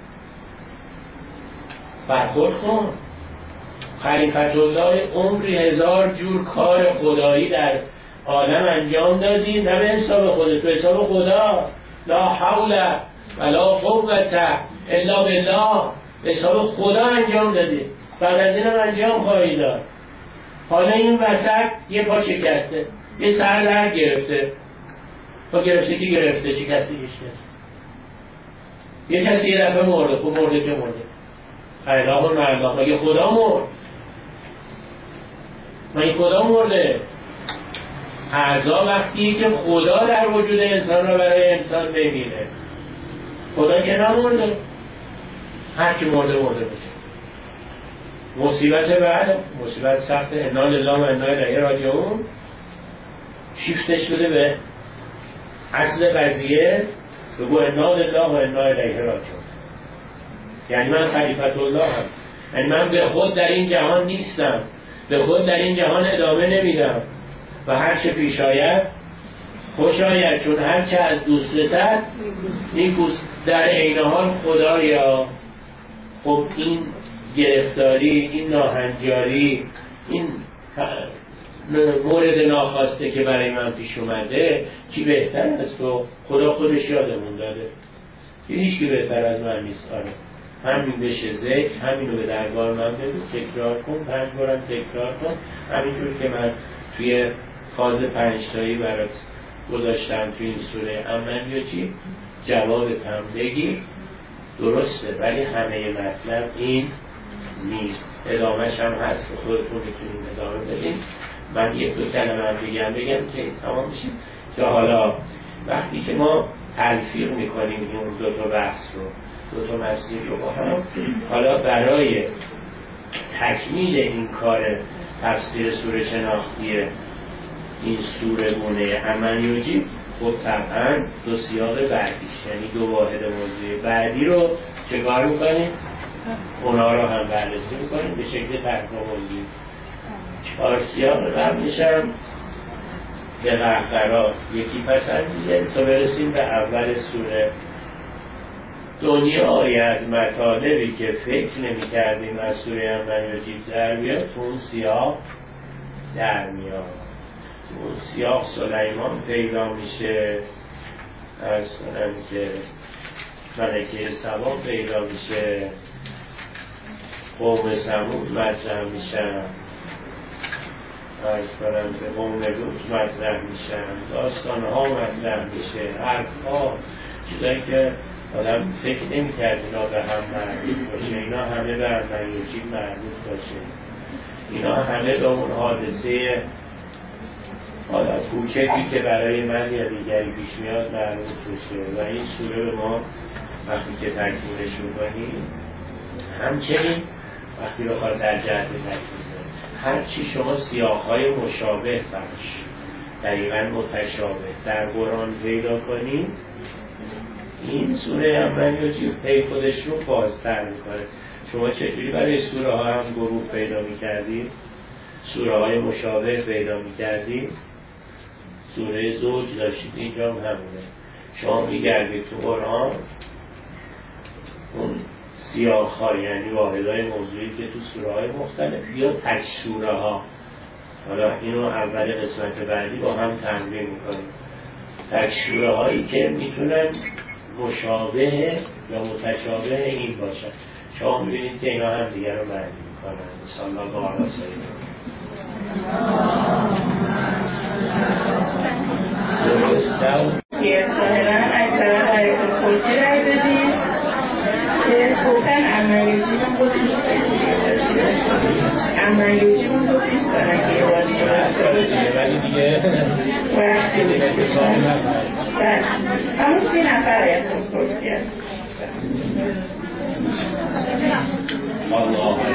برخورد کن. خلیفت الله عمری هزار جور کار خدایی در عالم انجام دادی، نه به حساب خودت، تو حساب خدا. لا حول ولا قوة الا بالله، به حساب خدا انجام دادی. بعد از اینم انجام خواهی داد. حالا این وسط یه پا شکسته، یه سر در گرفته. پا گرفته که گرفته، شکسته که شکسته. یه کسی یه دفعه مرده. خب مرده که مرده. خیلی و مردم مگه خدا مرد؟ مگه خدا مرده؟ اعضا وقتی که خدا در وجود انسان را برای انسان بمیره، خدا که نمرده. هر کی مرده مرده بشه. مصیبت بعد، مصیبت سخت، انا لله و انا الیه راجعون، شیفتش بده به اصل قضیه، بگو انا لله و انا الیه راجعون. یعنی من خلیفت الله هم، یعنی من به خود در این جهان نیستم، به خود در این جهان ادامه نمیدم و هر چه پیش آید خوش آید، چون هر چه از دوست رسد نیکوست. در عین حال خدایا، خب این گرفتاری، این ناهنجاری، این مورد ناخواسته که برای من پیش اومده، چی بهتر از تو؟ خدا خودش یادمون داده که هیچ کی بهتر از من نیست. آره همین بشه ذکر، همینو به دربار من بگو، تکرار کن، پنج بارم تکرار کن. همینجور که من توی فاز پنجتایی برات گذاشتم توی این سوره امن یا چی، جوابت هم بگی. درسته ولی همه مطلب این نیست. ادامهش هم هست که خودتون میتونید ادامه بدین. من یک دو کلمه هم بگم بگم که تمام میشیم. که حالا وقتی که ما تلفیق میکنیم این دو تا بحث رو، دو تا مسیر رو با هم، حالا برای تکمیل این کار تفسیر سوره شناختی این سوره گونه امن یجیب، خب طبعا دو سیاق بعدیش، یعنی دو واحد موضوعی بعدی رو چه کار میکنیم؟ اونا رو هم بررسی میکنیم به شکل تکاملی. چهار سیاق قبلش هم به قهقرات یکی پسندیده تا برسیم به اول سوره. دنیای از مطالبی که فکر نمی کردیم از سوره امن یجیب در بیاد، تو اون سیاق در میاد. تو اون سیاق سلیمان پیدا میشه، از کنم که ملکه سبا پیدا میشه، قوم ثمود مطرح میشن، از کنم که قوم لوط مطرح میشن، داستانها مطرح میشه، حرفها، چیزایی که آدم فکر نمی کرد اینا به هم مربوط باشه، اینا همه به امن یجیب مربوط باشه. اینا همه به اون حادثه حالا کوچکی که برای من یا دیگری پیش میاد مربوط بشه. و این سوره به ما وقتی که تکمیلش میکنیم، همچنین وقتی بخواد در جهت تکمیل هرچی شما سیاقهای مشابه باش، دقیقا متشابه در قرآن پیدا کنیم، این سوره امن یجیب پی خودش رو بازتر میکنه. شما چجوری برای سوره ها هم گروه پیدا میکردید؟ سوره های مشابه پیدا میکردید؟ سوره زوج داشتید، اینجا هم همونه. شما میگردید تو قرآن اون سیاق ها، یعنی واحدهای موضوعی که تو سوره های مختلف یا تک سوره ها، حالا اینو اول قسمت بعدی با هم تمرین میکنیم، تک سوره هایی که میتونن مشابه یا متشابه این باشن. شما میبینید که اینا هم دیگر رو معنی میکنن. صلی الله علیه و سلم. یه ظاهرا اکثرا برای خودی رای بدید که گفتن عملیجی رو خودش عملیجی رو خودش دارن که یه واسه ولی دیگه وقتی دیگه همون سی نفر یه خودی هست. الله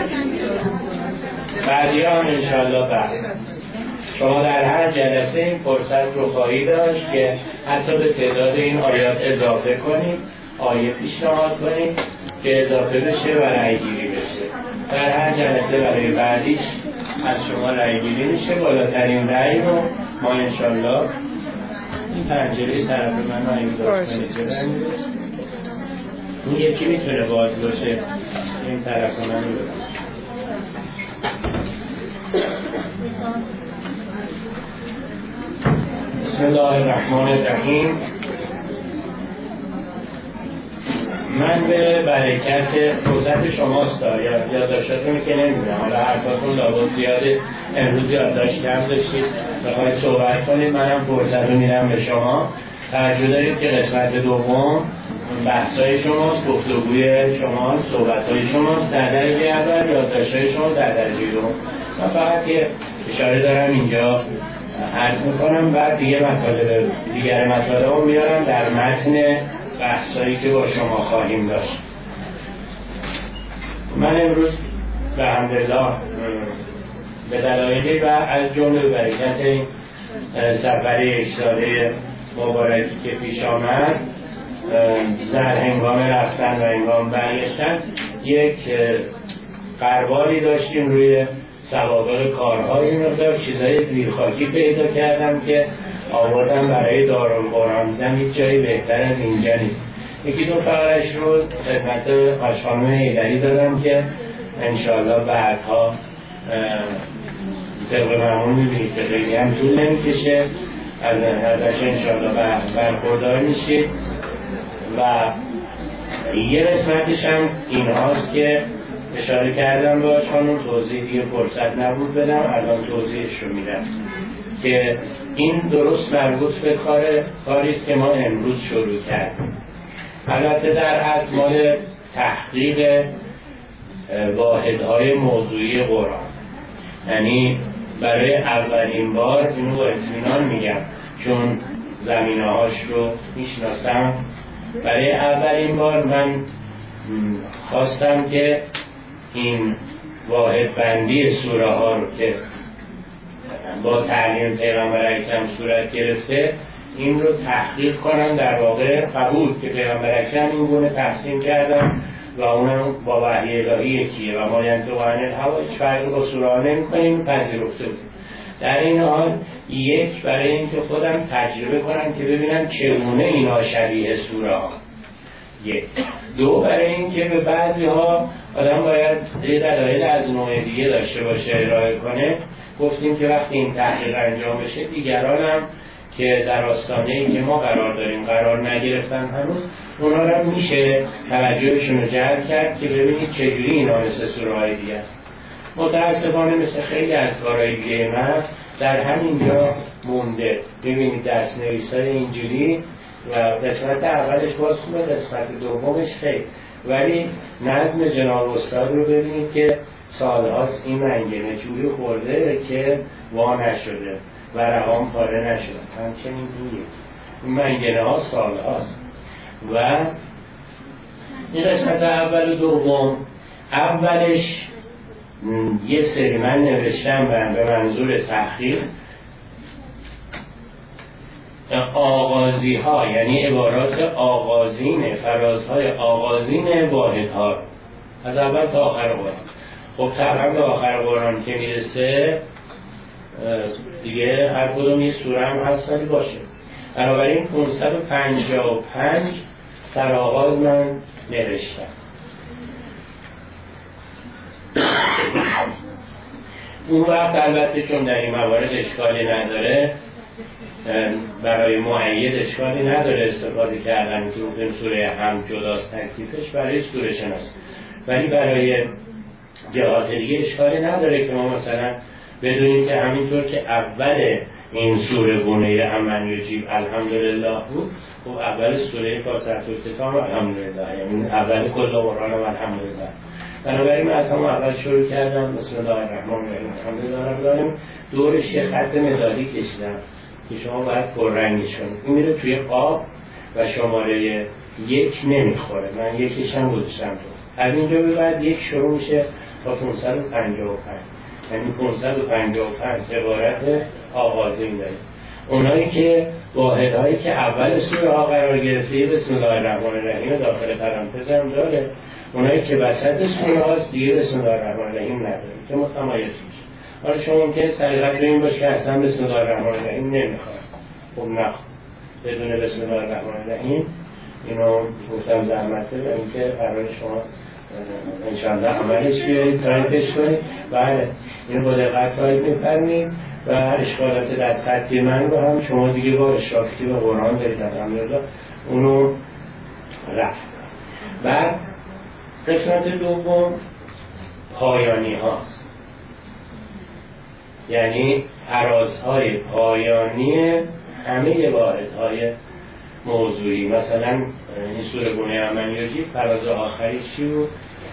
بعدی هم انشاءالله بعد شما در هر جلسه این فرصت رو خواهی داشت که حتی به تعداد این آیات اضافه کنید، آیه پیشنهاد کنید که اضافه بشه و رأی گیری بشه. در هر جلسه برای بعدیش از شما رأی گیری میشه. بالاترین رأی رو ما انشاءالله این پنجره طرف من رو امضا کنید. این یکی میتونه باز باشه، این طرف من رو ببینید. بسم الله الرحمن الرحیم. من به برکت فرصت شماست یا یادداشتاتون که نمیدونم، حالا حرفاتون لابد زیاده، امروز یادداشت کم داشتید بخواید صحبت کنید، منم فرصت رو میدم به شما. توجه دارید که قسمت دوم بحث‌های شماست، گفتگوی شماست، صحبت‌های شماست، در درجه اول یادداشت‌های شما در درجه دوم. من فقط یه اشاره دارم اینجا عرض میکنم، بعد دیگه مطالب دیگر مطالب رو میارم در متن بحثایی که با شما خواهیم داشت. من امروز به حمدالله به دلایلی و از جمله برکت این سفر یک ساله مبارکی که پیش آمد در هنگام رفتن و هنگام برگشتن یک غربالی داشتیم روی سوابق کارهای مقدار چیزای زیرخاکی پیدا کردم که آوردم برای دارالقرآن. دیدم هیچ جایی بهتر از اینجا نیست. یکی دو فقرش رو خدمت آشخانم حیدری دادم که انشاءالله بعدها طبق معمول میبینید که خیلی هم طول نمیکشه، ازش انشاءالله برخوردار میشید. و یه قسمتش هم این هاست که اشاره کردم باش خانم، توضیح دیگه فرصت نبود بدم، الان توضیحش رو میدم که این درست مربوط به کار کاریست که ما امروز شروع کردیم. البته در اصل مال تحقیق واحدهای موضوعی قرآن، یعنی برای اولین بار، اینو با اطمینان میگم چون زمینه هاش رو میشناسم، برای اولین بار من خواستم که این واحد بندی سوره ها رو که با تعلیم پیغمبر اکرم صورت گرفته این رو تحقیق کنم، در واقع قبول که پیغمبر اکرم این گونه تقسیم کردم و اونم با وحی الهی یکیه و ما ینطق عن الهوی هیچ فرقی با سوره ها نمی کنیم، پذیرفته بود. در این حال یک برای اینکه خودم تجربه کنم که ببینم چگونه اینا شبیه سوره ها، یک. دو برای اینکه به بعضی ها آدم باید دلایل از نوع دیگه داشته باشه ارائه کنه. گفتیم که وقتی این تحقیق انجام بشه دیگران هم که در آستانه این که ما قرار داریم قرار نگرفتن هنوز، اونا رو میشه توجهشون رو جلب کرد که ببینید چجوری اینا مثل سوره های دیگه است. متاسفانه مثل خیلی از کارهای دیگه من در همین جا مونده. ببینید دست نویسای اینجوری و قسمت اولش باز خوبه، قسمت دومش خیلی، ولی نظم جناب استاد رو ببینید که سالهاست این منگنه جوری خورده که وا نشده و رهام پاره نشده، همچنین این یکی این منگنه ها سالهاست. و این قسمت اول و دوم، اولش یه سری من نوشتم به منظور تحقیق آغازی ها، یعنی عبارات آغازین، فرازهای آغازین واحد ها از اول تا آخر قرآن. خب طبعا به آخر قرآن که میرسه دیگه هر کدوم یه سوره هم هست ولی باشه. بنابراین پانصد و پنجاه و پنج سرآغاز من نوشتم. اون وقت البته چون در این موارد اشکالی نداره، برای مؤید اشکالی نداره استفاده کردن که اون سوره هم جداست تکلیفش برای سوره شناس، ولی برای جهات دیگه اشکالی نداره که ما مثلا بدونیم که همینطور که اول این سوره بنی امن یجیب الحمدلله بود، خب اول سوره فاتحه الکتاب الحمدلله، یعنی اول کل قرآن هم الحمدلله. بنابراین من از همون اول شروع کردم بسم الله الرحمن الرحیم الحمدلله رب العالمین، دورش یه خط مدادی کشیدم که شما باید پررنگش کنید. این میره توی قاب و شماره یک نمیخوره، من یکیش هم گذاشتم تو. از اینجا به بعد یک شروع میشه تا پانصد و پنجاه و پنج، یعنی پانصد و پنجاه و پنج عبارت آغازین داریم. اونایی که واحدهایی که اول سوره ها قرار گرفته بسم الله الرحمن الرحیم داخل پرانتز هم داره، اونایی که وسط سوره هاست دیگه بسم الله الرحمن الرحیم نداره که متمایز میشه. حالا شما ممکنه سلیقت به این باشه که اصلا بسم الله الرحمن الرحیم نمیخواد، خب نه، بدون بسم الله الرحمن الرحیم اینو گفتم زحمته و اینکه قرار شما انشاءالله عملش بیارید تایپش کنید. بله اینو با دقت تایپ می‌فرمایید و اشکالات دست خطی من رو هم شما دیگه با اشرافی به قرآن دارید الحمدلله اونو رفت. بعد قسمت دوم پایانی هاست، یعنی فرازهای پایانی همه واحدهای موضوعی. مثلا این سوره بنی امن یجیب فراز آخری چی بود؟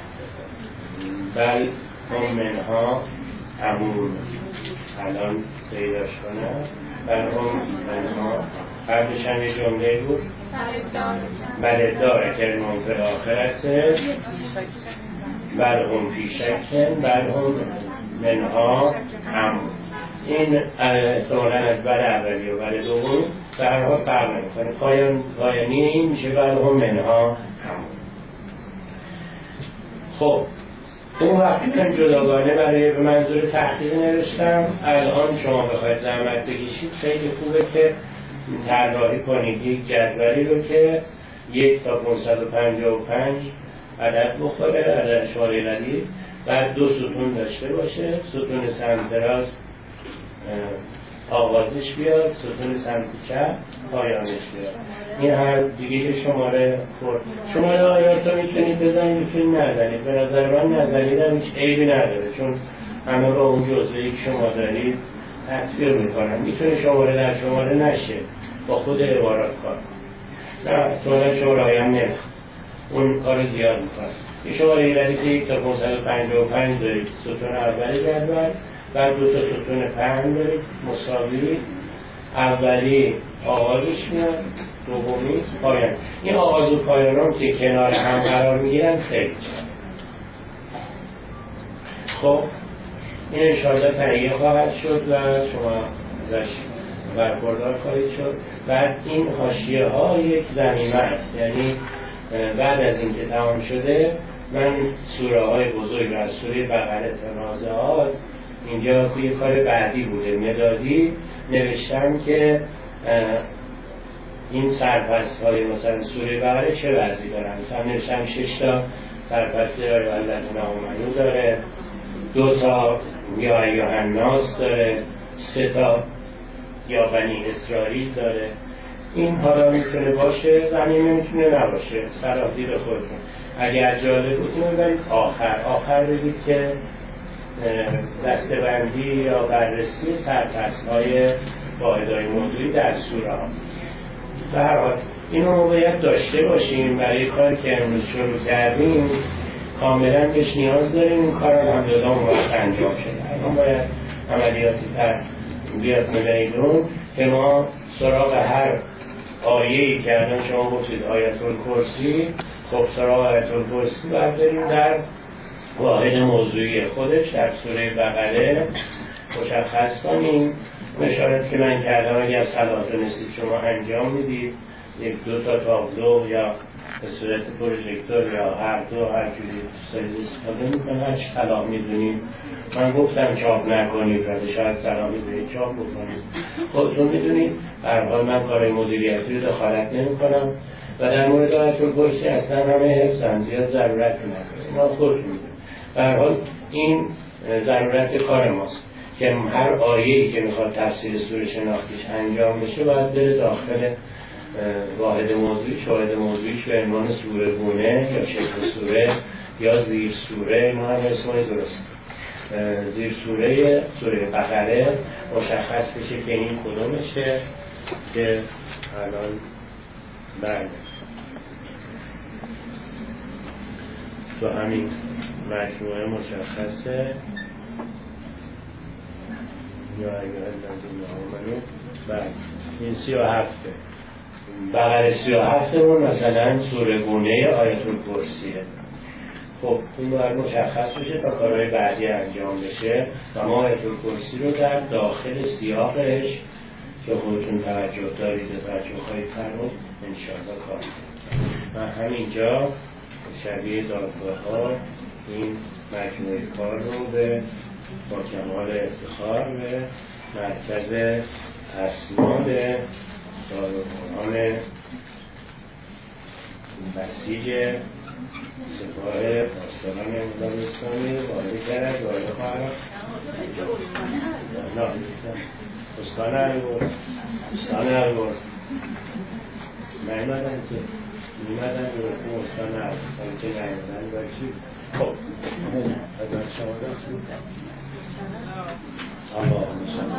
بل هم منها همون الان پیداش کنم، بل هم منها قبلش هم یه جمله بود بل داره که منفر آخرته بل هم فی شکن بل هم منها همون. این احتمالا از بل اولی و بل دوم به هر حال فرق نمی‌کنه. پایان پایانی این میشه بل هم منها همون. خب اون وقتی که جداگانه برای به منظور تحقیق نوشتم، الان شما بخواید زحمت بکشید خیلی خوبه که طراحی کنید یک جدولی رو که یک تا پانصد و پنجاه و پنج عدد بخوره، عدد شماره ردیف، بعد دو ستون داشته باشه، ستون سمت راست آغازش بیاد، ستون سمت چپ پایانش بیاد. این هر دیگه شماره خورد شماره آیات رو میتونید بزنید میتونید نزنید، به نظر من نزنید هم هیچ عیبی نداره چون همه رو اون جزوهی که شما دارید تطبیق میکنن. میتونه شماره در شماره نشه با خود عبارات کار، نه تولا شماره هم نمیخواد اون کار زیاد میکنه. این شماره ایرادی که یک تا پانصد و پنجاه و پنج دارید، ستون اولی جدول، بعد دو تا ستون پهن دارید مساوی، اولی آغازش میاد، دومی پایان. این آغاز و پایان هم که کنار هم قرار میگیرن خیلی چند. خب این انشاءالله تهیه خواهد شد و شما ازش برخوردار خواهید شد. بعد این حاشیه ها یک ضمیمه است، یعنی بعد از این که تمام شده من سوره های بزرگ و از سوره بقره تا نازعات اینجا توی کار بعدی بوده مدادی نوشتم که این سرپست های مثلا سوره بقره چه وضعی دارن. مثلا نوشتم شش تا سرپست داره والذین آمنو داره، دو تا یا ایها الناس داره، سه تا یا بنی اسرائیل داره. این حالا میتونه باشه، زمینه میتونه نباشه، سرافی به خودتون. اگر جالب بود اینو ببرید آخر آخر بگید که دسته‌بندی یا بررسی سرپست‌های واحدهای موضوعی در سوره ها. به هر حال اینو باید داشته باشیم برای کاری که امروز شروع کردیم، کاملا بهش نیاز داریم. این کار الحمدلله اون وقت انجام شده. الان باید عملیاتی تر بیاد میدون که ما سراغ هر آیه‌ای که الان شما گفتید آیت الکرسی، خب سراغ آیت الکرسی برداریم در واحد موضوعی خودش در سوره بقره مشخص کنیم. اشارت که من کردم اگر صلاح دونستید شما انجام میدید، یک دو تا تابلو یا به صورت پروژکتور یا هر دو هر جوری دوستایی استفاده میکنن، هر چی طلاق میدونیم. من گفتم چاپ نکنید ولی شاید سلامی به چاپ بکنید. خودتون میدونید به هر حال من کارهای مدیریتی رو دخالت نمیکنم و در مورد آیت الکرسی اصلا همه حفظن، زیاد ضرورتی نداره. ما خودتون میدونید به هر حال این ضرورت کار ماست که هر آیه‌ای که میخواد تفسیر سوره شناختیش انجام بشه باید بره داخل واحد موضوعی، شاهد موضوعیش به عنوان سوره گونه یا شکل سوره یا زیر سوره. ما هم اسمای درست زیر سوره سوره بقره مشخص بشه که این کدومشه که الان بله تو همین مجموعه مشخصه یا اگر لازم نامنو بله این سی و هفته بقره سی و هفته رو مثلا سوره گونه آیت الکرسیه. خب این باید مشخص بشه تا کارهای بعدی انجام بشه و ما آیت الکرسی رو در داخل سیاقش که خودتون توجه دارید و توجه خواهید فرمود انشاءالله کار کنید. من همینجا شبیه دادگاه ها این مجموعه کار رو به با کمال افتخار به مرکز اسناد دارالقرآن بسیج سپاه پاسداران انقلاب اسلامی وارد کرد. وارد خواهد نه استان البرز استان البرز نیمدن که نیمدن که استان البرز که نیمدن باشید. خب از شما داشتید الله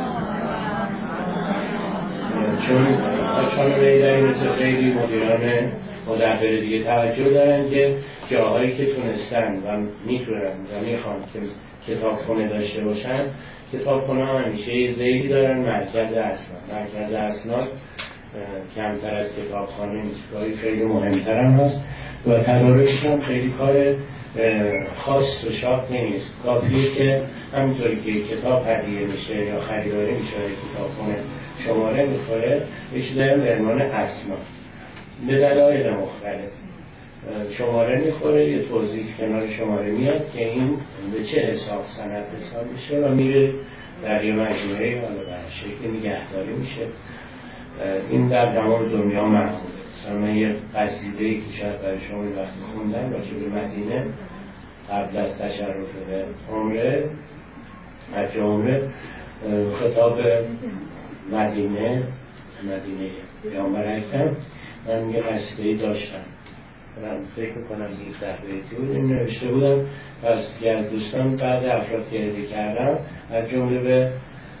چون خانواده در این مثل خیلی مدیران مدبر دیگه توجه دارن که جاهایی که تونستن و میتونن و میخوان که کتابخونه داشته باشن، کتابخونه ها همیشه یه ذیلی دارن مرکز اسناد. مرکز اسناد کمتر از کتابخانه نیست، کاری خیلی مهمتر هم هست و تدارکش هم خیلی کار خاص و شاق نیست. کافیه که همینطوری که کتاب هدیه میشه یا خریداری میشه کتابخونه شماره میخوره یه داریم به عنوان اسناد به دلایل مختلف شماره میخوره، یه توضیح کنار شماره میاد که این به چه حساب سند حساب میشه و میره در یه مجموعه حالا به شکل نگهداری میشه. این در تمام دنیا معموله. مثلا من یه قصیده‌ای که شاید برای شما این وقتی خوندم راجع به مدینه قبل از تشرف به عمره حج عمره خطاب مدینه مدینه پیامبر اکرم من یه قصیده‌ای داشتم، من فکر میکنم هفده بیتی بود، این نوشته بودم از یه دوستان بعد افراد که هدیه کردم از جمله به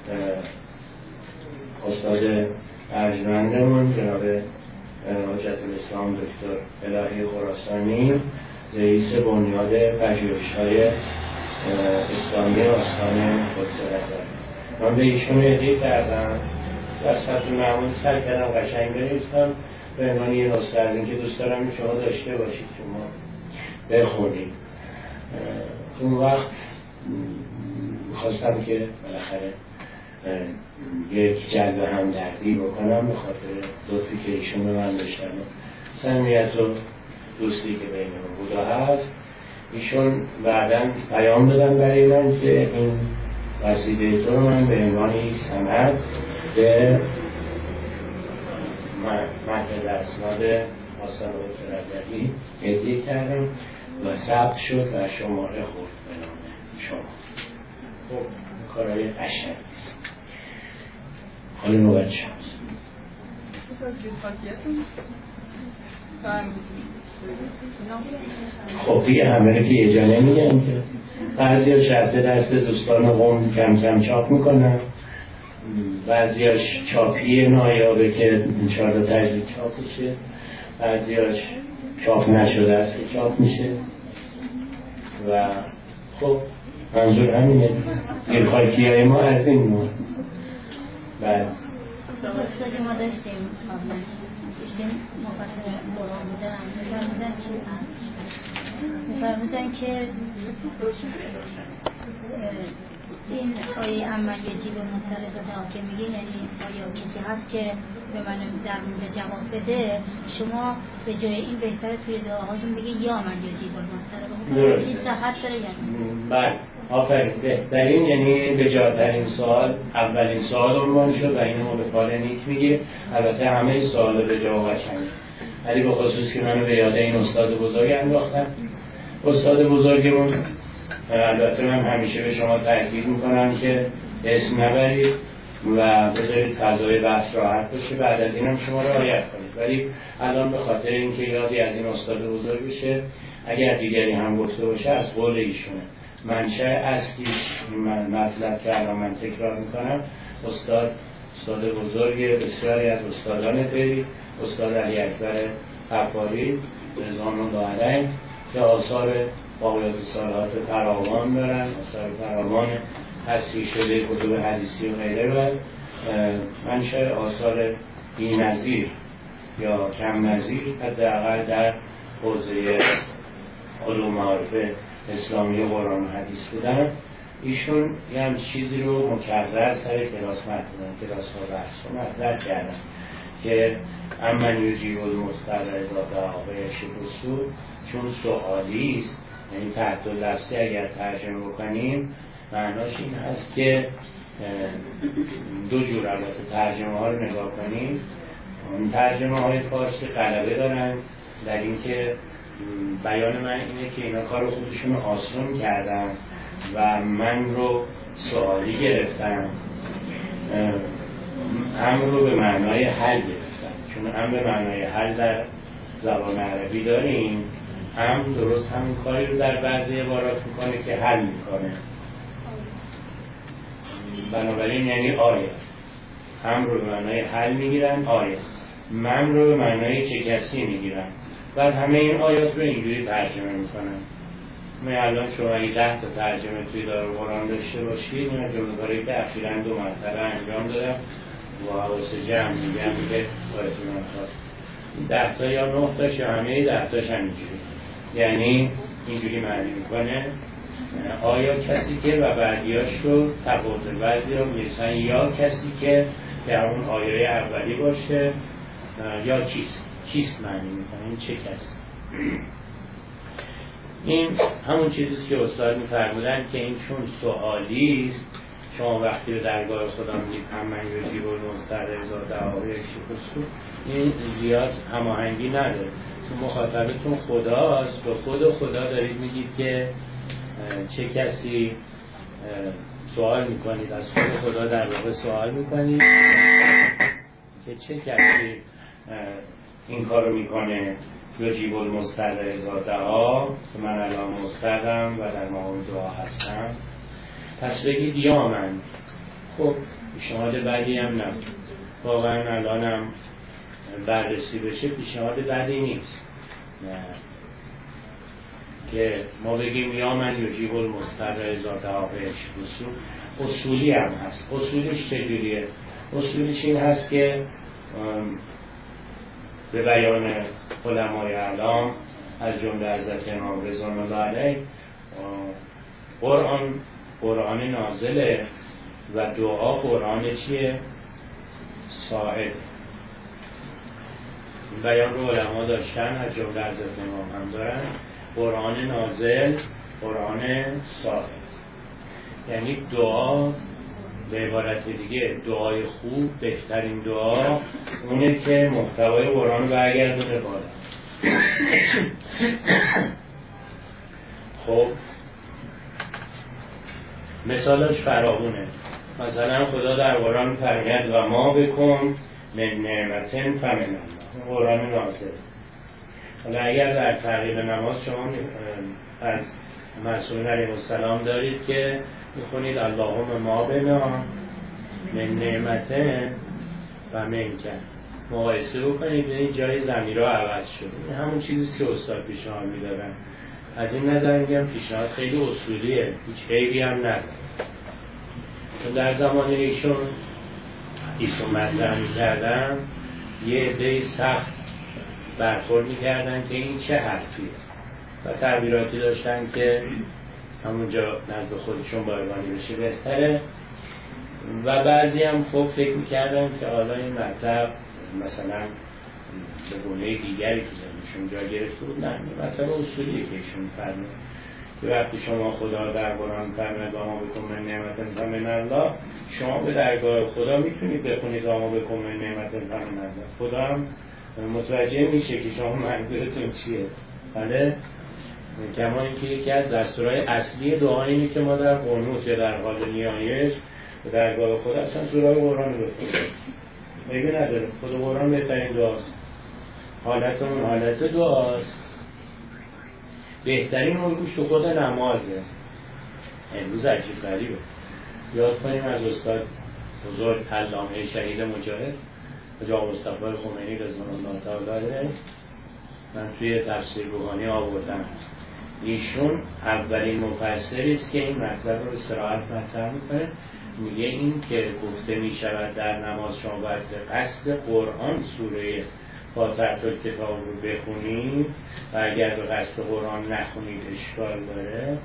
استاد ارجمندمون جناب حجت الاسلام دکتر الهی خراسانی رئیس بنیاد پژوهش‌های اسلامی آستان قدس رضا، من به ایشون هدیه کردم. دستتون معمول سر کردم قشنگ بنویسم به عنوان یه نسخه از این که دوست دارم شما داشته باشید که ما بخونید. اون وقت خواستم که بالاخره یک جلب همدردی بکنم به خاطر لطفی که ایشون به من داشتن، صمیمیت و دوستی که بینمون بود و هست. ایشون بعداً پیام دادن برای من که این قصیده تو رو من به عنوان یک سند به مرکز اسناد آستان قدس رضوی هدیه کردم و ثبت شد و شماره خورد به نام شما. خب کارهای قشنگ حالا نوبت شمس. خب دیگه همه رو که یه جا نمیگن که بعضی ها شرط دست دوستان قوم کم کم چاپ میکنن، بعضی هاش چاپی نایابه که انشاءالله تجدید چاپ میشه، بعضی هاش چاپ نشده است که چاپ میشه و خب منظور همینه گرخاکی های ما از این نوع. بعد استادی ما داشتیم قبلا داشتیم مفصل قرآن بودن میفرمودن که میفرمودن که این آیه اما یجیب مسترزاده ها که میگه یعنی آیا کسی هست که به من در مورد جواب بده، شما به جای این بهتره توی دعاهاتون بگی یا من یا جیب المستر. این صحت داره یعنی؟ بله آفرین. بهترین یعنی بجاترین سوال اولین سوال عنوان شد و اینو به فال نیک میگه. البته همه سوال به جا و قشنگه، ولی به خصوص که منو به یاد این استاد بزرگ انداختن. استاد بزرگمون البته من همیشه به شما تاکید میکنم که اسم نبرید و بذارید فضای بحث راحت باشه، بعد از اینم شما رعایت کنید. ولی الان به خاطر اینکه یادی از این استاد بزرگ بشه، اگر دیگری هم گفته باشه از قول ایشونه. منشأ اصلیش من مطلب که الان من تکرار میکنم، استاد استاد بزرگ بسیاری از استادان پری، استاد علی اکبر غفاری رضوان الله علیه، که آثار باقیات صالحات فراوان دارن، آثار فراوان تصحیح شده کتب حدیثی و غیره، و منشأ آثار بی‌نظیر یا کم نظیر حداقل در حوزه علوم معارف اسلامی و قرآن و حدیث بودن. ایشون یه هم چیزی رو مکرر سر کلاس مطلب کلاس ها بحث رو مطلب کردن که امن یجیب المضطر اذا دعاه یکشف، چون سؤالی است، یعنی تحت لفظی اگر ترجمه بکنیم معناش این هست که دو جور البته ترجمه ها رو نگاه کنیم. ترجمه های فارسی غلبه دارن در اینکه بیان من اینه که اینا کار خودشون رو آسون کردن و من رو سوالی گرفتن، امر رو به معنای حل گرفتن. چون امر به معنای حل در زبان عربی داریم، امر درست همین کاری رو در بعضی عبارات میکنه که حل میکنه. بنابراین یعنی آیه، امر رو به معنای حل میگیرن، آیه من رو به معنای چه کسی میگیرن. بعد همه این آیات رو اینجوری ترجمه میکنن. من الان شما اگه ده تا ترجمه توی دارالقرآن داشته باشید، من جمله که اخیراً دو مرتبه انجام دادم و حواس جمع میگم که کارتون نخواست ده تا یا نه تاش یا همه ده تاش همینجوری، یعنی اینجوری معنی میکنه آیا کسی که و بعدیاش رو تفاوت بعضی رو میرسن، یا کسی که در اون آیه اولی باشه، یا کیست کیست معنی میکنه، این چه کسی. این همون چیزیست که استاد میفرمودن که این چون سوالی است، شما وقتی به درگاه خدا میگید امن یجیب المضطر اذا دعاه یکشف، این زیاد هماهنگی نداره. مخاطبتون خداست، به خود خدا دارید میگید که چه کسی سوال میکنید، از خود خدا در واقع سوال میکنید که چه کسی این کارو میکنه. یجیب المضطر اذا دعا، که من الان مضطرم و در مقام دعا هستم، پس بگید یا من. خب پیشنهاد بعدی هم نبود، واقعا الانم بررسی بشه پیشنهاد بعدی نیست نه. که ما بگیم یا من یجیب المضطر اذا دعاه یکشف، اصولی هم هست. اصولیش چجوریه؟ اصولیش این هست که به بیان علمای اعلام از جمله حضرت امام رضوان الله علیه، قرآن قرآن نازله و دعا قرآن چیه؟ ساعد. بیان رو علما داشتن، از جمله حضرت امام هم دارن. قرآن نازل، قرآن ساعد، یعنی دعا به عبارت دیگه دعای خوب، بهترین دعا اونه که محتوای قرآن رو برگردونه بالا. خب مثالش فراوونه. مثلا خدا در قرآن فرمود و ما بکن من نعمتن فمن الله، قرآن نازل. حالا اگر در تعقیب نماز شما از معصومین علیهم السلام دارید که میخونید اللهم ما بنا من نعمتن و منکن، مقایسه بکنید این جای ضمیرها عوض شد. این همون چیزیست که استاد پیشنهاد میدادن. از این نظر میگم پیشنهاد خیلی اصولیه، هیچ عیبی هم نداره. در زمان ایشون ایشون مطرح میکردن، یه عده‌ای سخت برخورد میکردن که این چه حرفیه و تعبیراتی داشتن که همونجا نزد خودشون بایگانی بشه بهتره، و بعضی هم خوب فکر میکردن که حالا این مطلب مثلا به گونه دیگری که زنشون جا گرفته بود، نه مطلب اصولیه که ایشون فرمود که وقتی شما خدا در قرآن فرمود آما بکن من نعمت من الله، شما به درگاه خدا میتونید بخونید آما بکن من نعمت من الله، خدا هم متوجه میشه که شما منظورتون چیه. بله، کما اینکه یکی از دستورهای اصلی دعا اینه که ما در قنوت یا در حال نیایش به درگاه خدا اصلا سورای قرآن رو بخونیم، میگه نداره، خود قرآن بهترین دعاست، حالت اون حالت دعاست، بهترین الگوش تو خود نمازه. امروز عجیب غریبه یاد کنیم از استاد بزرگ علامه شهید مجاهد حاج مصطفی خمینی رضوان الله تعالی علیه، من توی تفسیر روحانی آوردم، ایشون اولین مفسری است که این مطلب رو به صراحت مطرح میکنه، میگه این که گفته میشود در نماز شما باید به قصد قرآن سوره فاتحه الکتاب رو بخونید و اگر به قصد قرآن نخونید اشکال داره.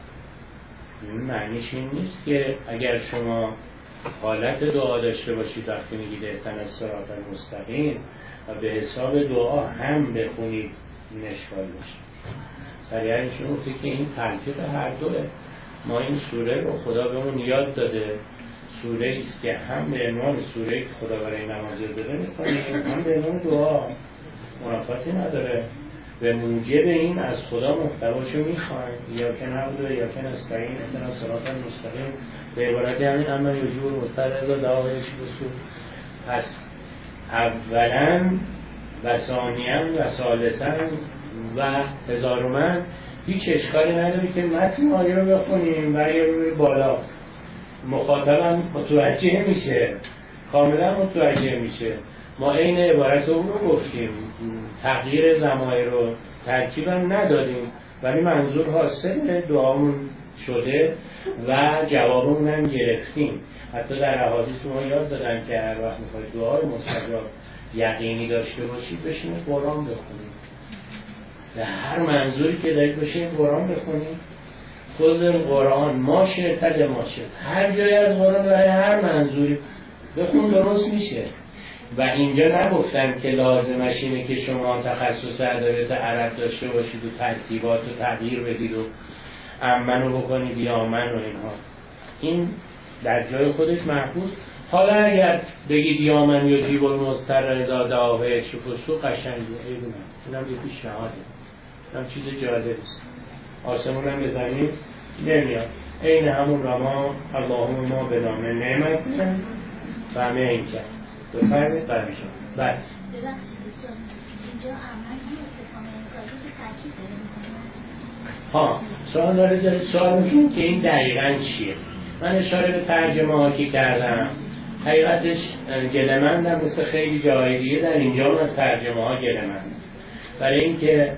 این معنیش این نیست که اگر شما حالت دعا داشته باشید وقتی میگید اهدنا الصراط المستقیم و به حساب دعا هم بخونید این اشکال باشه. سریعا شما گفته که این تلفیق هر دوه. ما این سوره رو خدا بهمون یاد داده، سوره است که هم به عنوان سوره که خدا برای نماز داده می‌خونیم، هم به عنوان دعا، منافاتی نداره، به موجب این از خدا محتواشو میخوایم، یا که نبوده یا که نستعین اهدنا الصراط المستقیم، به عبارت همین اما یجور مسترد و دعایش بسو. پس اولا و ثانیاً و ثالثاً و هزارمن هیچ اشکالی نداره که متن آیه رو بخونیم و یه روی بالا مخاطبم متوجه میشه، کاملا متوجه میشه. ما این عبارت رو گفتیم، تغییر ضمایر رو ترکیبم ندادیم، ولی منظور حاصل دعامون شده و جوابمون هم گرفتیم. حتی در احادیث ما یاد دادن که هر وقت میخواید دعای مستجاب یقینی داشته باشید بشینید قرآن بخونید، به هر منظوری که دارید بشینید قرآن بخونید. خود قرآن ماشه تد ماشه، هر جای از قرآن برای هر منظوری بخون درست میشه. و اینجا نگفتن که لازمش اینه که شما تخصص ادبیات عرب داشته باشید و ترتیبات رو تغییر بدید و امنو بکنید یا من و اینها، این در جای خودش محفوظ. حالا اگر بگید یا من یا جیب المستر داده آقای شفصو قشنگه، ایدونم اینم یه پیشنهاده، اینم چیز جالبیست. آسمون هم بزنید نمیاد، این همون رما اللهم ما به نام نعمت فهمه این کرد بفرمید برمیشم. بله ببخشید اینجا عمل تاکید داره. ها سوال داره داره سوال میکنم که این دقیقاً چیه. من اشاره به ترجمه ها که کردم، حقیقتش گله‌مندم مثل خیلی جای دیگه در اینجا از ترجمه ها گله‌مندم، برای اینکه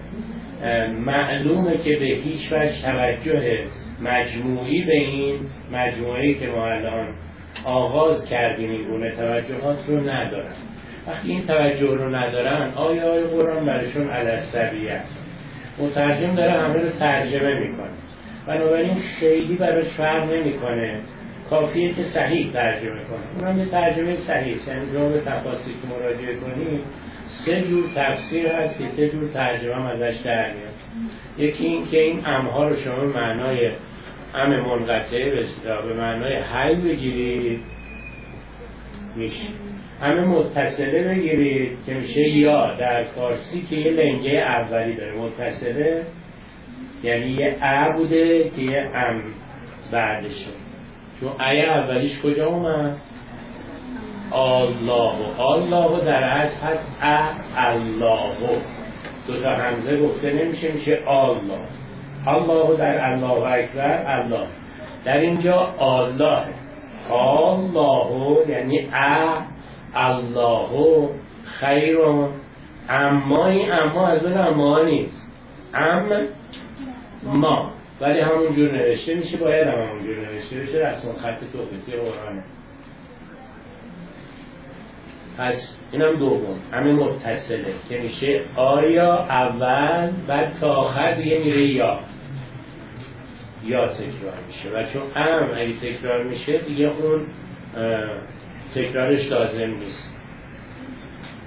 معلومه که به هیچ وجه توجه مجموعی به این مجموعه‌ای که ما الان آغاز کردیم این گونه توجهات رو ندارن. وقتی این توجه رو ندارن آیه های قرآن برایشون علالسبیه است، مترجم داره همه رو ترجمه میکنه، بنابراین خیلی براش فرق نمیکنه، کافیه که صحیح ترجمه کنه. اونم یه ترجمه صحیح، یعنی شما به تفاسیر که مراجعه کنید سه جور تفسیر هست که سه جور ترجمه هم ازش در میاد. یکی این که این امها رو شما معنای ام منقطعه به معنای حی بگیرید میشه، ام متصله بگیرید که میشه یا در فارسی که یه لنگه اولی داره، متصله یعنی یه ا بوده که یه ام بعدشه، چون ای اولیش کجا اومد؟ الله. الله در اصل هست ا الله، دو تا همزه گفته نمیشه، میشه الله. الله در الله اکبر الله، در اینجا الله. الله یعنی ا الله خیرون. اما این اما از اون اما نیست، ام ما، ولی همون جور نوشته میشه، باید هم همون جور نوشته بشه، رسم خط توقیفی قرآنه. پس اینم دوم، همین متصله که میشه آیا اول بعد تا آخر دیگه میره یا یا تکرار میشه، و چون ام اگه تکرار میشه دیگه اون تکرارش لازم نیست.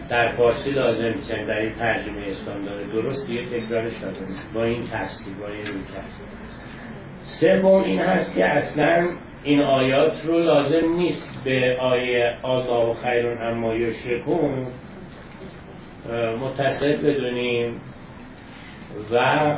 در فارسی لازم میشن در این ترجمه استاندارد درست یه تکرارش لازم با این تفسیر با این روی کرد. سوم این هست که اصلا این آیات رو لازم نیست به آیه الله خیر عما یشرکون متصل بدونیم و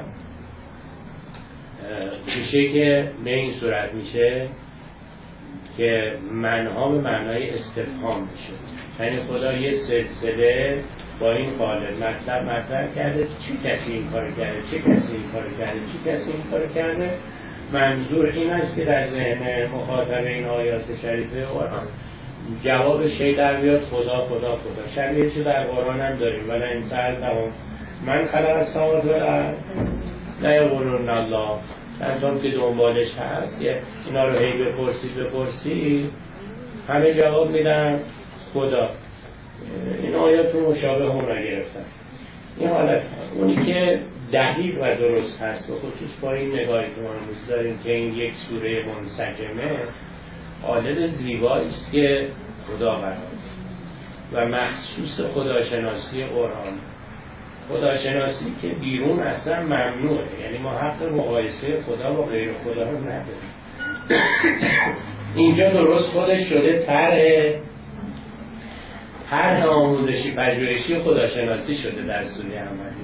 میشه که به این صورت میشه که معناها به معنای استفهام میشه. یعنی خدا یه سلسله با این قالب مطلب مطرح کرده چه کسی این کار کرده، چه کسی این کار کرده، چه کسی این کار کرده. منظور این است که در ذهن مخاطب این آیات شریفه قرآن جوابش هی در بیاد خدا خدا خدا. شبیه چه در قرآن هم داریم ولی این سر تمام من خلق السماوات والارض لا یقولون الله. چندان که دنبالش هست که اینا رو هی بپرسید بپرسید همه جواب میدن خدا. این آیات رو مشابه هم را گرفتن. این حالت اونی که دقیق و درست هست و خصوص با این نگاهی که ما امروز داریم که این یک سوره منسجمه قالب زیبایی است که خدا قرارست و مخصوص خداشناسی قرآن، خداشناسی که بیرون اصلا ممنوعه. یعنی ما حق مقایسه خدا با غیر خدا رو نداریم. اینجا درست خودش شده طرح طرح آموزشی پژوهشی خداشناسی شده در سوره عملی.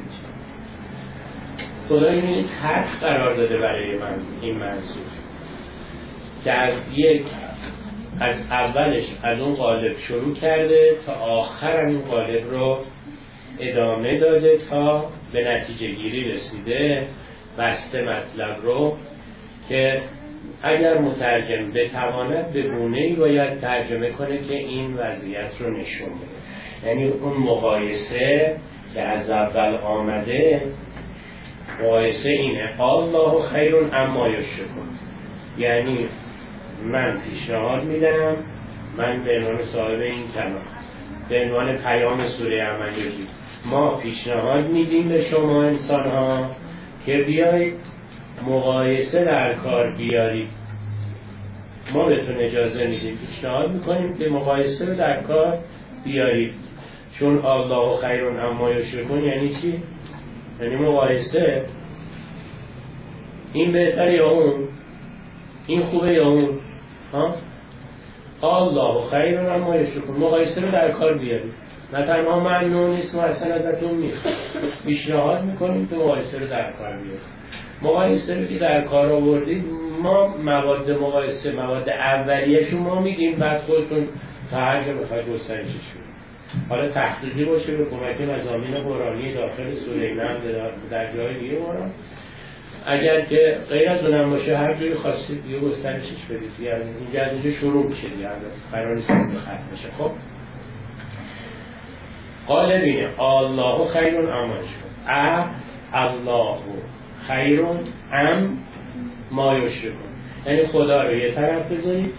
خدا این طرح قرار داده برای من این منظور که از یک از اولش از اون قالب شروع کرده تا آخر این قالب رو ادامه داده تا به نتیجه گیری رسیده بسته مطلب رو که اگر مترجم بتواند به گونه‌ای باید ترجمه کنه که این وضعیت رو نشون بده. یعنی اون مقایسه که از اول آمده مقایسه اینه الله خیر عما یشرکون. یعنی من پیشنهاد میدم، من به عنوان صاحب این کلام به عنوان پیام سوره عملی ما پیشنهاد میدیم به شما انسان ها که بیایید مقایسه در کار بیارید. ما بهتون اجازه میدیم، پیشنهاد میکنیم که مقایسه رو در کار بیارید. چون الله خیر عما یشرکون یعنی چی؟ یعنی مقایسه این بهتر یا اون، این خوبه یا اون. ها؟ الله خیر عما یشرکون، مقایسه رو در کار بیارید. نه تنها ممنوع نیست و اصلا ازتون میخواد، پیشنهاد میکنیم که مقایسه رو در کار بیارید. مقایسه رو که در کار آوردید ما مواد مقایسه مواد اولیه‌شو ما میدیم، بعد خودتون تا هر جا بخواید گسترشش بدید. حالا تحقیقی باشه به کمک مضامین قرآنی داخل سوره نمل در جای دیگه قرآن، اگر که غیر از اونم باشه هر جایی خواستید دیگه گسترشش بدید. یعنی اینجا از اینجا شروع میشه دیگه، قرار نیست به خط بشه. خب قالب اینه الله خیر عما یشرکون، ا الله خیر ام ما یشرکون. یعنی خدا رو یه طرف بذارید،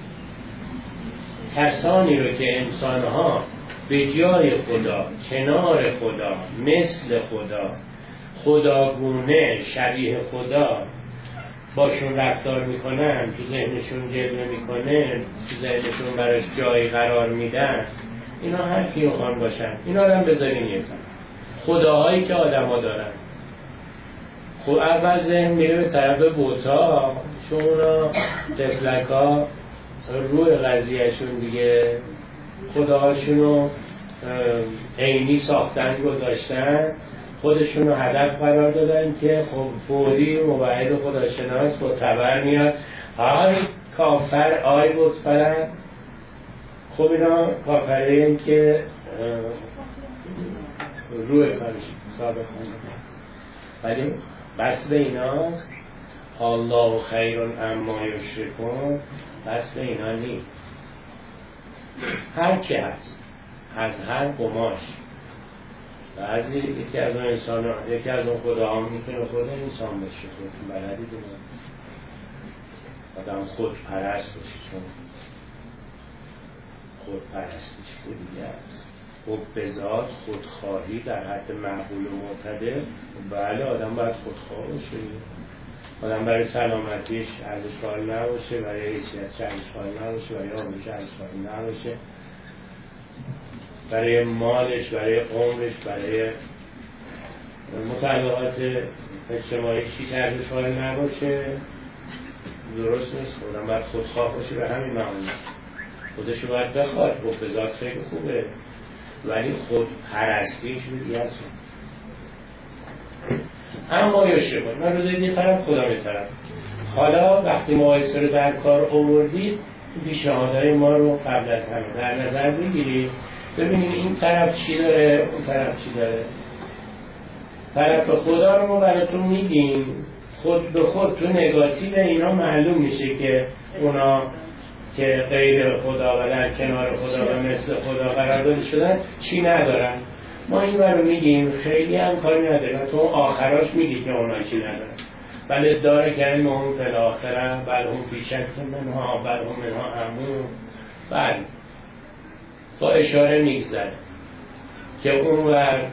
کسانی رو که انسانها به جای خدا، کنار خدا، مثل خدا، خداگونه، شبیه خدا باشون رفتار میکنن، تو ذهنشون جلوه میکنه، تو ذهنشون براش جایی قرار میدن، اینا هر کی میخوان باشن اینا رو هم بذارین یه طرف. خداهایی که آدم ها دارن، خب اول ذهن میره به طرف بوتا، چون اونا تفلک ها روی قضیهشون دیگه خداهاشونو عینی ساختن گذاشتن، خودشون رو هدف قرار دادن که خب فوری مبعد خداشناس با خبر میاد آی کافر آی بت پرست. خب اینا کافره این که روی کارش سابق کنه، ولی بس به ایناست الله خیر عما یشرکون، بس به اینا نیست. هر کی هست از هر قماش بعضی یکی از اون انسان یکی از اون خدا هم میتونه خود انسان باشه، خودتون بلدید اون آدم خود پرست باشه، چون خود پرستیش خودیه است. خب به ذات خودخواهی در حد معقول و معتدل، بله آدم باید خودخواه باشه، آدم برای سلامتیش ارزش‌قائل نباشه، برای حیثیتش ارزش‌قائل نباشه، برای آبروش ارزش‌قائل نباشه. برای مالش، برای عمرش، برای متعلقات اجتماعی چی ارزش قائل نباشه درست نیست. خودم باید خودخواه باشه به همین معانی، خودشو باید بخواد. حفظات خیلی خوبه ولی خود پرستیش رو دیگه اما یاشه بود من رو دید یه طرف خودم یه طرف. حالا وقتی مقایسه رو در کار آوردید پیشنهادهای ما رو قبل از همه در نظر بگیرید، ببینید این طرف چی داره اون طرف چی داره. طرف خدا رو ما براتون میگیم، خود به خود تو نگاتیو اینا معلوم میشه که اونا که غیر خدا و در کنار خدا و مثل خدا قرار داده شدن چی ندارن. ما این رو میگیم خیلی هم کاری نداریم، تو آخراش میگی که اونا چی ندارن. بله داره که این هم فل آخره بله هم پیشک منها بله هم منها امون. بله با اشاره میگذره که اون ور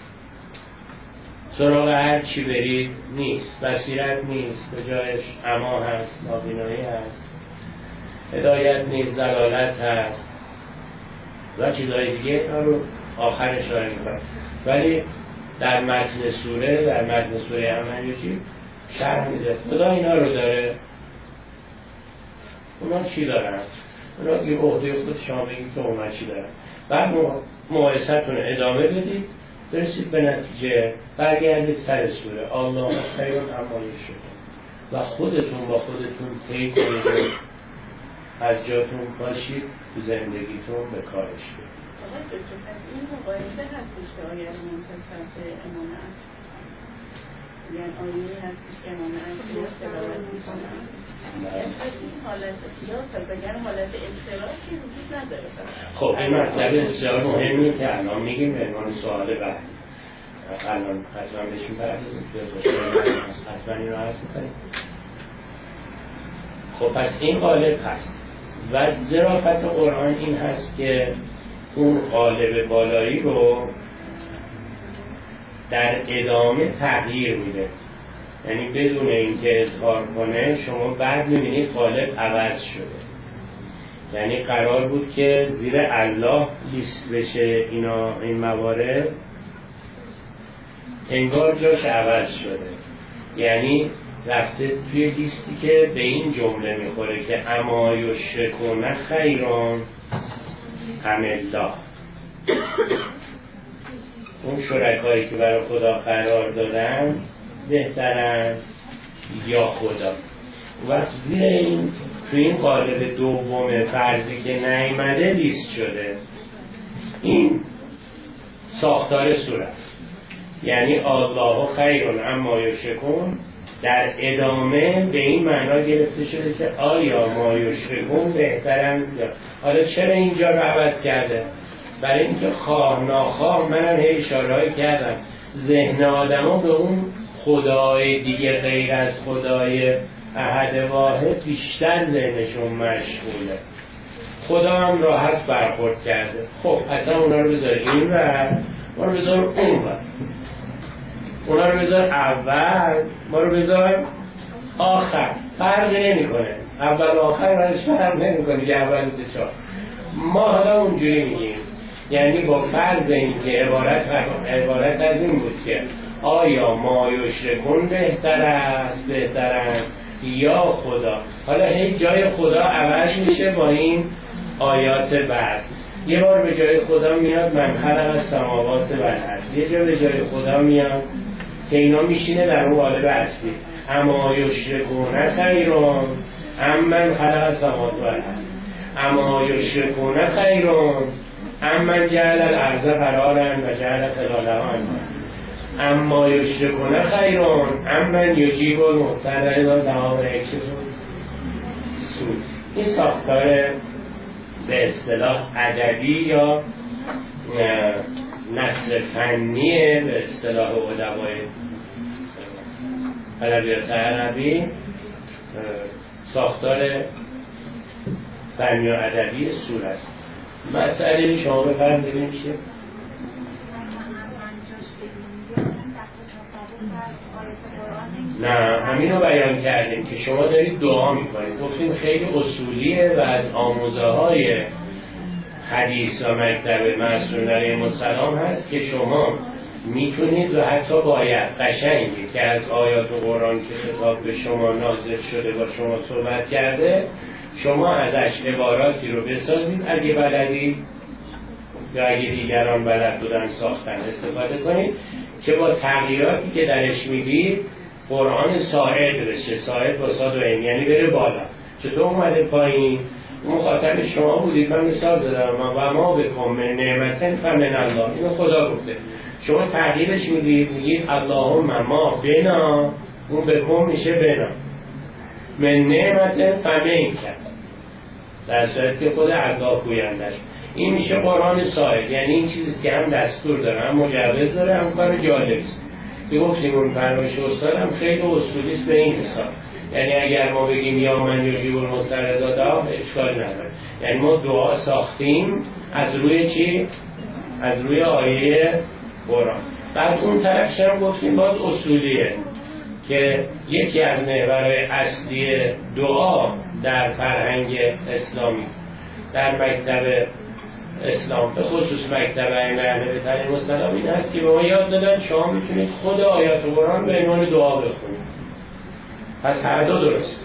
سراغ هر چی برید نیست، بصیرت نیست، به جایش عما هست، نابینایی هست، هدایت نیست، ضلالت هست و چیزهای دیگه. اینا رو آخر اشاره میکنم ولی در متن سوره در متن سوره عملیاتی شرح میده خدا اینا رو داره. اونا چی دارن؟ اونا یه عهده خود شما بگید که اونا چی دارن. بعد مقایستون ادامه بدید برسید به نتیجه، برگردید سر سوره الله خیرون اما یشرکون و خودتون با خودتون طی کنید، از جاتون پاشید تو زندگیتون به کارش برید. این مقایسه هستش که آیه منتصف امام است، یعنی آیه هستش که امام است استقامت میکنن. این حالت سیاست بگر حالت افتراسی وجود نداره. خب این مطلب بسیار مهمیه که الان میگیم به عنوان سوال بعد الان حتما بهشون پردازیم حتما این رو عرض میکنیم. خب پس این قالب هست و ظرافت قرآن این هست که اون قالب بالایی رو در ادامه تغییر میده، یعنی بدون اینکه اظهار کنه شما بعد میبینید قالب عوض شده. یعنی قرار بود که زیر الله لیست بشه اینا این موارد، انگار جاش عوض شده، یعنی رفته توی لیستی که به این جمله میخوره که اما یشرکون خیران ام الله. اون شرکایی که برای خدا قرار دادن بهترن یا خدا. وقت زیر این توی این قالب دوم فرضی که نیامده لیست شده. این ساختار سوره است، یعنی الله خیرون اما یشرکون در ادامه به این معنا گرفته شده که آیا ما یشرکون بهترن. حالا چرا اینجا رو عوض کرده؟ برای اینکه خواه ناخواه منم هی اشاره‌ای کردم ذهن آدما به اون خدای دیگه غیر از خدای احد واحد بیشتر ذهنشون مشغوله. خدا هم راحت برخورد کرده. خب اصلا اونا رو بذار این ور، ما رو بذار اون ور، اونا رو بذار اول، ما رو بذار آخر. فرق نمی کنه اول و آخر برش فرق نمی کنه که اول بسیار. ما حالا اونجوری میگیم، یعنی با فرض این که عبارت, عبارت از این بود که آیا ما یشرکون بهتر است بهترند یا خدا. حالا هی جای خدا عوض میشه با این آیات بعد. یه بار به جای خدا میاد من خلق السماوات و الارض، یه جا به جای خدا میاد که اینا میشینه در اون قالب اصلی اما یشرکون خیرون ام من خلق السماوات و الارض اما یشرکون خیرون ام من جعل الارض قرارا و جعل خلالها انهارا اما یشرکون خیرون ام من یجیب المضطر اذا دعاه و یکشف السوء. این ساختار به اصطلاح ادبی یا نثر فنی به اصطلاح ادبای ادبیات عربی، ساختار فنی و ادبی سوره است. مسئله شما بفرمایید چیه؟ نه همین رو بیان کردیم که شما دارید دعا میکنید، گفتیم خیلی اصولیه و از آموزه های حدیث و مکتب معصومین علیهم السلام هست که شما میتونید و حتی باید قشنگی که از آیات و قرآن که خطاب به شما نازل شده با شما صحبت کرده، شما ازش عباراتی رو بسازید اگه بلدید یا اگه دیگران بلد بودن ساختن استفاده کنید که با تغییراتی که درش میدید قرآن صاعد بشه. صاعد با صاد و عین یعنی بره بالا. چطور اومده پایین؟ مخاطب شما بودید، من مثال دادم و ما بکن من نعمتن فمن الله، اینو خدا گفته. شما تغییرش میدید، میگید اللهم ما بنا، اون بکن میشه بنا، من نعمتن فمن کرد، در صورتی که خود عذاب گویندش. این میشه قرآن صاعد، یعنی این چیزی که هم دستور داره هم مجوز داره هم کار جالبیست. که گفتیم اون فرمایش استاد هم خیلی اصولیست به این حساب، یعنی اگر ما بگیم یا من یجیب المضطر اذا دعا اشکال نداره، یعنی ما دعا ساختیم از روی چی؟ از روی آیه قرآن. بعد اون طرفش هم گفتیم باز اصولیه که یکی از محورهای اصلی دعا در فرهنگ اسلامی در مکتب اسلام به خصوص مکتب ائمه اهل بیت علیهم السلام این هست که به ما یاد دادن شما میتونید خود آیات قرآن به عنوان دعا بخونید. پس هر دو درست.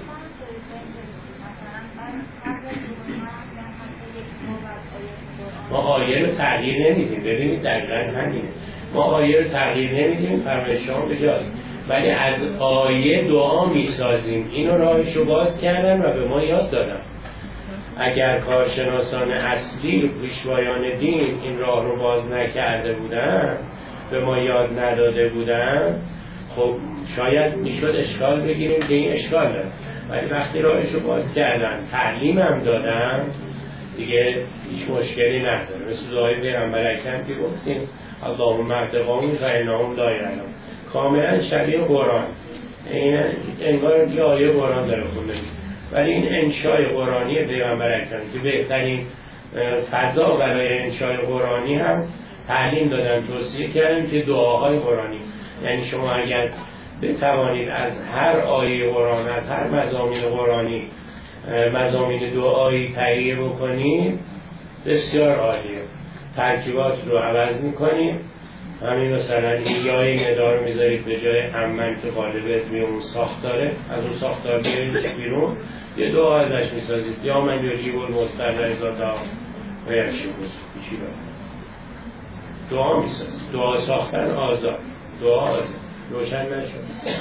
ما آیه رو تغییر نمیدیم، ببینید دقیقاً همینه، ما آیه رو تغییر نمیدیم، فرمایش شما بجاست، ولی از آیه دعا میسازیم. اینو راهش رو باز کردن و به ما یاد دادن. اگر کارشناسان اصلی پیشوایان دین این راه رو باز نکرده بودن، به ما یاد نداده بودن، خب شاید میشد اشکال بگیریم که این اشکال داره، ولی وقتی راهش رو باز کردن تعلیم هم دادن دیگه هیچ مشکلی نداره. مثل دعای پیغمبر اکرم که گفتیم اللهم اهد قومی فانهم لا یعلمون، کاملا شبیه قرآن، این انگار یه آیه قرآن داره خونده میشه، ولی این انشای قرآنی پیغمبر اکرم که بهترین فضا برای انشای قرآنی هم تعلیم دادن، توصیه کردن که دعاهای قرآنی، یعنی شما اگر بتوانید از هر آیه قرآن، از هر مضامین قرآنی مضامین دعایی تهیه بکنید بسیار عالیه. ترکیبات رو عوض میکنید، همین مثلا این یای ندار میذارید به جای هممن که غالبت میون ساختاره، از اون ساختار بیارید بیرون یه دعا ازش میسازید، یا من یجیب المضطر اذا دعا و یکشف السوء، دعا میسازید. دعا ساختن آزاد، دعا آزاد، روشن نشد.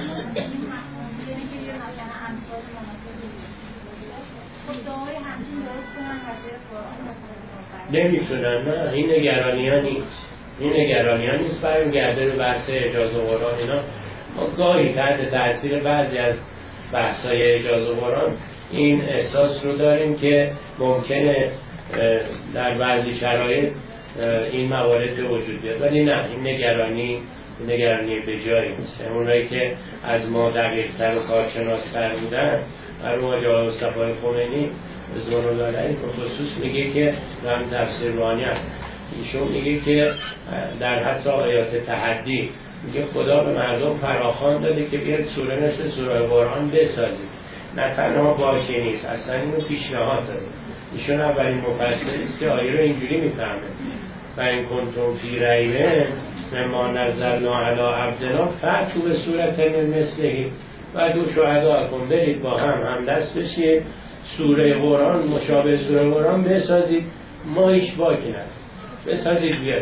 نمیتونن، نه این نگرانی ها نیست، این نگرانی ها نیست. بریم گرده به بحث اجازه قرآن اینا، ما گاهی تحت تاثیر بعضی از بحث های اجازه قرآن این احساس رو داریم که ممکنه در بعضی شرایط این موارد به وجود بیاد، ولی نه، این نگرانی نگرانی به جایی نیست. اونایی که از ما دقیق‌تر و کارشناس‌تر بودن، مرحوم جواد مصطفی خمینی رضوان الله علیه به خصوص میگه که هم تفسیر روحانی هست، ایشون میگه که در حتی آیات تحدی میگه خدا به مردم فراخوان داده که بیاد سوره مثل سوره قرآن بسازید، نه تنها باکی نیست، اصلا اینو پیشنهاد داده. ایشون اولین مفسری است که آیه رو اینجوری میفهمه و این کنتم فی ریب مما نزلنا علی عبدنا فأتوا بسورة من مثله و دو شهدا کن، برید با هم هم دست بشید سوره قرآن مشابه سوره قرآن بسازید، ما هیچ باکی نداریم، بسازید بیاد.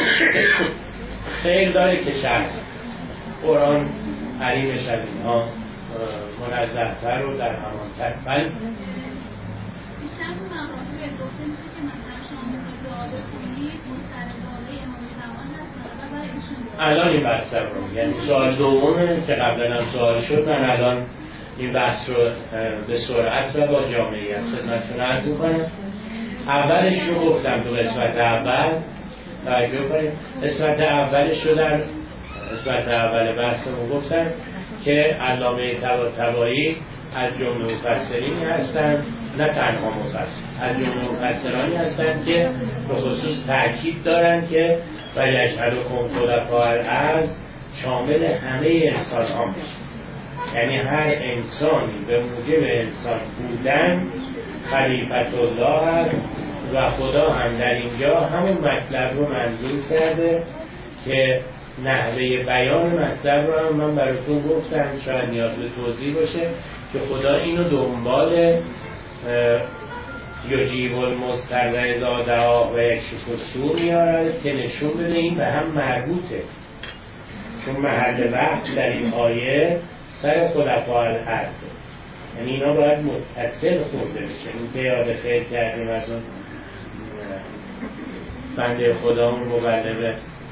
خیر داره که شخص قرآن حریم شدید ها منظرتر و در همانتر. بله بیشتر تو مقاله گفته میشه که مثلا شما دعا بخونید مسترباله امام زمان هست و برای ایشون الان این بحث رو، یعنی سوال دومه که قبلا هم سوال شد، من الان این بحث رو به سرعت و با جامعیت خدمتتون عرض می‌کنم. اولش رو گفتم تو قسمت اول، توجه کنید، قسمت اولش رو در قسمت اول بحثمون گفتم که علامه طباطبایی از جمله مفسرینی هستند، نه تنها مفسر، از جمله مفسرانی هستند که به خصوص تاکید دارند که و یجعلکم خلفاء الارض شامل همه انسان ها میشه، یعنی هر انسانی به موجب انسان بودن خلیفت الله هست و خدا هم در اینجا همون مطلب رو منظور کرده که نحوه بیان مطلب رو هم من براتون گفتم، شاید نیاز به توضیح باشه که خدا اینو دنبال یجیب المضطر اذا دعاه و یکشف السوء میاره که نشون بده این به هم مربوطه، چون محل وقت در این آیه سر خلفاء الارض، یعنی اینا باید متصل خونده بشه. این که یاد خیر کردیم از اون بنده خدا اون مبلغ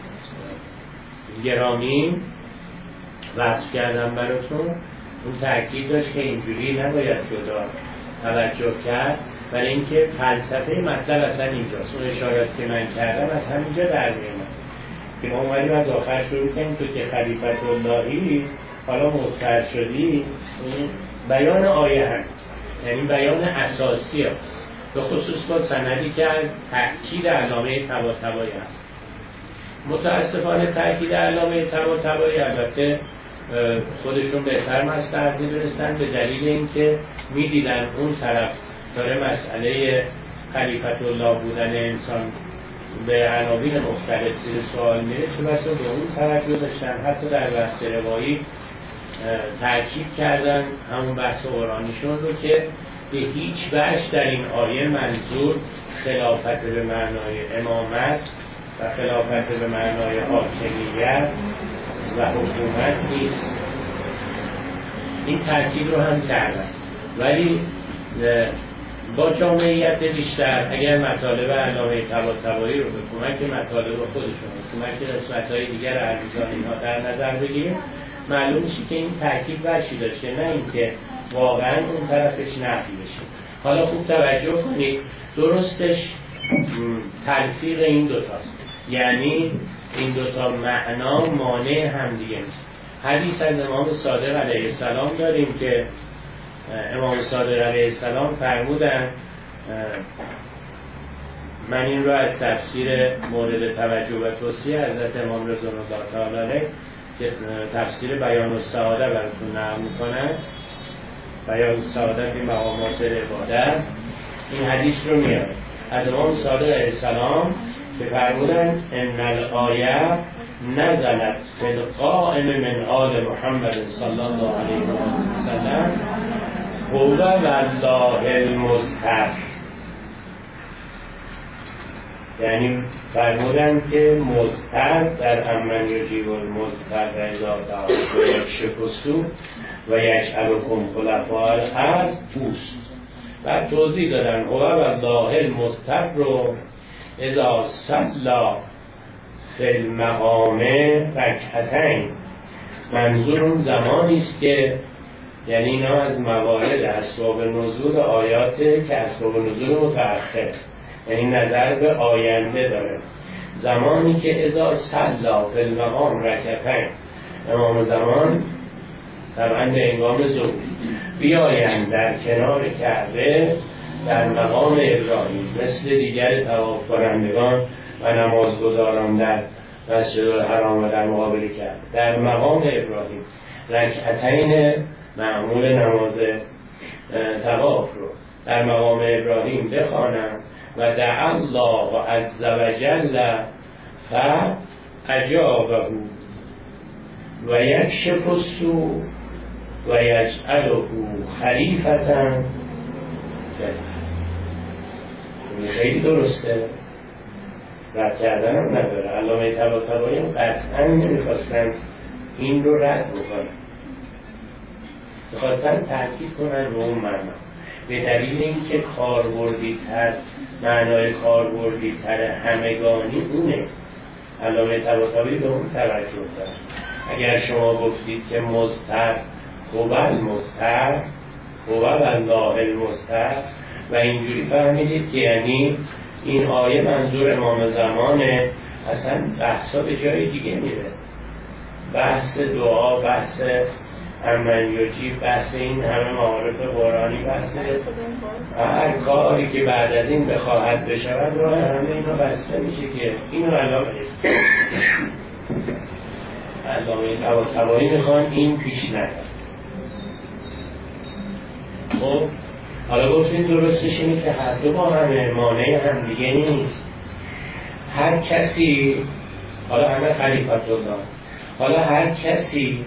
گرامی وصف کردم براتون، اون تأکید داشت که اینجوری نباید جدا توجه کرد، برای اینکه فلسفه مطلب اصلا اینجاست. اون اشارات که من کردم از همینجا در میاد که ما اومدیم از آخر شروع کنیم تو که خلیفت اللهی حالا مستعد شدی، بیان آیه هم یعنی بیان اساسی هست، به خصوص با سندی که از تأکید علامه طباطبایی هست. متاسفانه تأکید علامه طباطبایی البته خودشون بهتر مصدر می‌دونستن به دلیل اینکه می‌دیدن اون طرف داره مسئله خلیفت الله بودن انسان به عناوین مختلف زیر سوال میره، چه بسا به اون توجه داشتن. حتی در بحث روایی تأکید کردن همون بحث قرآنیشون رو که به هیچ وجه در این آیه منظور خلافت به معنای امامت و خلافت به معنای حاکمیت و حکومت نیست. این تأکید رو هم کردن، ولی با جامعیت بیشتر اگر مطالب علامه طباطبایی رو به کمک مطالب خودشون به کمک قسمت‌های دیگر عزیزان اینها در نظر بگیریم، معلوم میشه که این تأکید برچی داشته، نه اینکه واقعا اون طرفش نفی بشه. حالا خوب توجه کنید، درستش تلفیق این دوتاست، یعنی این دوتا معنا مانع هم دیگه نیست. حدیث از امام صادق علیه السلام داریم که امام صادق علیه السلام فرمودن، من این رو از تفسیر مورد توجه و توصیه حضرت امام رضا الله تعالی علیه که تفسیر بیان السعاده براتون نقل میکنن، بیان السعاده فی مقامات العبادت، این حدیث رو میاره از امام صادق علیه السلام که فرمودن ان الآیه نزلت فی القائم من آل محمد صلی الله علیه و سلم هو والله المضطر، یعنی فرمودن که مضطر در امن یجیب المضطر اذا دعاه و یکشف السوء و یجعلکم خلفاء الارض اوست. بعد توضیح دادن هو والله المضطر رو اذا صلی فی المقام رکعتین، منظور اون زمانی است که یعنی اینا از موارد اسباب نزول آیاته که اسباب نزول متأخر، یعنی نظر به آینده داره. زمانی که اذا صلی فی المقام رکعتین، امام زمان طبعا به هنگام ظهر بیایند در کنار کعبه در مقام ابراهیم مثل دیگر طواف کنندگان و نمازگزاران در مسجد الحرام و در مقابل کعبه در مقام ابراهیم رکعتین معمول نماز طواف رو در مقام ابراهیم بخوانند و دعا الله عز و جل فاجابه و یکشف السوء و یجعله خلیفة فی الارض. خیلی درسته، رد کردن هم نداره. علامه طباطبایی هم قطعا نمیخواستن این رو رد بکنن، میخواستن تأکید کنن رو اون معنا، به دلیل اینکه کاربردی تر معنای کاربردی تر همگانی اونه. علامه طباطبایی به اون توجه دارن. اگر شما گفتید که مضطر هو المضطر هو والله المضطر و اینجوری فهمیدید که یعنی این آیه منظور امام زمانه، اصلا بحثا به جای دیگه میره، بحث دعا، بحث امن یجیب، بحث این همه معارف قرآنی، بحث هر کاری که بعد از این بخواهد بشود راه همه اینا بسته میشه که اینو علامه علامه طباطبایی میخوان این پیش نکرد. خب حالا گفتیم درستش اینه که هر دو با همه مانع هم دیگه نیست. هر کسی، حالا همه خلیفت الله، حالا هر کسی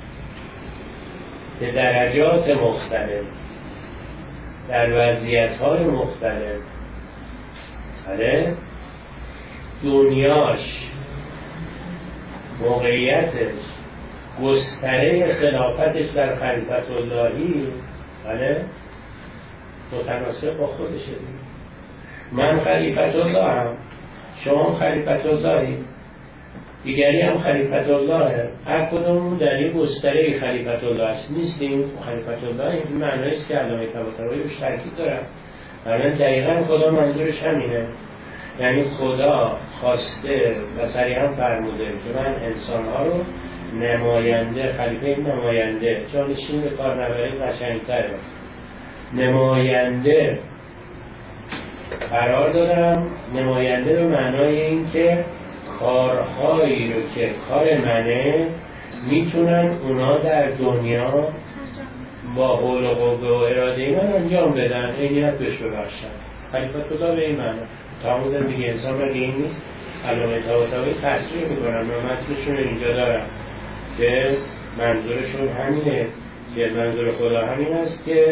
به درجات مختلف در وضعیت‌های مختلف آره دنیاش، موقعیتش، گستره خلافتش در خلیفت اللهی بله متناسب با خودشه. من خلیفت الله هم، شما خلیفت اللهی، دیگری هم خلیفت الله، هر کدوم در یک گستره خلیفت الله است. نیستیم خلیفت الله این معنی است که علامه طباطبایی روش تاکید دارن. مثلا دقیقاً خدا منظورش همینه، یعنی خدا خواسته و صریحاً فرموده که من انسان‌ها رو نماینده، خلیفه نماینده، جانشین به کار نبری قشنگ‌تره، نماینده قرار دادم. نماینده به معنای این که کارهایی رو که کار منه میتونن اونا در دنیا با حول و قوه و اراده من انجام بدن، عینیت بهش ببخشن. خلیفت خدا به این معنی. تمام زندگی انسان مگه این نیست؟ علامه طباطبایی تصریح میکنن، من متنشون اینجا دارم که منظورشون همینه که منظور خدا همین است که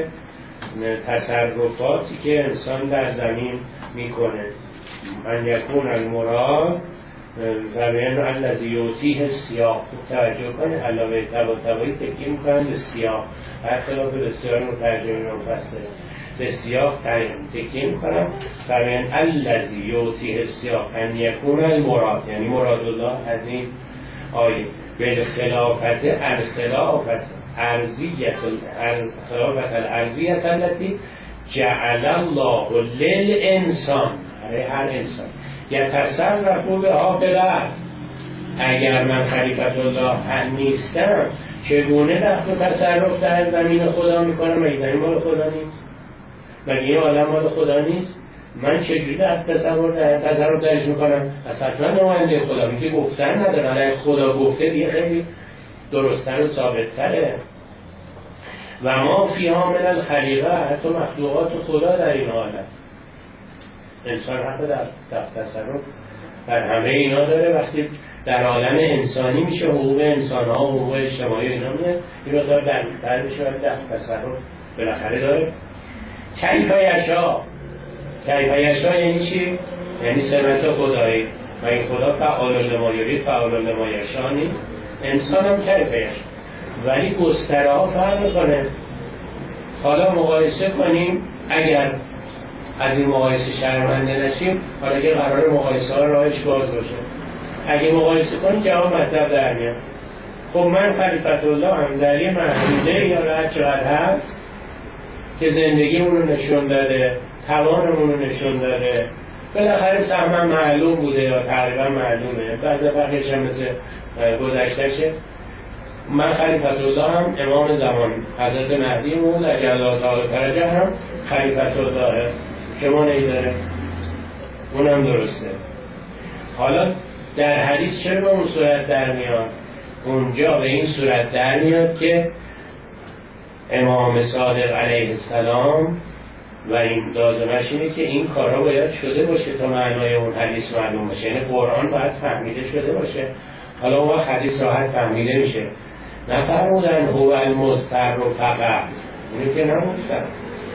تصرفاتی که انسان در زمین میکنه من یکون المراد فرمین الذی یعطیه سیاق. توجه کنه علامه طباطبایی تکیه میکنن به سیاق، برخلاف بسیار مترجمین مفسرین به سیاق تکیه میکنن. فرمین الذی یعطیه سیاق ان یکون المراد، یعنی مراد الله از این آیه بالخلافت الخلافت ارضیت الخلافت الارضیت التي جعل الله للانسان، برای هر انسان یتصرف بها فی الارض. اگر من خلیفت الله نیستم چگونه دخل و تصرف در زمین خدا میکنم؟ مگه این مال خدا نیست؟ مگه این عالم مال خدا نیست؟ من چجوری در تصرف در تصرف درش میکنم؟ اصلا نماینده خدا میگه گفتن نداره، علیه خدا گفته دیگه خیلی درستن و ثابت‌تره. و ما فیها من الخلیقه، حتی مخلوقات خدا در این حالت انسان حتی در تصرف در همه اینا داره. وقتی در عالم انسانی میشه حقوق انسان ها، حقوق اجتماعی اینا میاد این رو داره در در میشه ولی در تصرف بالاخره داره. کیف یشاء، کیف یشاء یعنی چی؟ یعنی سمت خدایی. و این خدا فعال لما یرید فعال لما یشاء نیست؟ انسان هم کیف یشاء، ولی گستره ها فرق میکنه. حالا مقایسه کنیم، اگر از این مقایسه شرمنده نشیم، حالا که قرار مقایسه ها راهش باز باشه، اگه مقایسه کنیم جواب مطلب در میاد. خب من خلیفت الله هم در یه محدوده یا هر چقدر هست که زندگیمون رو نشون داده، توانمون رو نشون داده، بالاخره سهمم معلوم بوده یا تقریبا معلومه، بعد بقیش هم مثل گذشتشه. من خلیفت الله هم امام زمان حضرت مهدی مون در جلال تعالی فرجه هم خلیفت الله شما نیداره، اونم درسته. حالا در حدیث چرا به اون صورت در میاد؟ اونجا به این صورت در میاد که امام صادق علیه السلام و این لازمش اینه که این کارها باید شده باشه تا معنای اون حدیث معلوم باشه، یعنی قرآن باید فهمیده شده باشه. حالا اون وقت حدیث راحت فهمیده میشه. نفرمودن هو المضطر فقط، اینو که نگفتن،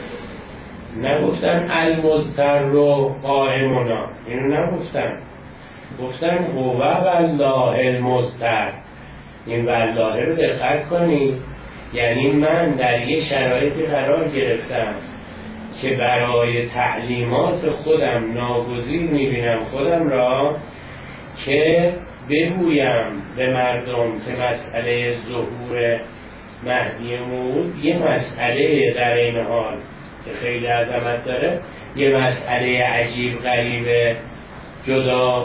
نگفتن المضطر قائمنا، اینو نگفتن، گفتن هو والله المضطر. این والله رو دقت کنی، یعنی من در یه شرایطی قرار گرفتم که برای تعلیمات خودم ناگزیر میبینم خودم را که بگویم به مردم که مسئله ظهور مهدی موعود یه مسئله در این حال که خیلی عظمت داره، یه مسئله عجیب غریب جدا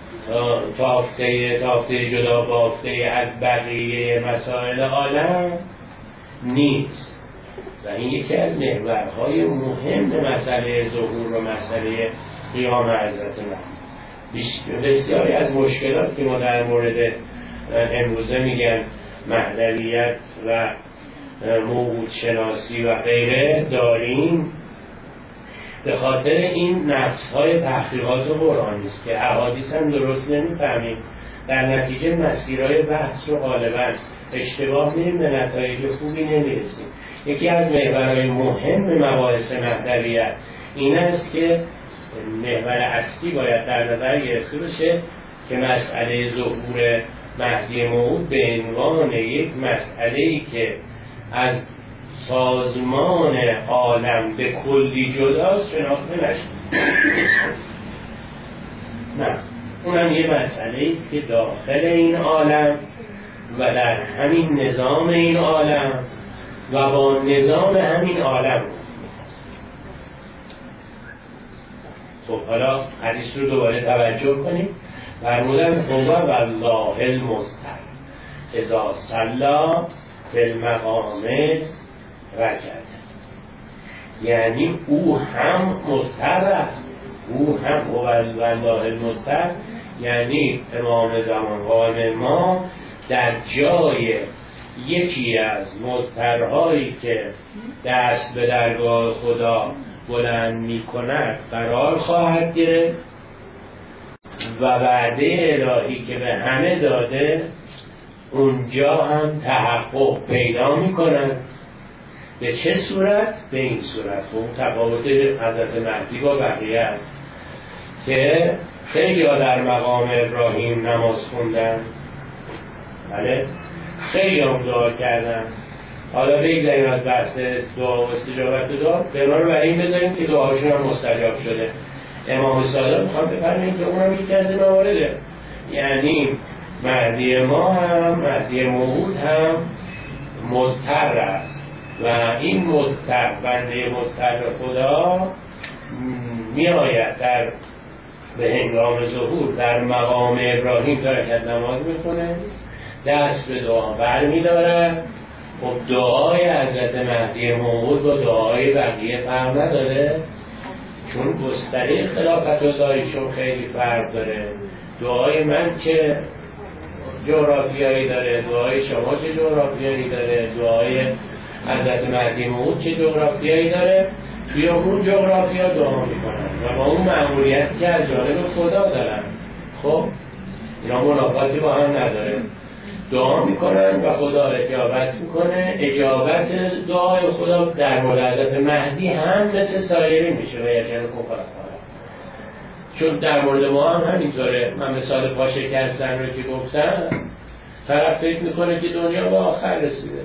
تافته تافته جدا بافته از بقیه مسائل عالم نیست. و این یکی از محورهای مهم مسئله ظهور و مسئله قیام حضرت مهدی. بسیاری از مشکلات که ما در مورد امروزه میگن مهدویت و موعود شناسی و غیره داریم به خاطر این نقص‌های تحقیقات قرآنی است که احادیث هم درست نمی‌فهمیم، در نتیجه مسیرهای بحث رو غالباً اشتباه می‌ریم، به نتایج خوبی نمی‌رسیم. یکی از محورهای مهم مباحث مهدویت این است که محور اصلی باید در نظر گرفته بشه که مسئله ظهور مهدی موعود به عنوان یک مسئله‌ای که از سازمان عالم به کلی جداست شناخته نشد. نه، اونم یه مسئله است که داخل این عالم و در همین نظام این عالم و با نظام همین عالم. خب حالا حدیث رو دوباره توجه کنیم. فرمودن هو والله المستر اذا صلی فی المقام رکعت، یعنی او هم مستر است، او هم هو والله المستر، یعنی امام زمان قائم ما در جای یکی از مسترهایی که دست به درگاه خدا بلند می کند قرار خواهد گرفت و وعده الهی که به همه داده اونجا هم تحقق پیدا می کند. به چه صورت؟ به این صورت. اون تفاوت حضرت مهدی با بقیه است که خیلی ها در مقام ابراهیم نماز خوندن، بله، خیلی هم دعا کردن. حالا بگذاریم از بحث دعا و استجابت دعا، قرار بر این بذاریم که دعاشون هم مستجاب شده. امام صادق میخوام بفرماییم که اونم یک از موارده، یعنی مهدی ما هم مهدی موعود هم مضطر است و این مضطر بنده مضطر خدا می آید در به هنگام ظهور در مقام ابراهیم درکت نماز میکنه، دست به دعا بر می دارد. خب دعای حضرت مهدی موعود و دعای بقیه فرق نداره، چون گستره خلافت اللهیشون خیلی فرق داره. دعای من چه جغرافیایی داره، دعای شما چه جغرافیایی داره، دعای حضرت مهدی موعود چه جغرافیایی داره. توی اون جغرافیا دعا میکنن و با اون مأموریت که از جانب خدا دارن. خب اینا منافاتی با هم نداره، دعا میکنن و خدا اجابت میکنه. اجابت دعای خدا در مورد حضرت مهدی هم مثل سایری میشه و یکن کفر، چون در مورد ما هم همینطوره. من مثال پا شکستن رو که گفتم، طرف فکر میکنه که دنیا به آخر رسیده،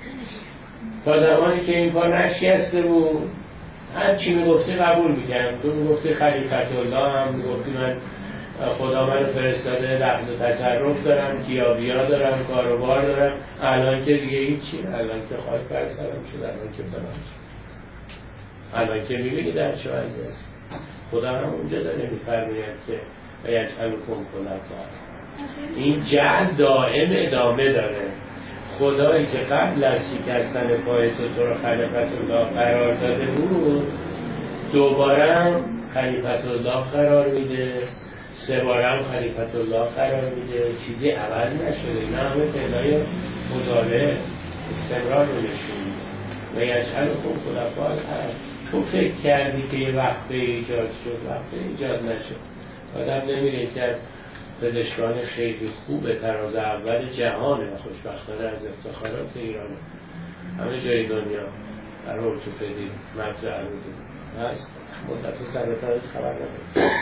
تا زمانی که این پا نشکسته بود هر چی میگفتی قبول میکنم. تو میگفتی خلیفت الله، هم میگفتی من خدا من فرستاده لحظ و تصرف دارم، کیابیا دارم، کاروبار دارم. الان که دیگه هیچی، الان که خاک بر سرم شد، الان که فلان شد، الان که میبینی در چه وضعی است. خدا هم اونجا داره میفرماید که یجعلکم خلفاء. این جعل دائم ادامه داره. خدایی که قبل از شکستن پای تو تو رو خلیفت الله قرار داده بود، دوباره خلیفت الله قرار میده، سه بارم خلیفت الله قرار میده، چیزی عوض نشده. اینا همه فعلای مضارع استمرار رو نشون میده. و یجعلکم خلفاء الارض. تو فکر کردی که یه وقت ایجاد شد، وقت ایجاد نشد. آدم نمیره که از پزشکان خیلی خوب تراز اول جهانه و خوشبختانه از افتخارات ایرانه، همه جای دنیا در ارتوپدی مغز عروضی هست. مدت سرطان از خبر نمید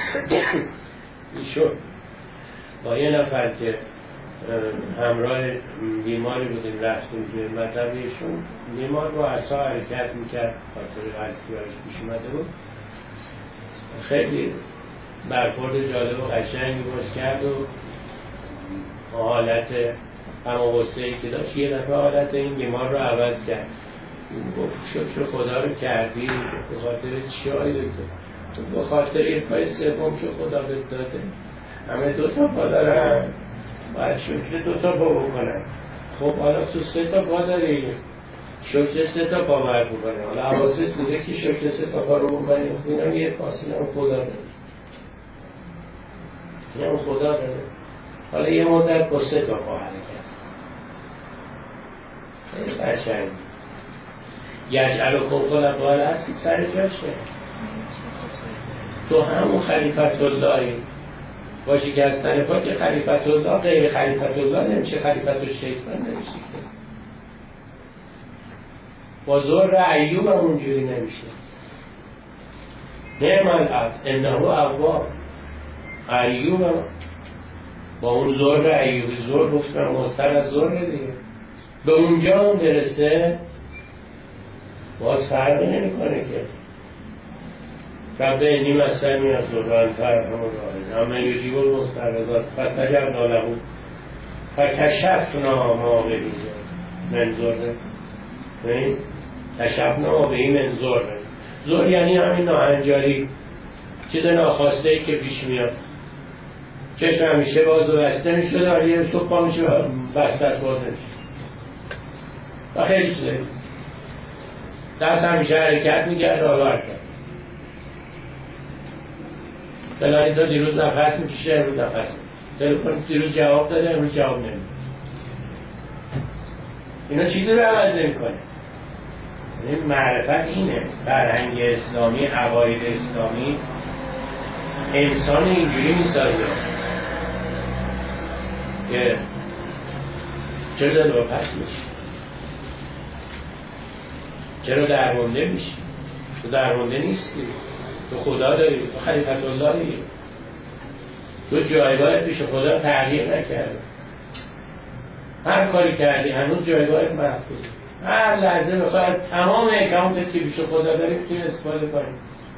ایشون با یه نفر که همراه بیماری بودیم رفتیم توی مطلب، ایشون بیمار با عصا حرکت میکرد، خاطر قصدی براش پیش اومده بود. خیلی برخورد جالب و قشنگی باز کرد و حالت غم و غصه‌ای که داشت یه دفعه حالت این بیمار رو عوض کرد. گفت شکر خدا رو کردی، به خاطر چی آیده تو؟ به خاطر یه پای سوم که خدا بهت داده. همه دوتا پا دارن، باید شکر دوتا پا بکنن. خب حالا تو سه تا پا داری، شکر سه تا پا باید بکنه. حالا حواست بوده که شکر سه تا پا رو بکنی. اینم یه پاس، اینم خدا داره، اینم خدا داره. حالا یه مدت با سه تا پا حرکت خیلی قشنگ. یجعلکم خلفاء الارض سر جاشه. تو همون خلیفت اللهی با شکستن پا که خلیفت الله غیر خلیفت الله نمیشه، خلیفت الشیطان نمیشه، با زور ایوب هم اونجوری نمیشه. نعم العبد انه اواب. ایوب هم با اون زور ایوبی، زور گفتن مستر از زور دیگه، به اونجا هم برسه باز فرقی نمی کنه که رب اینی مسلمی از دوران فرهم و راهز اما یجیب المسترزات فتجبنا له فکشفنا ما به منظوره. کشفنا ما به این منظوره. زور یعنی همین ناهنجاری، چیز ناخواسته ای که پیش میاد. چشم همیشه باز و بسته میشه، داری یه صبح پا میشه بسته از باز نمیشه و خیلی چیزه. دست همیشه حرکت میکرد و حرکت بلانی تا دیروز نفس میکشه، امروز نفس تلفن دیروز جواب داده، امروز جواب نمیده. اینا چیزی رو عوض نمی کنه. این معرفت اینه. فرهنگ اسلامی، عقاید اسلامی انسان اینجوری میسازه که چرا دل با پس میشی، چرا درمونده میشی. تو درمونده نیستی، تو خدا داری، تو خلیفت اللهی، تو جایگاهت پیش خدا تغییر نکرده. هر کاری کردی هنوز جایگاهت محفوظه. هر لحظه بخواهد تمام اکاونتت که پیش خدا داری میتونی استفاده کنی.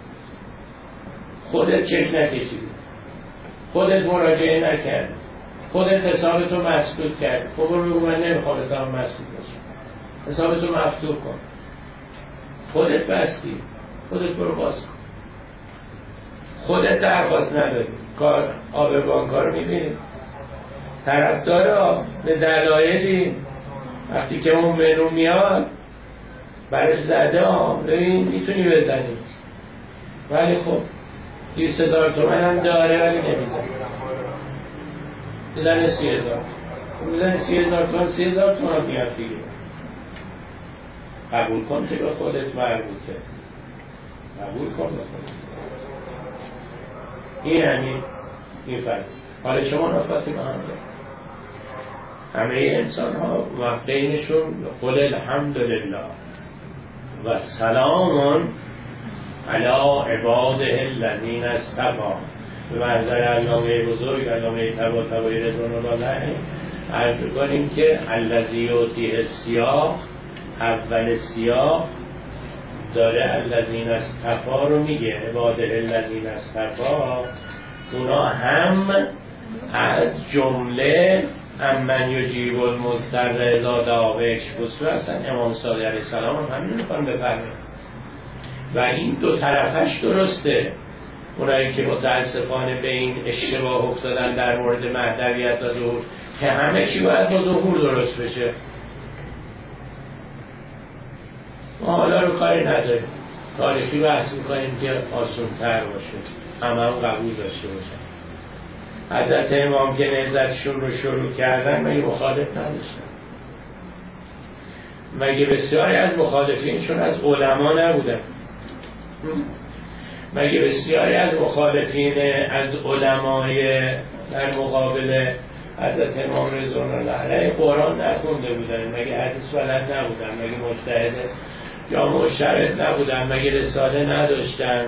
خودت چک نکشیدی، خودت مراجعه نکردی، خودت حسابتو مسدود کردی. خب بگو من نمیخوام حساب مسدود باشم، حسابتو مفتوح کن. خودت بستی، خودت برو باز کن. خودت درخواست نداری. کار آب بانک‌ها رو می‌بینید، طرفدار به دلایلی وقتی که اون منو میاد برش زده ها ببین میتونی بزنی، ولی خب بیست هزار تومن هم داره ولی نمیزنی، میزنه سی هزار میزنه سی هزار تومن سی هزار تومن میاد دیگه. قبول کن که به خودت مربوطه، قبول کن به خودت. این یعنی این فرض. حالا شما نفاتی با هم دارید، همه انسان ها و بینشون قل الحمدلله و سلام علی عباده الذین اصطفی. به منظر علامه بزرگ علامه طباطبایی رضوان الله علیه عرض کنیم که الذی یؤتی السیاق، اول سیاق داره الذین اصطفی رو میگه، عباده الذین اصطفی. اونا هم از جمله امن یجیب المضطر اذا دعا بهش اصلا امام صادق علیه السلام هم همین میخوان بفرمه و این دو طرفش درسته. اونایی که متاسفانه به این اشتباه افتادن در مورد مهدویت و ظهور که همه چی باید با ظهور درست بشه. ما حالا رو کاری نداریم، تاریخی بحث میکنیم که آسون تر باشه، همه هم قبول داشته باشن. حضرت امام که نهضتشون رو شروع کردن مگه مخالف نداشتن؟ مگه بسیاری از مخالفینشون از علما نبودن؟ مگه بسیاری از مخالفین از علمای در مقابل حضرت امام رضوان الله علیه قرآن نخونده بودن؟ مگه حدیث بلد نبودن؟ مگه مجتهد یا مشترط نبودن؟ مگه رساله نداشتن؟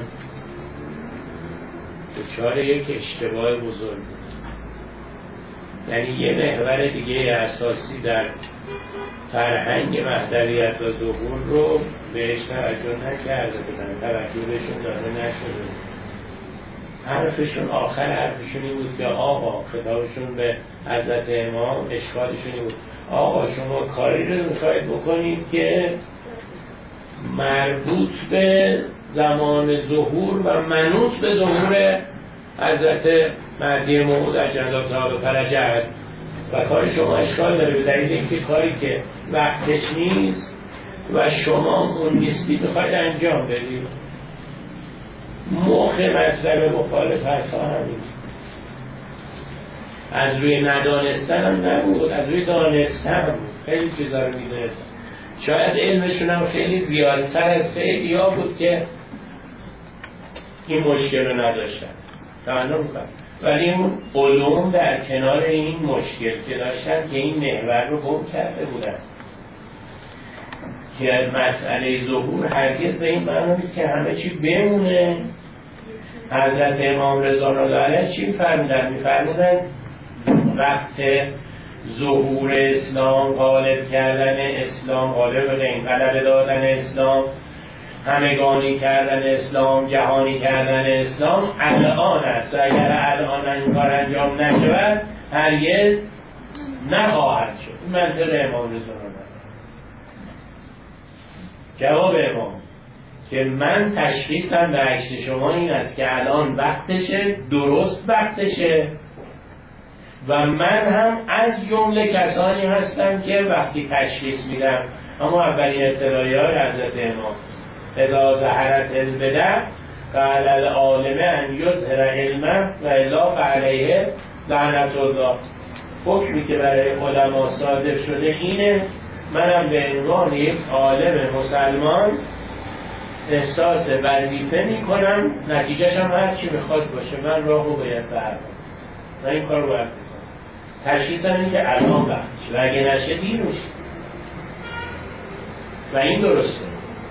دچار یک اشتباه بزرگ بود. یعنی یه محور دیگه اساسی در فرهنگ مهدویت و ظهور رو بهش توجه نکرده بودن، توجهشون داده نشده. حرفشون آخر حرفشون این بود که آقا، خطابشون به حضرت امام اشکالشون این بود آقا شما کاری رو میخواید بکنید که مربوط به زمان ظهور و منوط به ظهور حضرت مهدی موعود عجل تعالی فرجه است و کار شما اشکال داره به دلیل اینکه کاری که وقتش نیست و شما اون نیستی بخواید انجام بدید. مخ مطلب مخالفت ها همین از روی ندانستن هم نبود، از روی دانستن بود. خیلی چیزا رو میدونستن. شاید علمشون هم خیلی زیادتر از خیلی ها بود که این مشکل رو نداشتن تعلم کنن، ولی اون علوم در کنار این مشکل که داشتن که این محور رو گم کرده بودن که مسئله ظهور هرگز به این معنی نیست که همه چی بمونه. حضرت امام رضا الله چی می‌فرمودن؟ می‌فرمودن وقت ظهور اسلام، غالب کردن اسلام، غالب این غلبه دادن اسلام، همگانی کردن اسلام، جهانی کردن اسلام الان است و اگر الان این کار انجام نشود هرگز نخواهد شد. این منطق امام رضا الله. جواب امام که من تشخیصم به عکس شما این است که الان وقتشه، درست وقتشه و من هم از جمله کسانی هستم که وقتی تشخیص میدم اما اولین اطلاعی های حضرت امام اذا ظهرت البدع قال العالم ان یظهر علمه و الا فعلیه لعنت الله. حکمی که برای علما صادر شده اینه منم به عنوان یک عالم مسلمان احساس وظیفه می کنم، نتیجهش هم هر چی میخواد باشه من راهو باید برم، من این کار رو باید بکنم. تشخیص هم این که الان وقتش و اگه نشه دیر میشه و این درسته.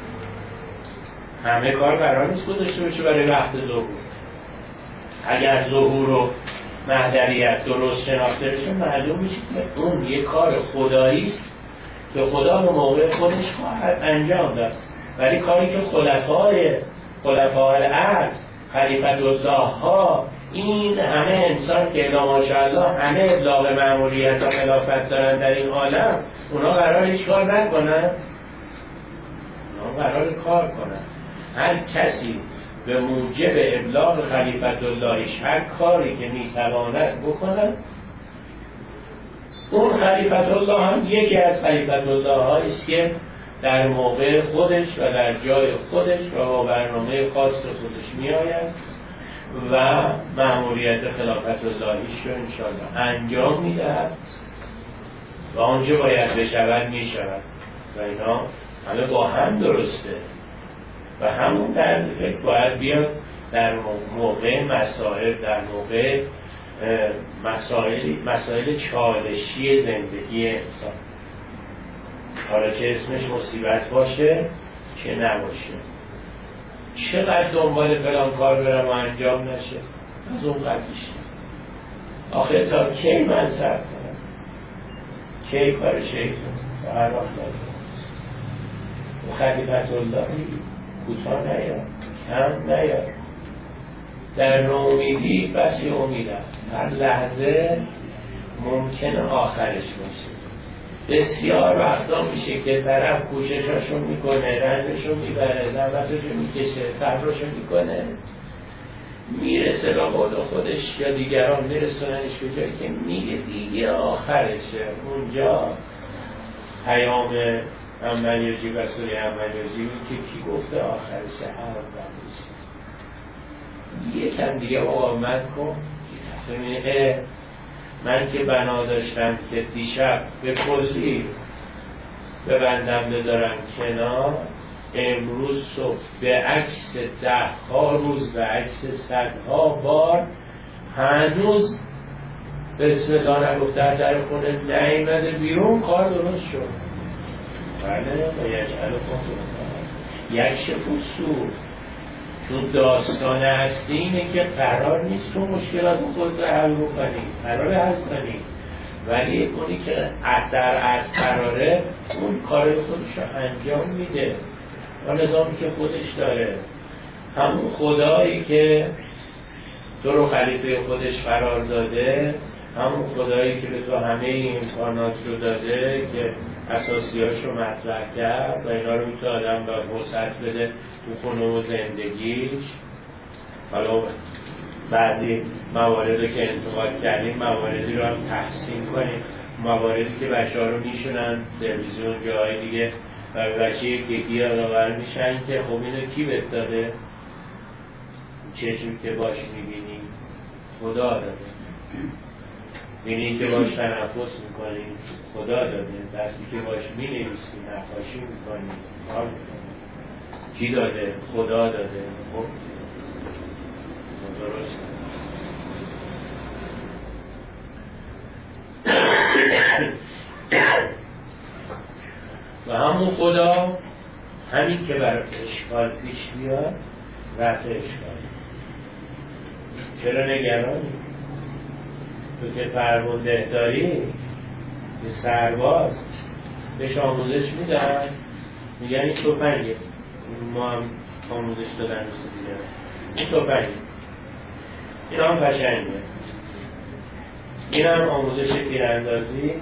همه کار قرار نیست گذاشته باشه برای وقت ظهور. اگر ظهور و مهدویت درست شناخته بشه معلوم میشه که اون یک کار خدایی است که خدا به موقع خودش خواهد انجام داد، ولی کاری که خلفای خلفای الارض خلیفت الله ها این همه انسان که الا ماشاءالله همه ابلاغ مأموریت و خلافت دارن در این عالم، اونا قرار هیچ کار نکنن؟ اونا قرار کار کنن. هر کسی به موجب ابلاغ خلیفت اللهش هر کاری که میتواند بکنن، اون خلیفت الله هم یکی از خلیفت الله هاییست که در موقع خودش و در جای خودش و با برنامه خاص خودش می آید و مأموریت خلافت اللهیش رو انشاءالله انجام می دهد و آنچه باید بشود می شود و اینا همه با هم درسته و همون در فکر باید بیاد در موقع مسائل در موقع مسائل مسائل چالشی زندگی انسان، حالا چه اسمش مصیبت باشه چه نباشه، چقدر دنبال فلان کار برم و انجام نشه از اون قدیشه آخه تا کی من سر کنم، کی کار شیخ و هر وقت لازم و خلیفت اللهی کوتاه نیاد کم نیاد. در نومیدی بسی امید است، هر لحظه ممکن آخرش باشه. بسیار وقتا میشه که طرف کوششاشو میکنه، رنجشو میبره، زحمتشو میکشه، صبرشو میکنه، میرسه به قول خودش یا دیگران میرسوننش به جایی که میگه دیگه آخرشه. اونجا پیام عملیاجی و سوری عملیاجی که کی گفته آخرشه هر بندیشه یکم دیگه مقاومت کن. میگه من که بنا داشتم که دیشب به کلی ببندم بذارم کنار، امروز صبح به عکس ده ها روز به عکس صدها بار هنوز بسم الله نگفته در خونه نیامده بیرون کار درست شد. بله با یجعل کن یک شفوسو چون داستان هستی اینه که قرار نیست تو مشکلات خود رو حل بکنی، قراره حل کنی، ولی اونی که در از قراره اون کار خودش رو انجام میده و نظامی که خودش داره. همون خدایی که تو رو خلیفه خودش قرار داده، همون خدایی که به تو همه این امکانات رو داده که اساسیاش رو مطرح کرد و اینا رو میتونه آدم باید وسعت بده تو خونه و زندگیش. حالا بعضی مواردی که انتقاد کردیم مواردی رو هم تحسین کنیم، مواردی که بچه ها رو میشونن تلویزیون جاهای دیگه و بچه یکی یادآور میشن که خب اینو کی بهت داده؟ چشمی که باش میبینی خدا داده. اینی که باش تنفس میکنی خدا داده، دستی که باش مینویسی نقاشی میکنی کار میکنی کی داده؟ خدا داده. خب درست و همون خدا همین که برای اشکال پیش بیاد رفع اشکال. چرا نگرانی؟ تو که فرمانده داری یه سرباز بهش آموزش میدن، میگن این توفنگه، ما هم آموزش دادن رسو دیگه این توفنگه، این هم قشنگه، این هم آموزش تیراندازی.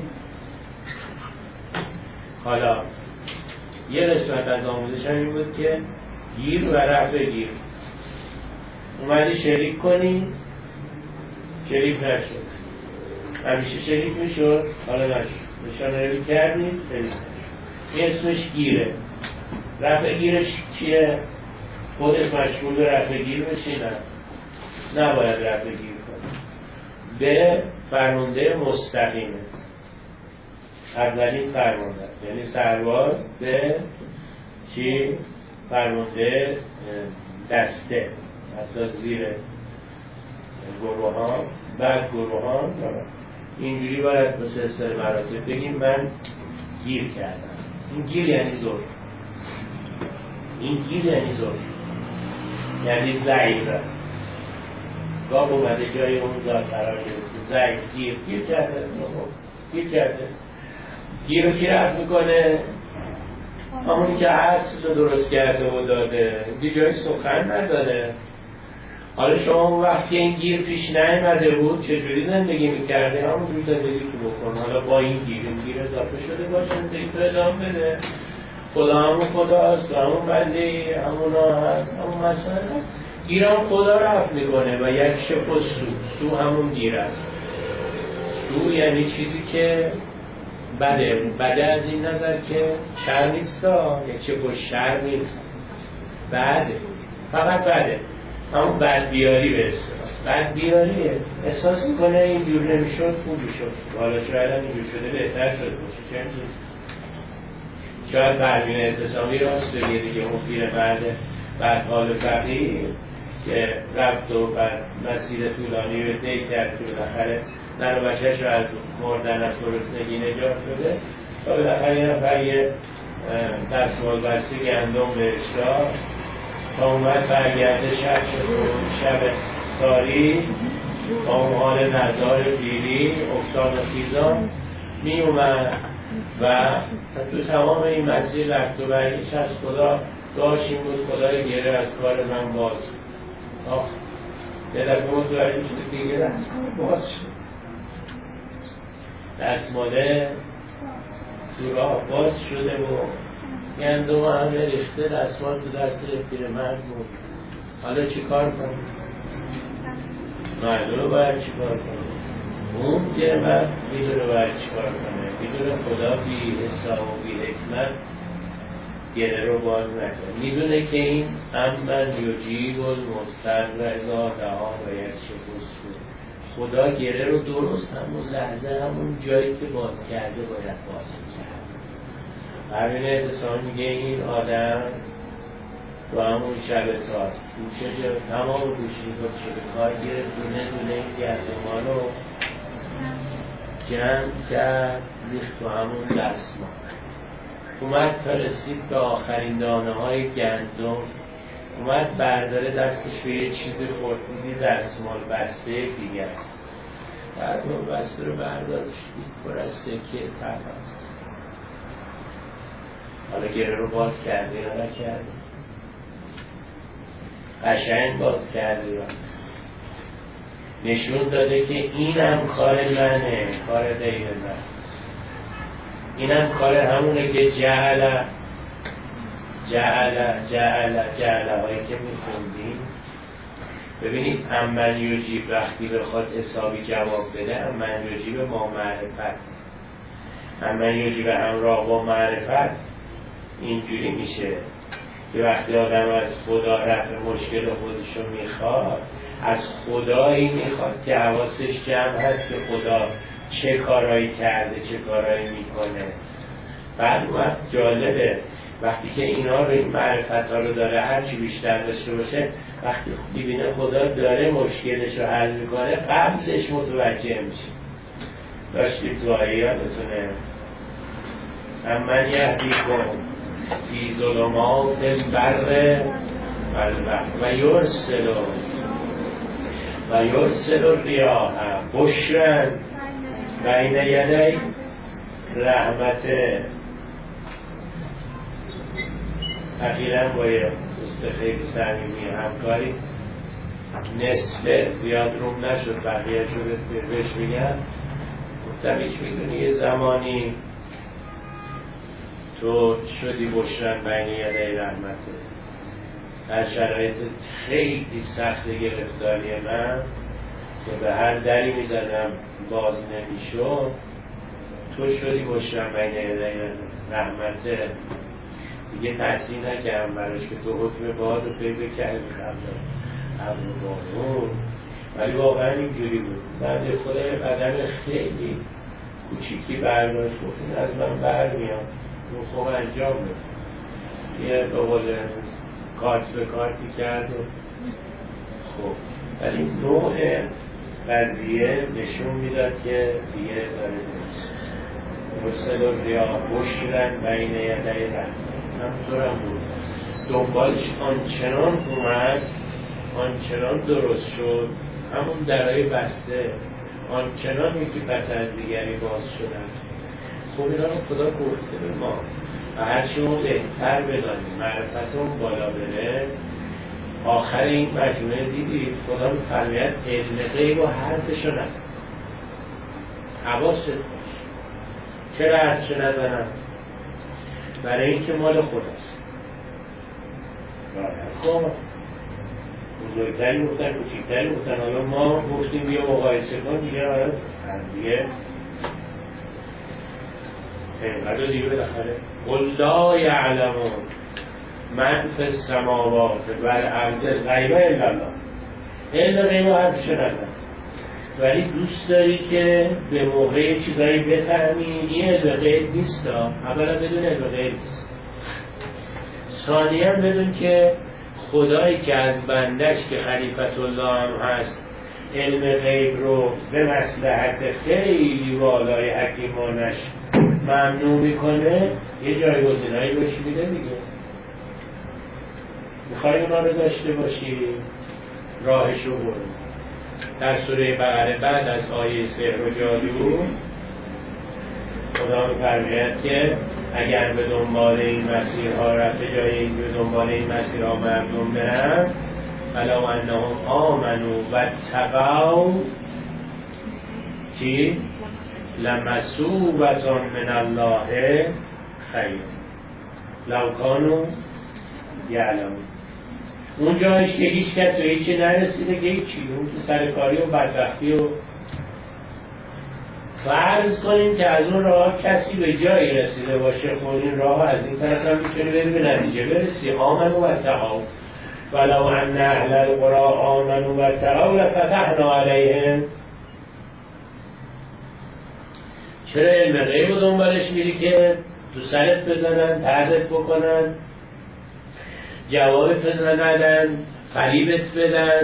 حالا یه قسمت از آموزش هم این بود که گیر و رفع گیر. اومدی شریک کنی، شریک نشد، همیشه شریک میشد، حالا نشد، نشانه روی کردی، شریک نشد. این اسمش گیره. رفع گیرش چیه؟ خودت مشغول به رفع گیر بشی؟ نه، نباید رفع گیر کنی. به فرمانده مستقیمه، اولین فرمانده، یعنی سرباز به چی؟ فرمانده دسته، حتی زیر گروهان، بعد گروهان. اینجوری باید به سلسله مراتب بگیم من گیر کردم. این گیر یعنی زور، این گیر یعنی زور، یعنی ضعیفه. گاه اومده جای اون ذات قرار گرفته، ضعیف، گیر گیر کرده، گیر کرده. گیر رو کی رفت میکنه؟ همونی که اصل رو درست کرده و داده، دی جای سخن نداره. حالا شما اون وقت که این گیر پیش نیامده بود چجوری زندگی میکرده؟ همونجور زندگی تو بکن. حالا با این گیر، این گیر اضافه شده باشه، زندگی تو ادامه بده. خدا همون خداست، همون بنده همونا هست، همون مسئله هست. گیر هم خدا رفت میکنه و یک شف و سو. سو همون گیر است. سو یعنی چیزی که بده. بده از این نظر که شر نیست ها، یک شف و شر نیست، بده، فقط بده. همون بدبیاری به اصطلاح، بدبیاریه. احساس میکنه اینجور نمیشد خوب شد، حالا شاید هم اینجور شده بهتر شد باشه، چه میدونی؟ شاید پروین اعتصامی راست بگه دیگه، اون پیر مرد بدحال فقیر که رفت و بر مسیر طولانی رو طی کرد که بالاخره زن و بچه‌ش رو از مردن از گرسنگی نجات بده، تا بالاخره یه نفر یه دستمال بسته گندم بهش داد تا اومد برگرده شب شد و شب تاریک با اون حال نزار پیری افتاد و خیزان می اومد و تو تمام این مسیر رفت و برگشت از خدا داشت این بود خدای گره از کار من باز. آخ دلت بود برای شده دیگه از کار باز شد، دستماله تو راه باز شده و گندم همه ریخته، دستمال تو دست پیرمرد بود. حالا چی کار کنیم؟ معلومه باید چی کار کنیم. اون پیرمرد میدونه باید چی کار کنه، میدونه خدا بی حساب و بی حکمت گره رو باز نکنه، میدونه که این امن یجیب المضطر اذا دعا و یکشف السوء. خدا گره رو درست همون لحظه همون جایی که باز کرده باید باز کرد. پروین اعتصامی میگه این آدم تو همون شب تار گوشش تمام گوشی خود شده کار گرفت، دونه دونه این گردمان رو جمع کرد ریخت تو همون دستمال. اومد تا رسید به آخرین دانه های گندم، اومد برداره دستش به یه چیز خورد، دیدی دستمال بسته دیگه است. بعد اون بسته رو برداشت پر از سکه تفت. حالا گره رو باز کردی یا نکردی؟ قشنگ باز کردی یا نشون داده که اینم کار منه، کار غیر من. اینم کار همونه که جعل جعل جعل جعل هایی که میخوندیم. ببینید امن یجیب وقتی بخواد حسابی جواب بده، امن یجیب ما معرفت، امن یجیب همراه با معرفت اینجوری میشه که وقتی آدم از خدا رفع مشکل خودشو میخواد، از خدایی میخواد که حواسش جمع هست که خدا چه کارایی کرده چه کارایی میکنه. بعد وقت جالبه وقتی که اینا رو این معرفت ها رو داره هر چی بیشتر داشته باشه، وقتی ببینه خدا داره مشکلش رو حل میکنه قبلش متوجه میشه. داشتید تو آیه یادتونه امن یهدیکم فی ظلمات البر والبحر و یرسل و یرسل الریاح بشرا بین یدی رحمته. اخیراً با یه دوست خیلی صمیمی همکاری نصفه زیاد روم نشد بقیه شده بهش میگم گفتم هیچ میدونی یه زمانی تو شدی بشرن بین یدی رحمته، در شرایط خیلی سخت گرفتاری من که به هر دری میزدم باز نمیشد، تو شدی بشرن بین یدی رحمته. دیگه تصدیح نکردم براش که تو حکم باد رو پیدا کردی قبل همون بارون، ولی واقعا اینجوری بود. من خود قدم خیلی کوچیکی برداشت گفت این از من برمیاد اون خوب انجام بود. یه به قول کارت به کارتی کرد و خب ولی نوع قضیه نشون میداد که دیگه داره درست مرسل و ریا بشرن بین یدی رحمت. همطور هم بود دنبالش آنچنان اومد آنچنان درست شد، همون درهای بسته آنچنان یکی پس از دیگری باز شدن. خب اینا رو خدا گفته به ما و هرچی ما بهتر بدانیم معرفتون بالا بره. آخر این مجموعه دیدید خدا می‌فرماید علم غیب و حرفشو نزن، حواست باش. چرا حرفشو نزنم؟ برای اینکه مال خداست. خب بزرگتری گفتن کوچیکتری گفتن، حالا ما گفتیم بیا مقایسه کن دیگه برای هم دیگه اینقدر دیگه بالاخره قل لا یعلمون من فی السماوات والارض الغیب الا الله. الا غیب و حرفشو نزن، ولی دوست داری که به موقع چیزایی بفهمی این علم غیب نیست. اولا بدون علم غیب نیست، ثانیاً بدون که خدایی که از بندش که خلیفت الله هم هست علم غیب رو به مصلحت خیلی والای حکیمانش ممنوع میکنه، یه جایگزینایی بهش میده دیگه. میخوایی اونا رو داشته باشی راهش رو برو. در سوره بقره بعد از آیه سحر و جادو خدا می‌فرماید که اگر به دنبال این مسیرها رفت جای این به دنبال این مسیرها مردم برن فلو انهم آمنوا و اتقوا چی؟ لمثوبة من الله خیر لو کانوا یعلمون. اون جایش که هیچ کس به هیچی نرسیده که هیچی، اون تو سرکاری و بدبختی و فرض کنیم که از اون راه کسی به جایی رسیده باشه، خود این راه از این طرف هم میتونی بری به نتیجه برسی. آمنوا و اتقوا ولو ان اهل القری آمنوا و اتقوا لفتحنا علیهم. چرا علم غیب رو دنبالش میری که تو سرت بزنن، طردت بکنن، جوابت ندن، فریبت بدن،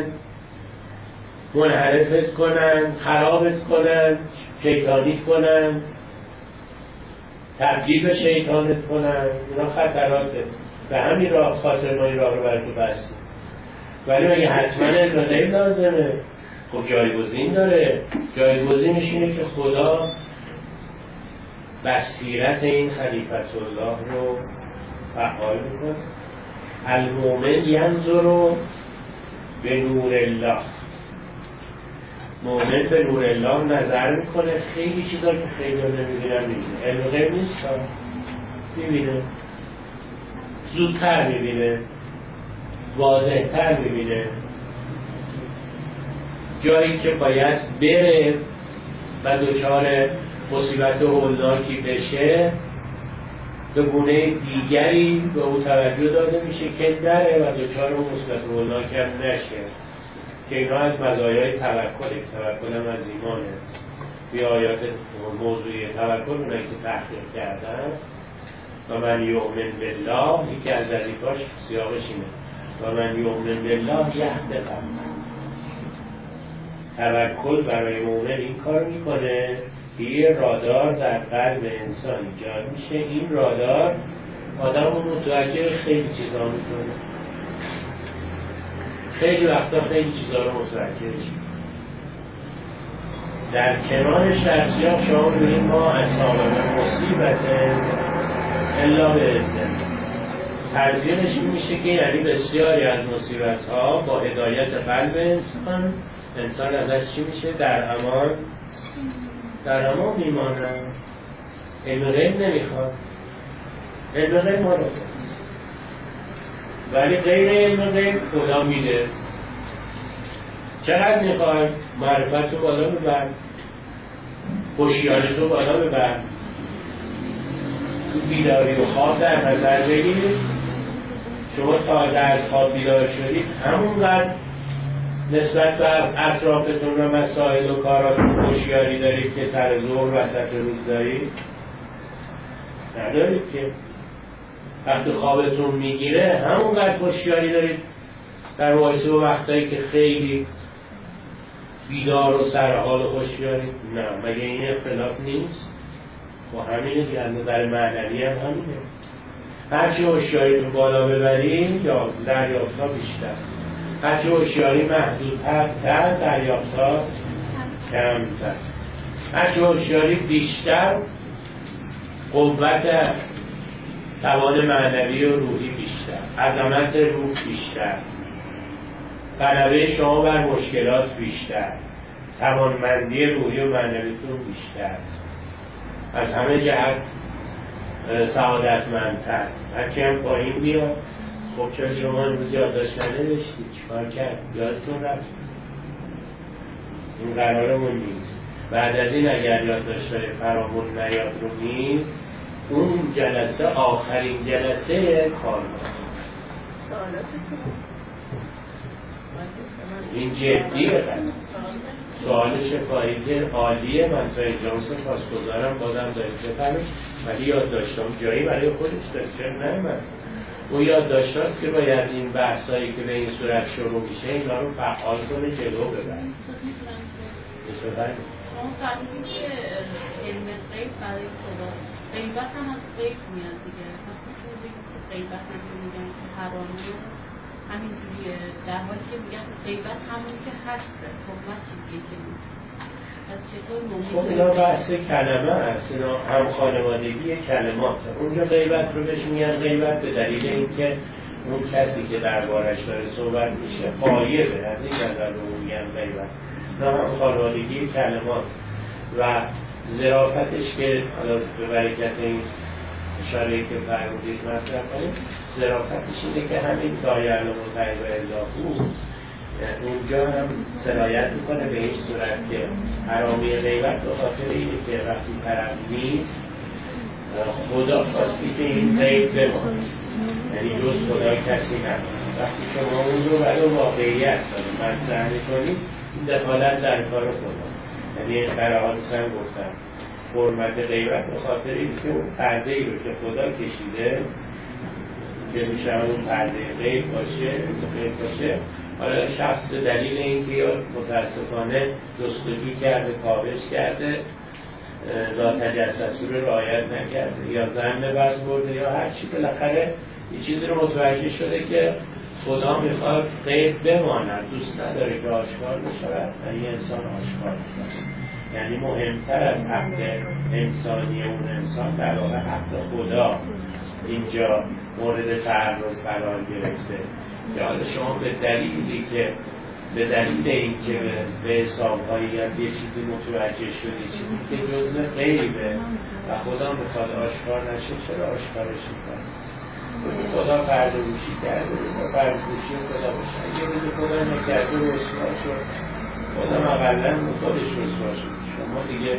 منحرفت کنن، خرابت کنن، شیطانیت کنن، تبدیل به شیطانت کنن. اینا خطراته. به همین راه خاطر ما این راه رو برای تو بستیم. ولی مگه حتما علم غیب لازمه؟ خب جایگزین داره. جایگزینش اینه که خدا بصیرت این خلیفت الله رو فعال میکنه. المؤمن ینظر به نور الله. مؤمن به نور الله نظر میکنه، خیلی چیزا که خیلی نمیبینن میبینه. علم غیب نیست، میبینه، زودتر میبینه، واضحتر میبینه. جایی که باید بره و دچار مصیبت هولناکی بشه به گونه دیگری به او توجه داده میشه که نره و دچار اون مصیبت هولناک هم نشه، که اینا از مزایای توکل، توکل هم از ایمانه. توی آیات موضوعی توکل اونایی که تحقیق کردن و من یؤمن بالله، یکی از وظیفه‌اش سیاقش اینه و من یؤمن بالله یهد قلبه. توکل برای مؤمن این کار میکنه که یه رادار در قلب انسان ایجاد میشه. این رادار آدم رو متوجه خیلی چیزا میکنه، خیلی وقتا خیلی چیزا رو متوجه میشه. در کنارش در سیاق شما ببینید ما اصابنا مصیبت الا باذن. ترجمهش این میشه که یعنی بسیاری از مصیبت ها با هدایت قلب انسان انسان ازش چی میشه؟ در امان در امان میمانه. علم غیب نمیخواد، علم غیب ما رو، ولی غیر علم غیب خدا میده. چقدر میخواد؟ معرفت رو بالا ببر، هوشیاری رو بالا ببر، تو بیداری و خواب در نظر بگیر. شما تا درس خواب بیدار شدید همونقدر نسبت به اطرافتون و مسائل و کاراتون هوشیاری دارید که سر ظهر وسط روز دارید؟ ندارید که. وقتی خوابتون میگیره همونقدر هوشیاری دارید در مقایسه با وقتایی که خیلی بیدار و سرحال و هوشیاری؟ نه. مگه این اختلاف نیست؟ با همینه که از نظر معنوی هم همینه. هرچی هوشیاری رو بالا ببرید یا دریافت‌ها بیشتر، هرچی هوشیاری محدودتر تر دریافت‌ها کمتر. هرچی هوشیاری بیشتر قوت توان معنوی و روحی بیشتر، عظمت روح بیشتر، غلبه شما بر مشکلات بیشتر، توانمندی روحی و معنویتون بیشتر، از همه جهت سعادتمندتر. هرچی هم پایین بیاد. خب چرا شما امروز یادداشت ننوشتید؟ چیکار کرد؟ یادتون رفت؟ این قرارمون نیست. بعد از این اگر یادداشت‌های فرامون نیاد رو نیست، اون جلسه آخرین جلسه کار این جدیه. سوال شفاهی عالیه، من تا اینجا سپاسگزارم. بازم دارید بفرمایید. ولی یادداشتام جایی برای خودش داره، چرا نه؟ من اون یادداشتاست که باید این بحثایی که به این صورت شروع میشه اینا رو فعال کنه، جلو ببرید. بفرمایید. شما فرمودید که علم غیب برای خدا، غیبت هم از غیب میاد دیگه. وقتی که غیبت هم میگن که حرامیه، همینجوریه. در حالی که میگن غیبت همون که هست، حکمت چیزیه که نیست. از چطور ممکنه؟ خب اینا بحث کلمه هست، اینا هم خانوادگی کلمات. اونجا غیبت رو بهش میگن غیبت به دلیل اینکه اون کسی که دربارش داره صحبت میشه غایبه، از این نظر رو میگن غیبت. نه هم خانوادگی کلمات و ظرافتش که حالا به برکت این اشاره که فرمودید مطرح کنیم، ظرافتش اینه که همین دایرلو و غیب الله اونجا هم سرایت میکنه به این صورت که حرامی غیبت به خاطر اینه که وقتی طرف نیست خدا خواستی که این غیب بمانه، یعنی جز خدا کسی نمانه. وقتی شما اون رو برای واقعیت مطرح میکنید، این دخالت در کار خدا. یعنی در حادث هم گفتم حرمت غیبت به خاطر اینه که اون پرده ای رو که خدا کشیده که میشه اون پرده غیب باشه غیب باشه حالا شخص به دلیل اینکه یا متاسفانه جستجو کرده، کاوش کرده، لا تجسسو رو رعایت نکرده یا ظن بس برده یا هر چی، بالاخره یه چیزی رو متوجه شده که خدا میخواد غیب بماند، دوست نداره که آشکار بشود و این انسان آشکار بشود. یعنی مهمتر از حق انسانی اون انسان در واقع حق خدا اینجا مورد تعرض قرار گرفته. یا شما به دلیلی که به دلیل اینکه به حساب‌هایی از یه چیزی متوجه شدی، چیزی که جزء غیبه و خدا میخواد آشکار نشه، چرا آشکارش میکنه؟ خدا پرده‌پوشی کرده، پرده‌پوشی خدا باشه. اگه بده خدا نکرده رسوا شد، خدا اقلا خودش رسوا شد، شما دیگه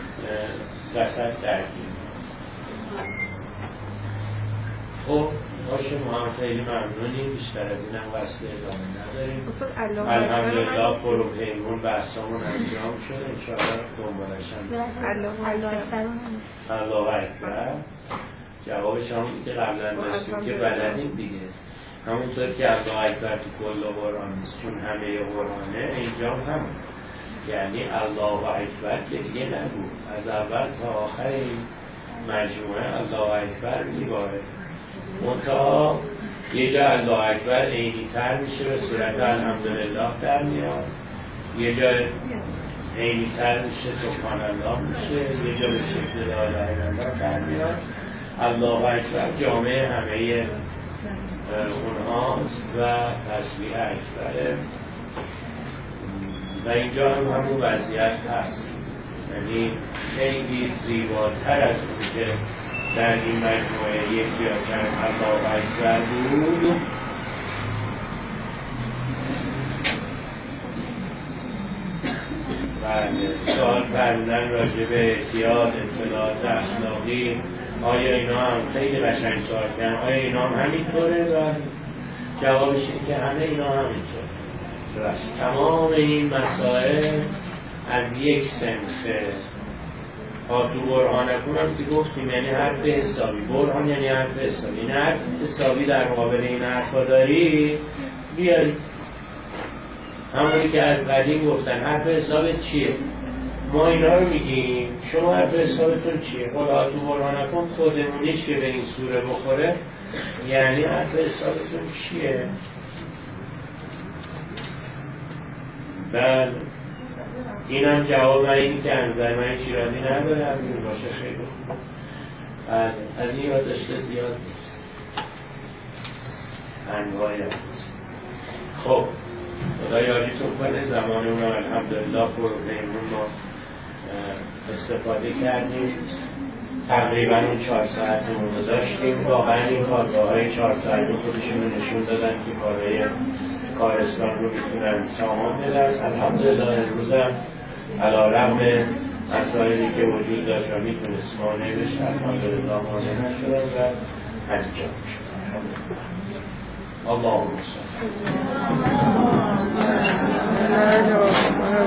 وسط درگیر. خب باشه ما هم خیلی ممنونیم، بیشتر از این هم وصل ادامه نداریم. الحمدلله پر و پیمون بحثامون انجام شد، انشاءالله دنبالش هم الله اکبر. جوابش همون که قبلا داشتیم که بلدیم دیگه، همونطور که الله اکبر تو کل قرآن نیست چون همه قرآنه، اینجا هم یعنی الله اکبر که دیگه نگو، از اول تا آخر این مجموعه الله اکبر میباره. منتها یه جا الله اکبر عینی تر میشه به صورت الحمدلله در میاد، یه جا عینی تر میشه سبحان الله میشه، یه جا به شکل لا اله الا الله در میاد. الله اکبر جامعه همه اونهاست و تسبیح اکبره و اینجا هم همون وضعیت هست، یعنی خیلی زیباتر از اون که در این مجموعه یکی یا چند الله اکبر بود. بله، سوال فرمودن راجع به احتیاط، اطلاعات اخلاقی، آیا اینا هم خیلی قشنگ سوال کردن، آیا اینا هم همینطوره؟ و جوابش اینه که همه اینا همینطوره. تمام این مسائل از یک صنفه. ها تو برهانکون هم که گفتیم یعنی حرف حسابی، برهان یعنی حرف حسابی، این حرف حسابی در مقابل این حرفا داری بیاری. همونی که از قدیم گفتن حرف حسابت چیه؟ ما اینا رو میگیم، شما حرف حسابتون چیه؟ خدا تو برهانکون خودمونیش که به این سوره بخوره یعنی حرف حسابتون چیه؟ بله این هم جواب من این که انزرمه شیرازی نداره، از این باشه خیلی خوب. بله از این یادشته زیاد نیست، انواعی هم خب خدا یاریتون کنه. زمان اون هم الحمدلله پر و پیمون ما استفاده کردیم، تقریبا اون چهار ساعتمون رو داشتیم. واقعا این کارگاه های چهار ساعت خودشون رو نشون دادن که کارهای کارستان رو میتونن سامان بدن. الحمدلله امروز هم علیرغم مسائلی که وجود داشت و میتونست مانع بشه، الحمدلله مانع نشدن و انجام شد. اللهم صل